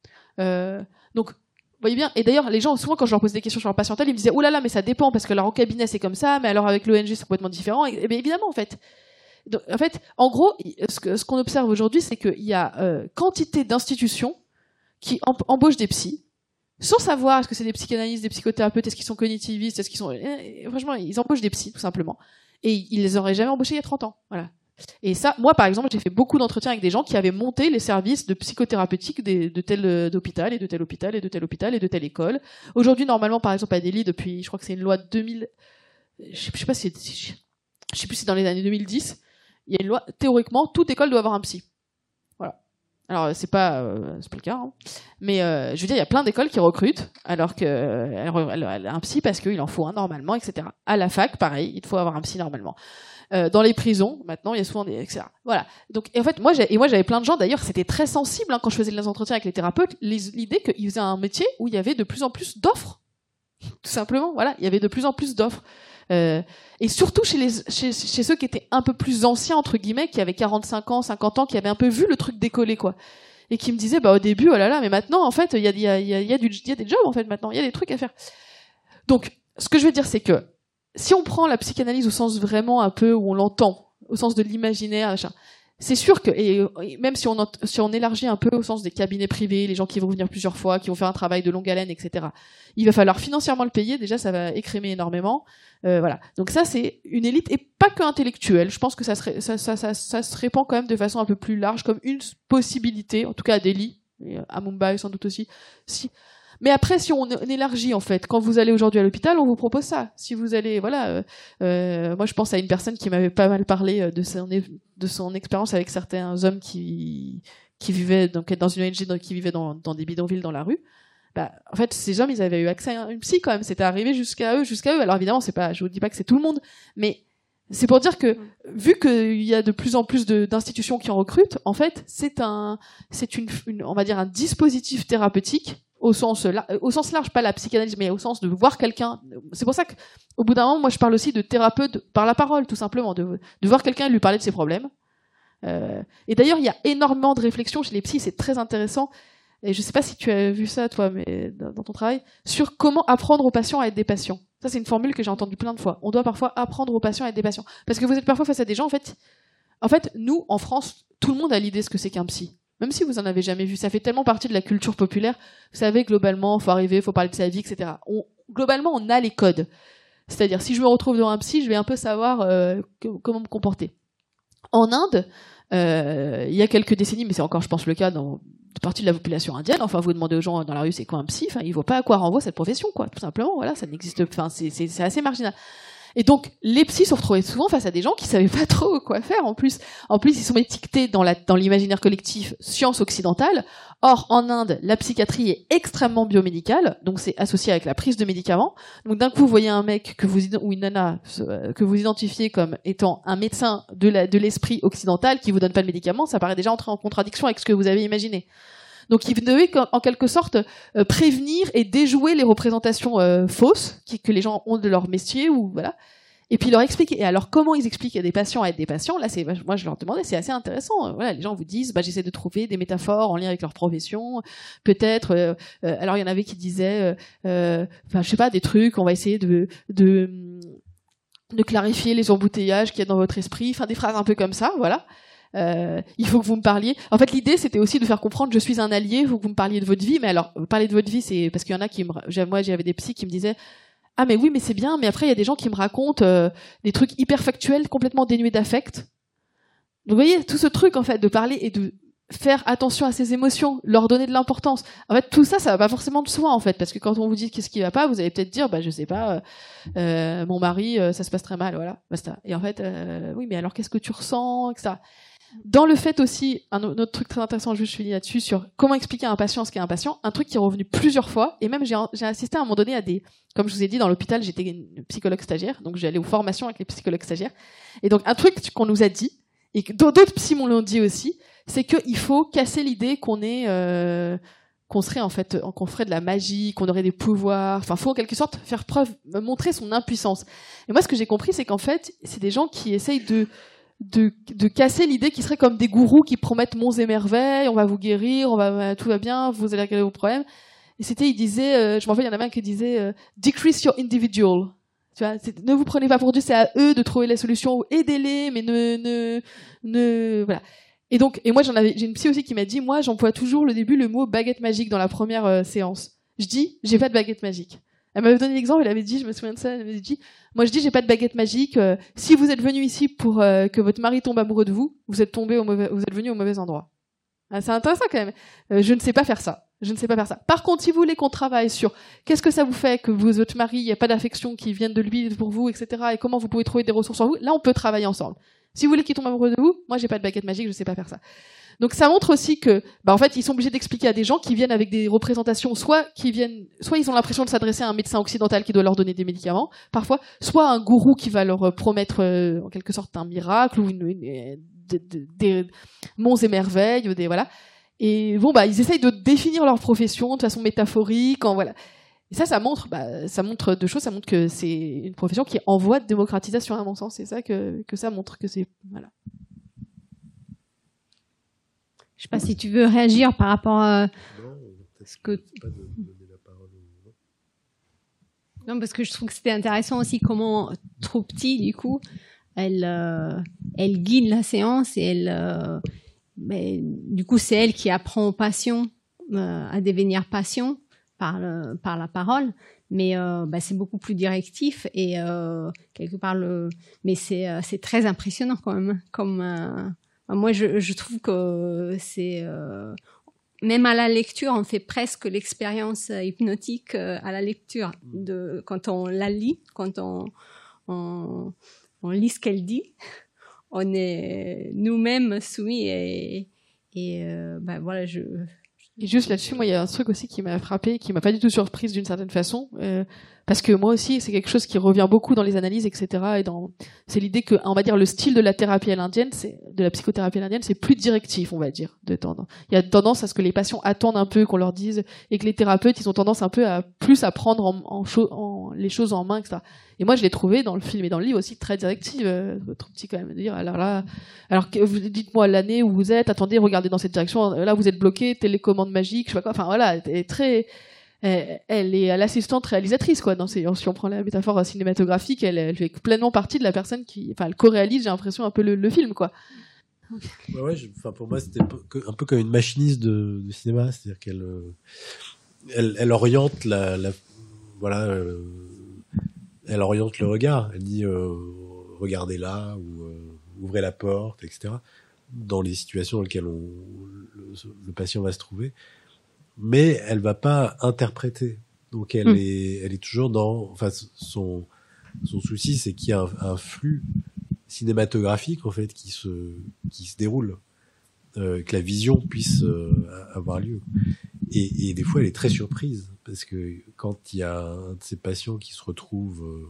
Euh, donc, vous voyez bien, et d'ailleurs, les gens, souvent quand je leur posais des questions sur leur patientèle, ils me disaient, oh là là, mais ça dépend, parce que alors au cabinet c'est comme ça, mais alors avec l'O N G c'est complètement différent, et, et bien évidemment, en fait. Donc, en fait, en gros, ce que, ce qu'on observe aujourd'hui, c'est qu'il y a euh, quantité d'institutions qui em- embauchent des psys, sans savoir est-ce que c'est des psychanalystes, des psychothérapeutes, est-ce qu'ils sont cognitivistes, est-ce qu'ils sont... Eh, franchement, ils embauchent des psys, tout simplement. Et ils les auraient jamais embauchés il y a trente ans. Voilà. Et ça, moi, par exemple, j'ai fait beaucoup d'entretiens avec des gens qui avaient monté les services de psychothérapeutique des, de tel euh, d'hôpital, et de tel hôpital, et de tel hôpital, et de telle école. Aujourd'hui, normalement, par exemple, à Delhi, depuis, je crois que c'est une loi de deux mille... Je sais, je sais pas si... Je sais plus si c'est dans les années deux mille dix. Il y a une loi, théoriquement, toute école doit avoir un psy. Voilà. Alors c'est pas euh, c'est pas le cas, hein. Mais euh, je veux dire, il y a plein d'écoles qui recrutent alors que euh, elle, elle a un psy parce qu'il en faut un normalement, et cetera. À la fac, pareil, il faut avoir un psy normalement. Euh, dans les prisons, maintenant, il y a souvent des, et cetera. Voilà. Donc, et en fait, moi, j'ai, et moi, j'avais plein de gens. D'ailleurs, c'était très sensible hein, quand je faisais les entretiens avec les thérapeutes, les, l'idée qu'ils faisaient un métier où il y avait de plus en plus d'offres. Tout simplement, voilà, il y avait de plus en plus d'offres. Euh, et surtout chez, les, chez, chez ceux qui étaient un peu plus anciens, entre guillemets, qui avaient quarante-cinq ans, cinquante ans, qui avaient un peu vu le truc décoller, quoi. Et qui me disaient, bah, au début, oh là là, mais maintenant, en fait, il y a, y, a, y, a, y, a du, y a des jobs, en fait, maintenant. Il y a des trucs à faire. Donc, ce que je veux dire, c'est que, si on prend la psychanalyse au sens vraiment un peu où on l'entend, au sens de l'imaginaire, machin, c'est sûr que, et, et même si on, si on élargit un peu au sens des cabinets privés, les gens qui vont venir plusieurs fois, qui vont faire un travail de longue haleine, et cetera, il va falloir financièrement le payer, déjà ça va écrémer énormément. Euh, voilà. Donc ça, c'est une élite, et pas que intellectuelle. Je pense que ça se, ça, ça, ça, ça se répand quand même de façon un peu plus large, comme une possibilité, en tout cas à Delhi, et à Mumbai sans doute aussi. Si. Mais après, si on élargit, en fait, quand vous allez aujourd'hui à l'hôpital, on vous propose ça. Si vous allez, voilà, euh, euh, moi je pense à une personne qui m'avait pas mal parlé de son, de son expérience avec certains hommes qui, qui vivaient donc, dans une O N G, qui vivaient dans, dans des bidonvilles dans la rue. Bah, en fait, ces hommes, ils avaient eu accès à une psy quand même. C'était arrivé jusqu'à eux, jusqu'à eux. Alors évidemment, c'est pas, je vous dis pas que c'est tout le monde, mais c'est pour dire que, vu qu'il y a de plus en plus de, d'institutions qui en recrutent, en fait, c'est un, c'est une, une, on va dire un dispositif thérapeutique au sens, au sens large, pas la psychanalyse, mais au sens de voir quelqu'un. C'est pour ça que, au bout d'un moment, moi, je parle aussi de thérapeute par la parole, tout simplement, de, de voir quelqu'un et lui parler de ses problèmes. Euh, et d'ailleurs, il y a énormément de réflexions chez les psys, c'est très intéressant. Et je sais pas si tu as vu ça, toi, mais dans ton travail, sur comment apprendre aux patients à être des patients. Ça, c'est une formule que j'ai entendue plein de fois. On doit parfois apprendre aux patients à être des patients. Parce que vous êtes parfois face à des gens, en fait, en fait, nous, en France, tout le monde a l'idée de ce que c'est qu'un psy. Même si vous en avez jamais vu, ça fait tellement partie de la culture populaire. Vous savez, globalement, faut arriver, faut parler de sa vie, et cetera. On, globalement, on a les codes. C'est-à-dire, si je me retrouve devant un psy, je vais un peu savoir euh, que, comment me comporter. En Inde, euh, il y a quelques décennies, mais c'est encore, je pense, le cas dans partie de la population indienne. Enfin, vous demandez aux gens dans la rue c'est quoi un psy, enfin, ils voient pas à quoi renvoie cette profession, quoi. Tout simplement, voilà, ça n'existe. Enfin, c'est, c'est, c'est assez marginal. Et donc, les psys se retrouvaient souvent face à des gens qui savaient pas trop quoi faire. En plus, en plus, ils sont étiquetés dans la, dans l'imaginaire collectif science occidentale. Or, en Inde, la psychiatrie est extrêmement biomédicale, donc c'est associé avec la prise de médicaments. Donc, d'un coup, vous voyez un mec que vous, ou une nana, euh, que vous identifiez comme étant un médecin de la, de l'esprit occidental qui vous donne pas de médicaments, ça paraît déjà entrer en contradiction avec ce que vous avez imaginé. Donc, il devait en quelque sorte euh, prévenir et déjouer les représentations euh, fausses qui, que les gens ont de leur métier, ou voilà. Et puis leur expliquer. Et alors, comment ils expliquent à des patients à être des patients? Là, c'est moi, je leur demandais, c'est assez intéressant. Voilà, les gens vous disent, bah, j'essaie de trouver des métaphores en lien avec leur profession. Peut-être. Euh, euh, alors, il y en avait qui disaient, euh, euh, enfin, je sais pas, des trucs. On va essayer de de de clarifier les embouteillages qu'il y a dans votre esprit. Enfin, des phrases un peu comme ça, voilà. Euh, il faut que vous me parliez. En fait, l'idée, c'était aussi de faire comprendre, je suis un allié, il faut que vous me parliez de votre vie. Mais alors, parler de votre vie, c'est parce qu'il y en a qui me, moi, j'avais des psys qui me disaient, ah mais oui, mais c'est bien. Mais après, il y a des gens qui me racontent euh, des trucs hyper factuels, complètement dénués d'affect. Donc, vous voyez, tout ce truc en fait de parler et de faire attention à ses émotions, leur donner de l'importance. En fait, tout ça, ça va pas forcément de soi en fait, parce que quand on vous dit qu'est-ce qui va pas, vous allez peut-être dire, bah je sais pas, euh, euh, mon mari, euh, ça se passe très mal, voilà, basta. Et en fait, euh, oui, mais alors qu'est-ce que tu ressens, et cetera. Dans le fait aussi, un autre truc très intéressant, je suis là-dessus, sur comment expliquer à un patient ce qu'est un patient, un truc qui est revenu plusieurs fois, et même j'ai, j'ai assisté à un moment donné à des, comme je vous ai dit, dans l'hôpital, j'étais une psychologue stagiaire, donc j'allais aux formations avec les psychologues stagiaires, et donc un truc qu'on nous a dit, et que d'autres psys m'ont l'ont dit aussi, c'est qu'il faut casser l'idée qu'on est, euh, qu'on serait en fait, qu'on ferait de la magie, qu'on aurait des pouvoirs, enfin, faut en quelque sorte faire preuve, montrer son impuissance. Et moi, ce que j'ai compris, c'est qu'en fait, c'est des gens qui essayent de, de, de casser l'idée qu'ils seraient comme des gourous qui promettent monts et merveilles, on va vous guérir, on va, tout va bien, vous allez régler vos problèmes. Et c'était, ils disaient, euh, je m'en rappelle, il y en avait un qui disait, euh, decrease your individual. Tu vois, c'est, ne vous prenez pas pour Dieu, c'est à eux de trouver la solution, ou aidez-les, mais ne, ne, ne, voilà. Et donc, et moi, j'en avais, j'ai une psy aussi qui m'a dit, moi, j'emploie toujours le début le mot baguette magique dans la première euh, séance. Je dis, j'ai pas de baguette magique. Elle m'avait donné l'exemple, elle avait dit, je me souviens de ça, elle m'avait dit, moi je dis, j'ai pas de baguette magique, euh, si vous êtes venu ici pour euh, que votre mari tombe amoureux de vous, vous êtes tombé au mauvais, vous êtes venu au mauvais endroit. Ah, c'est intéressant quand même. Euh, je ne sais pas faire ça. Je ne sais pas faire ça. Par contre, si vous voulez qu'on travaille sur qu'est-ce que ça vous fait que vous, votre mari, il n'y a pas d'affection qui vienne de lui pour vous, et cetera, et comment vous pouvez trouver des ressources en vous, là on peut travailler ensemble. Si vous voulez qu'il tombe amoureux de vous, moi j'ai pas de baguette magique, je sais pas faire ça. Donc ça montre aussi que, bah en fait, ils sont obligés d'expliquer à des gens qui viennent avec des représentations, soit qui viennent, soit ils ont l'impression de s'adresser à un médecin occidental qui doit leur donner des médicaments, parfois, soit un gourou qui va leur promettre euh, en quelque sorte un miracle ou une, une, une, des, des, des monts et merveilles, ou des voilà. Et bon bah ils essayent de définir leur profession de façon métaphorique, en voilà. Et ça, ça montre, bah, ça montre deux choses. Ça montre que c'est une profession qui est en voie de démocratisation, à mon sens. C'est ça que que ça montre, que c'est voilà. Je sais pas si tu veux réagir par rapport à ce que. Non, parce que je trouve que c'était intéressant aussi comment trop petit, du coup, elle euh, elle guide la séance et elle, euh, mais du coup, c'est elle qui apprend aux patients euh, à devenir patients par le, par la parole, mais euh, bah, c'est beaucoup plus directif et euh, quelque part le, mais c'est euh, c'est très impressionnant quand même. Comme euh, moi, je, je trouve que c'est euh, même à la lecture, on fait presque l'expérience hypnotique euh, à la lecture de quand on la lit, quand on on, on lit ce qu'elle dit, on est nous-mêmes soumis et et euh, bah, voilà je. Et juste là-dessus, moi, il y a un truc aussi qui m'a frappé, qui m'a pas du tout surprise d'une certaine façon, euh, parce que moi aussi, c'est quelque chose qui revient beaucoup dans les analyses, et cetera. Et dans, c'est l'idée que, on va dire, le style de la thérapie à l'indienne, c'est de la psychothérapie à l'indienne, c'est plus directif, on va dire, de tendance. Il y a tendance à ce que les patients attendent un peu qu'on leur dise, et que les thérapeutes, ils ont tendance un peu à plus à prendre en, en, cho- en les choses en main, et cetera. Et moi, je l'ai trouvé dans le film et dans le livre aussi très directive, euh, trop petit quand même, de dire, alors là, alors que vous dites-moi l'année où vous êtes, attendez, regardez dans cette direction, là vous êtes bloqué, télécommande magique, je sais pas quoi, enfin voilà, elle est très, elle, elle est l'assistante réalisatrice, quoi, dans ces, si on prend la métaphore cinématographique, elle, elle fait pleinement partie de la personne qui, enfin, elle co-réalise, j'ai l'impression, un peu le, le film, quoi. Ouais, ouais, enfin, pour moi, c'était un peu comme une machiniste de, de cinéma, c'est-à-dire qu'elle, euh, elle, elle oriente la, la voilà, euh, elle oriente le regard. Elle dit, euh, regardez là, ou euh, ouvrez la porte, et cetera. dans les situations dans lesquelles on, le, le patient va se trouver, mais elle va pas interpréter. Donc elle mmh. est, elle est toujours dans, enfin son son souci, c'est qu'il y a un, un flux cinématographique en fait qui se qui se déroule, euh, que la vision puisse euh, avoir lieu. Et, et des fois, elle est très surprise parce que quand il y a un de ces patients qui se retrouve euh,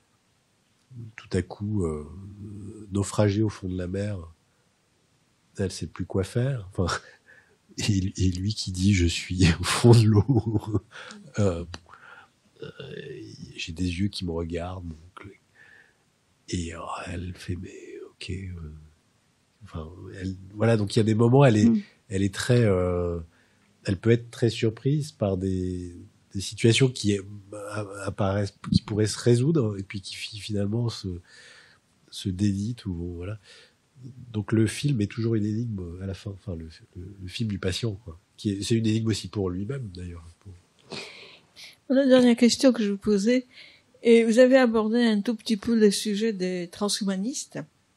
tout à coup euh, naufragé au fond de la mer, elle sait plus quoi faire. Enfin, et, et lui qui dit je suis au fond de l'eau, euh, euh, j'ai des yeux qui me regardent. Donc, et oh, elle fait mais ok. Euh, enfin, elle, voilà. Donc il y a des moments, elle est, mmh. elle est très, euh, elle peut être très surprise par des des situations qui apparaissent, qui pourraient se résoudre et puis qui finalement se se déditent ou voilà. Donc le film est toujours une énigme à la fin, enfin le, le, le film du patient, quoi. Qui est, c'est une énigme aussi pour lui-même d'ailleurs. Pour... La dernière question que je vous posais, et vous avez abordé un tout petit peu le sujet des transhumanistes.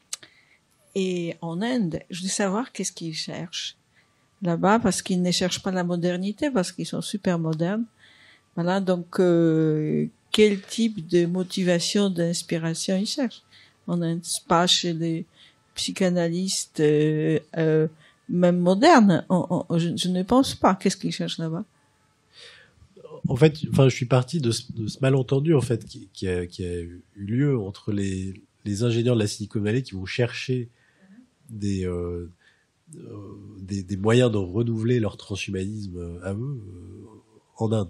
Et en Inde, je voulais savoir qu'est-ce qu'ils cherchent là-bas, parce qu'ils ne cherchent pas la modernité, parce qu'ils sont super modernes. Voilà, donc euh, quel type de motivation, d'inspiration ils cherchent en Inde? Pas chez les psychanalystes, euh, euh, même modernes. On, on, je, je ne pense pas. Qu'est-ce qu'ils cherchent là-bas? En fait, enfin, je suis parti de ce, de ce malentendu en fait qui, qui, a, qui a eu lieu entre les, les ingénieurs de la Silicon Valley qui vont chercher des, euh, euh, des, des moyens de renouveler leur transhumanisme à eux euh, en Inde.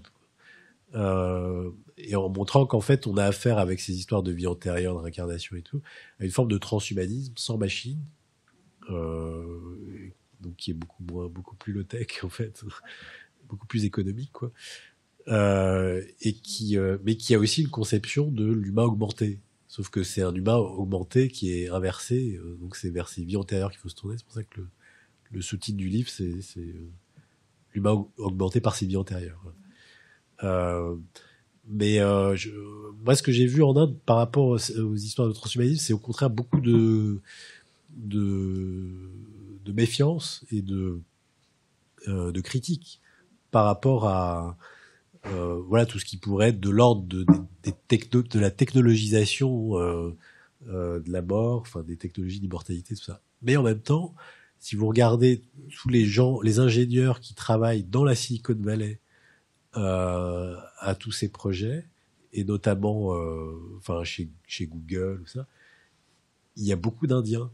Euh, et en montrant qu'en fait on a affaire avec ces histoires de vie antérieure, de réincarnation et tout, à une forme de transhumanisme sans machine, euh, donc qui est beaucoup moins, beaucoup plus low-tech en fait, beaucoup plus économique quoi, euh, et qui, euh, mais qui a aussi une conception de l'humain augmenté, sauf que c'est un humain augmenté qui est inversé, euh, donc c'est vers ses vies antérieures qu'il faut se tourner. C'est pour ça que le, le sous-titre du livre c'est, c'est euh, l'humain augmenté par ses vies antérieures. Voilà. Euh, mais euh, je, moi, ce que j'ai vu en Inde par rapport aux, aux histoires de transhumanisme, c'est au contraire beaucoup de de, de méfiance et de euh, de critique par rapport à euh, voilà tout ce qui pourrait être de l'ordre de des, des techno, de la technologisation euh, euh, de la mort, enfin des technologies d'immortalité, tout ça. Mais en même temps, si vous regardez tous les gens, les ingénieurs qui travaillent dans la Silicon Valley Euh, à tous ces projets et notamment euh, enfin chez chez Google ou ça, il y a beaucoup d'Indiens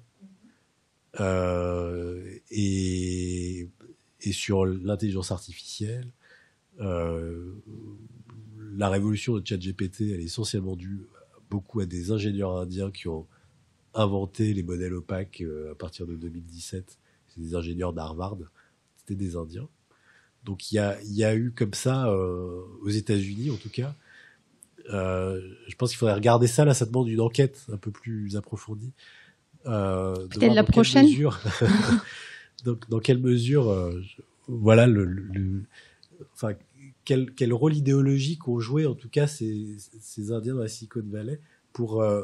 euh, et et sur l'intelligence artificielle, euh, la révolution de ChatGPT, elle est essentiellement due beaucoup à des ingénieurs indiens qui ont inventé les modèles opaques euh, à partir de deux mille dix-sept. C'est des ingénieurs d'Harvard, c'était des Indiens. Donc il y a, il y a eu comme ça euh, aux États-Unis en tout cas. Euh, je pense qu'il faudrait regarder ça. Là, ça demande une enquête un peu plus approfondie. Euh, Peut-être la prochaine. Mesure, donc dans quelle mesure, euh, je, voilà le, le, le, enfin quel, quel rôle idéologique ont joué en tout cas ces, ces Indiens dans la Silicon Valley pour, euh,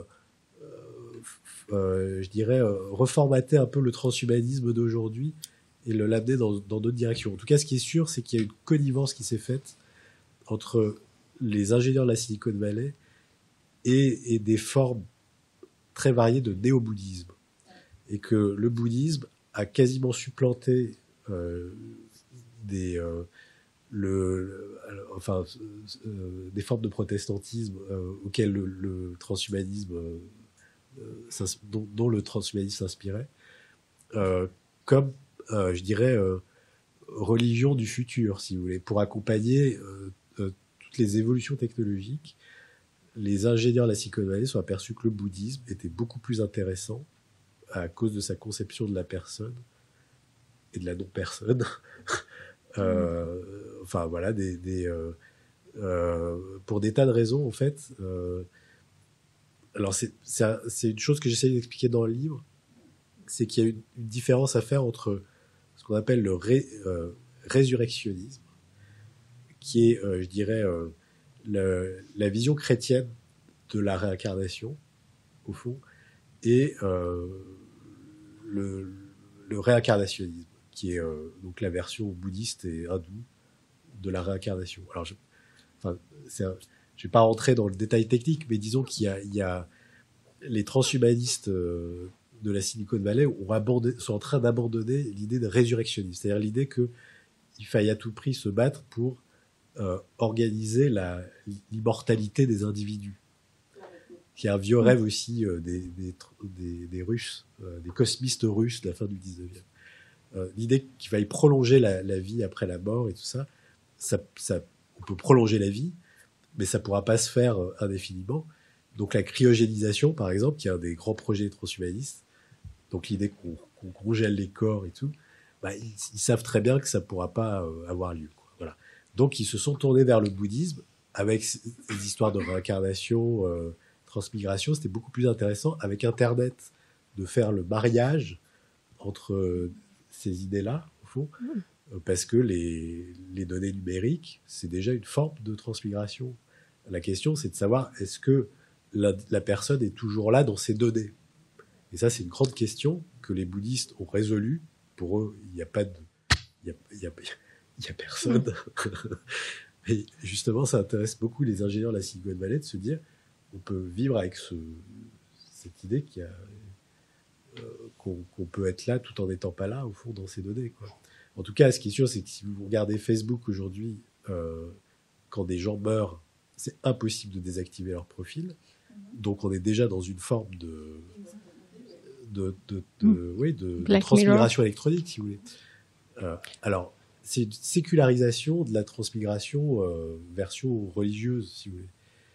euh, je dirais, euh, reformater un peu le transhumanisme d'aujourd'hui et le l'amener dans, dans d'autres directions. En tout cas, ce qui est sûr, c'est qu'il y a une connivence qui s'est faite entre les ingénieurs de la Silicon Valley et, et des formes très variées de néo-bouddhisme. Et que le bouddhisme a quasiment supplanté euh, des, euh, le, le, enfin, euh, des formes de protestantisme euh, auxquelles le, le transhumanisme, euh, dont, dont le transhumanisme s'inspirait, euh, comme Euh, je dirais, euh, religion du futur, si vous voulez, pour accompagner euh, euh, toutes les évolutions technologiques. Les ingénieurs de la Silicon Valley sont aperçus que le bouddhisme était beaucoup plus intéressant à cause de sa conception de la personne et de la non-personne. euh, enfin, voilà, des, des, euh, euh, pour des tas de raisons, en fait. Euh, alors, c'est, c'est, un, c'est une chose que j'essaie d'expliquer dans le livre, c'est qu'il y a une, une différence à faire entre ce qu'on appelle le ré, euh, résurrectionnisme, qui est, euh, je dirais, euh, le, la vision chrétienne de la réincarnation, au fond, et euh, le, le réincarnationnisme, qui est euh, donc la version bouddhiste et hindoue de la réincarnation. Alors, je, enfin, c'est un, je vais pas rentrer dans le détail technique, mais disons qu'il y a, il y a les transhumanistes euh, de la Silicon Valley ont abordé, sont en train d'abandonner l'idée de résurrectionnisme, c'est-à-dire l'idée que il faille à tout prix se battre pour euh, organiser la, l'immortalité des individus. Qui est un vieux rêve aussi euh, des, des, des, des Russes, euh, des cosmistes russes de la fin du dix-neuvième. Euh, l'idée qu'il faille prolonger la, la vie après la mort et tout ça, ça, ça, on peut prolonger la vie, mais ça pourra pas se faire euh, indéfiniment. Donc la cryogénisation, par exemple, qui est un des grands projets transhumanistes, donc l'idée qu'on, qu'on congèle les corps et tout, bah, ils, ils savent très bien que ça pourra pas euh, avoir lieu, quoi. Voilà. Donc ils se sont tournés vers le bouddhisme avec ces histoires de réincarnation, euh, transmigration. C'était beaucoup plus intéressant avec Internet de faire le mariage entre euh, ces idées-là, au fond, mmh. euh, parce que les, les données numériques, c'est déjà une forme de transmigration. La question, c'est de savoir est-ce que la, la personne est toujours là dans ses données. Et ça, c'est une grande question que les bouddhistes ont résolue. Pour eux, il n'y a pas de, il y a, il y a, il y a personne. Mmh. Et justement, ça intéresse beaucoup les ingénieurs de la Silicon Valley de se dire, on peut vivre avec ce, cette idée qu'il y a, euh, qu'on, qu'on peut être là tout en n'étant pas là, au fond, dans ces données, quoi. En tout cas, ce qui est sûr, c'est que si vous regardez Facebook aujourd'hui, euh, quand des gens meurent, c'est impossible de désactiver leur profil. Donc, on est déjà dans une forme de, de, de, de, mmh. oui, de, de transmigration électronique, si vous voulez. Euh, alors, c'est une sécularisation de la transmigration euh, version religieuse, si vous voulez.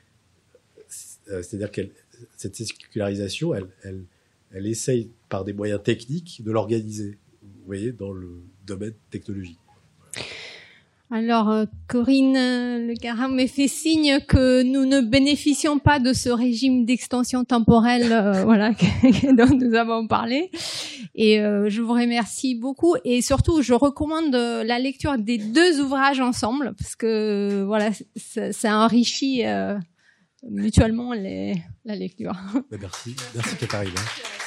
C'est-à-dire que cette sécularisation, elle, elle, elle essaye par des moyens techniques de l'organiser, vous voyez, dans le domaine technologique. Alors, euh, Corinne euh, Le Caron me fait signe que nous ne bénéficions pas de ce régime d'extension temporelle, euh, voilà, dont nous avons parlé. Et euh, je vous remercie beaucoup. Et surtout, je recommande la lecture des deux ouvrages ensemble, parce que voilà, ça, ça enrichit euh, mutuellement les, la lecture. Merci, merci Katharina.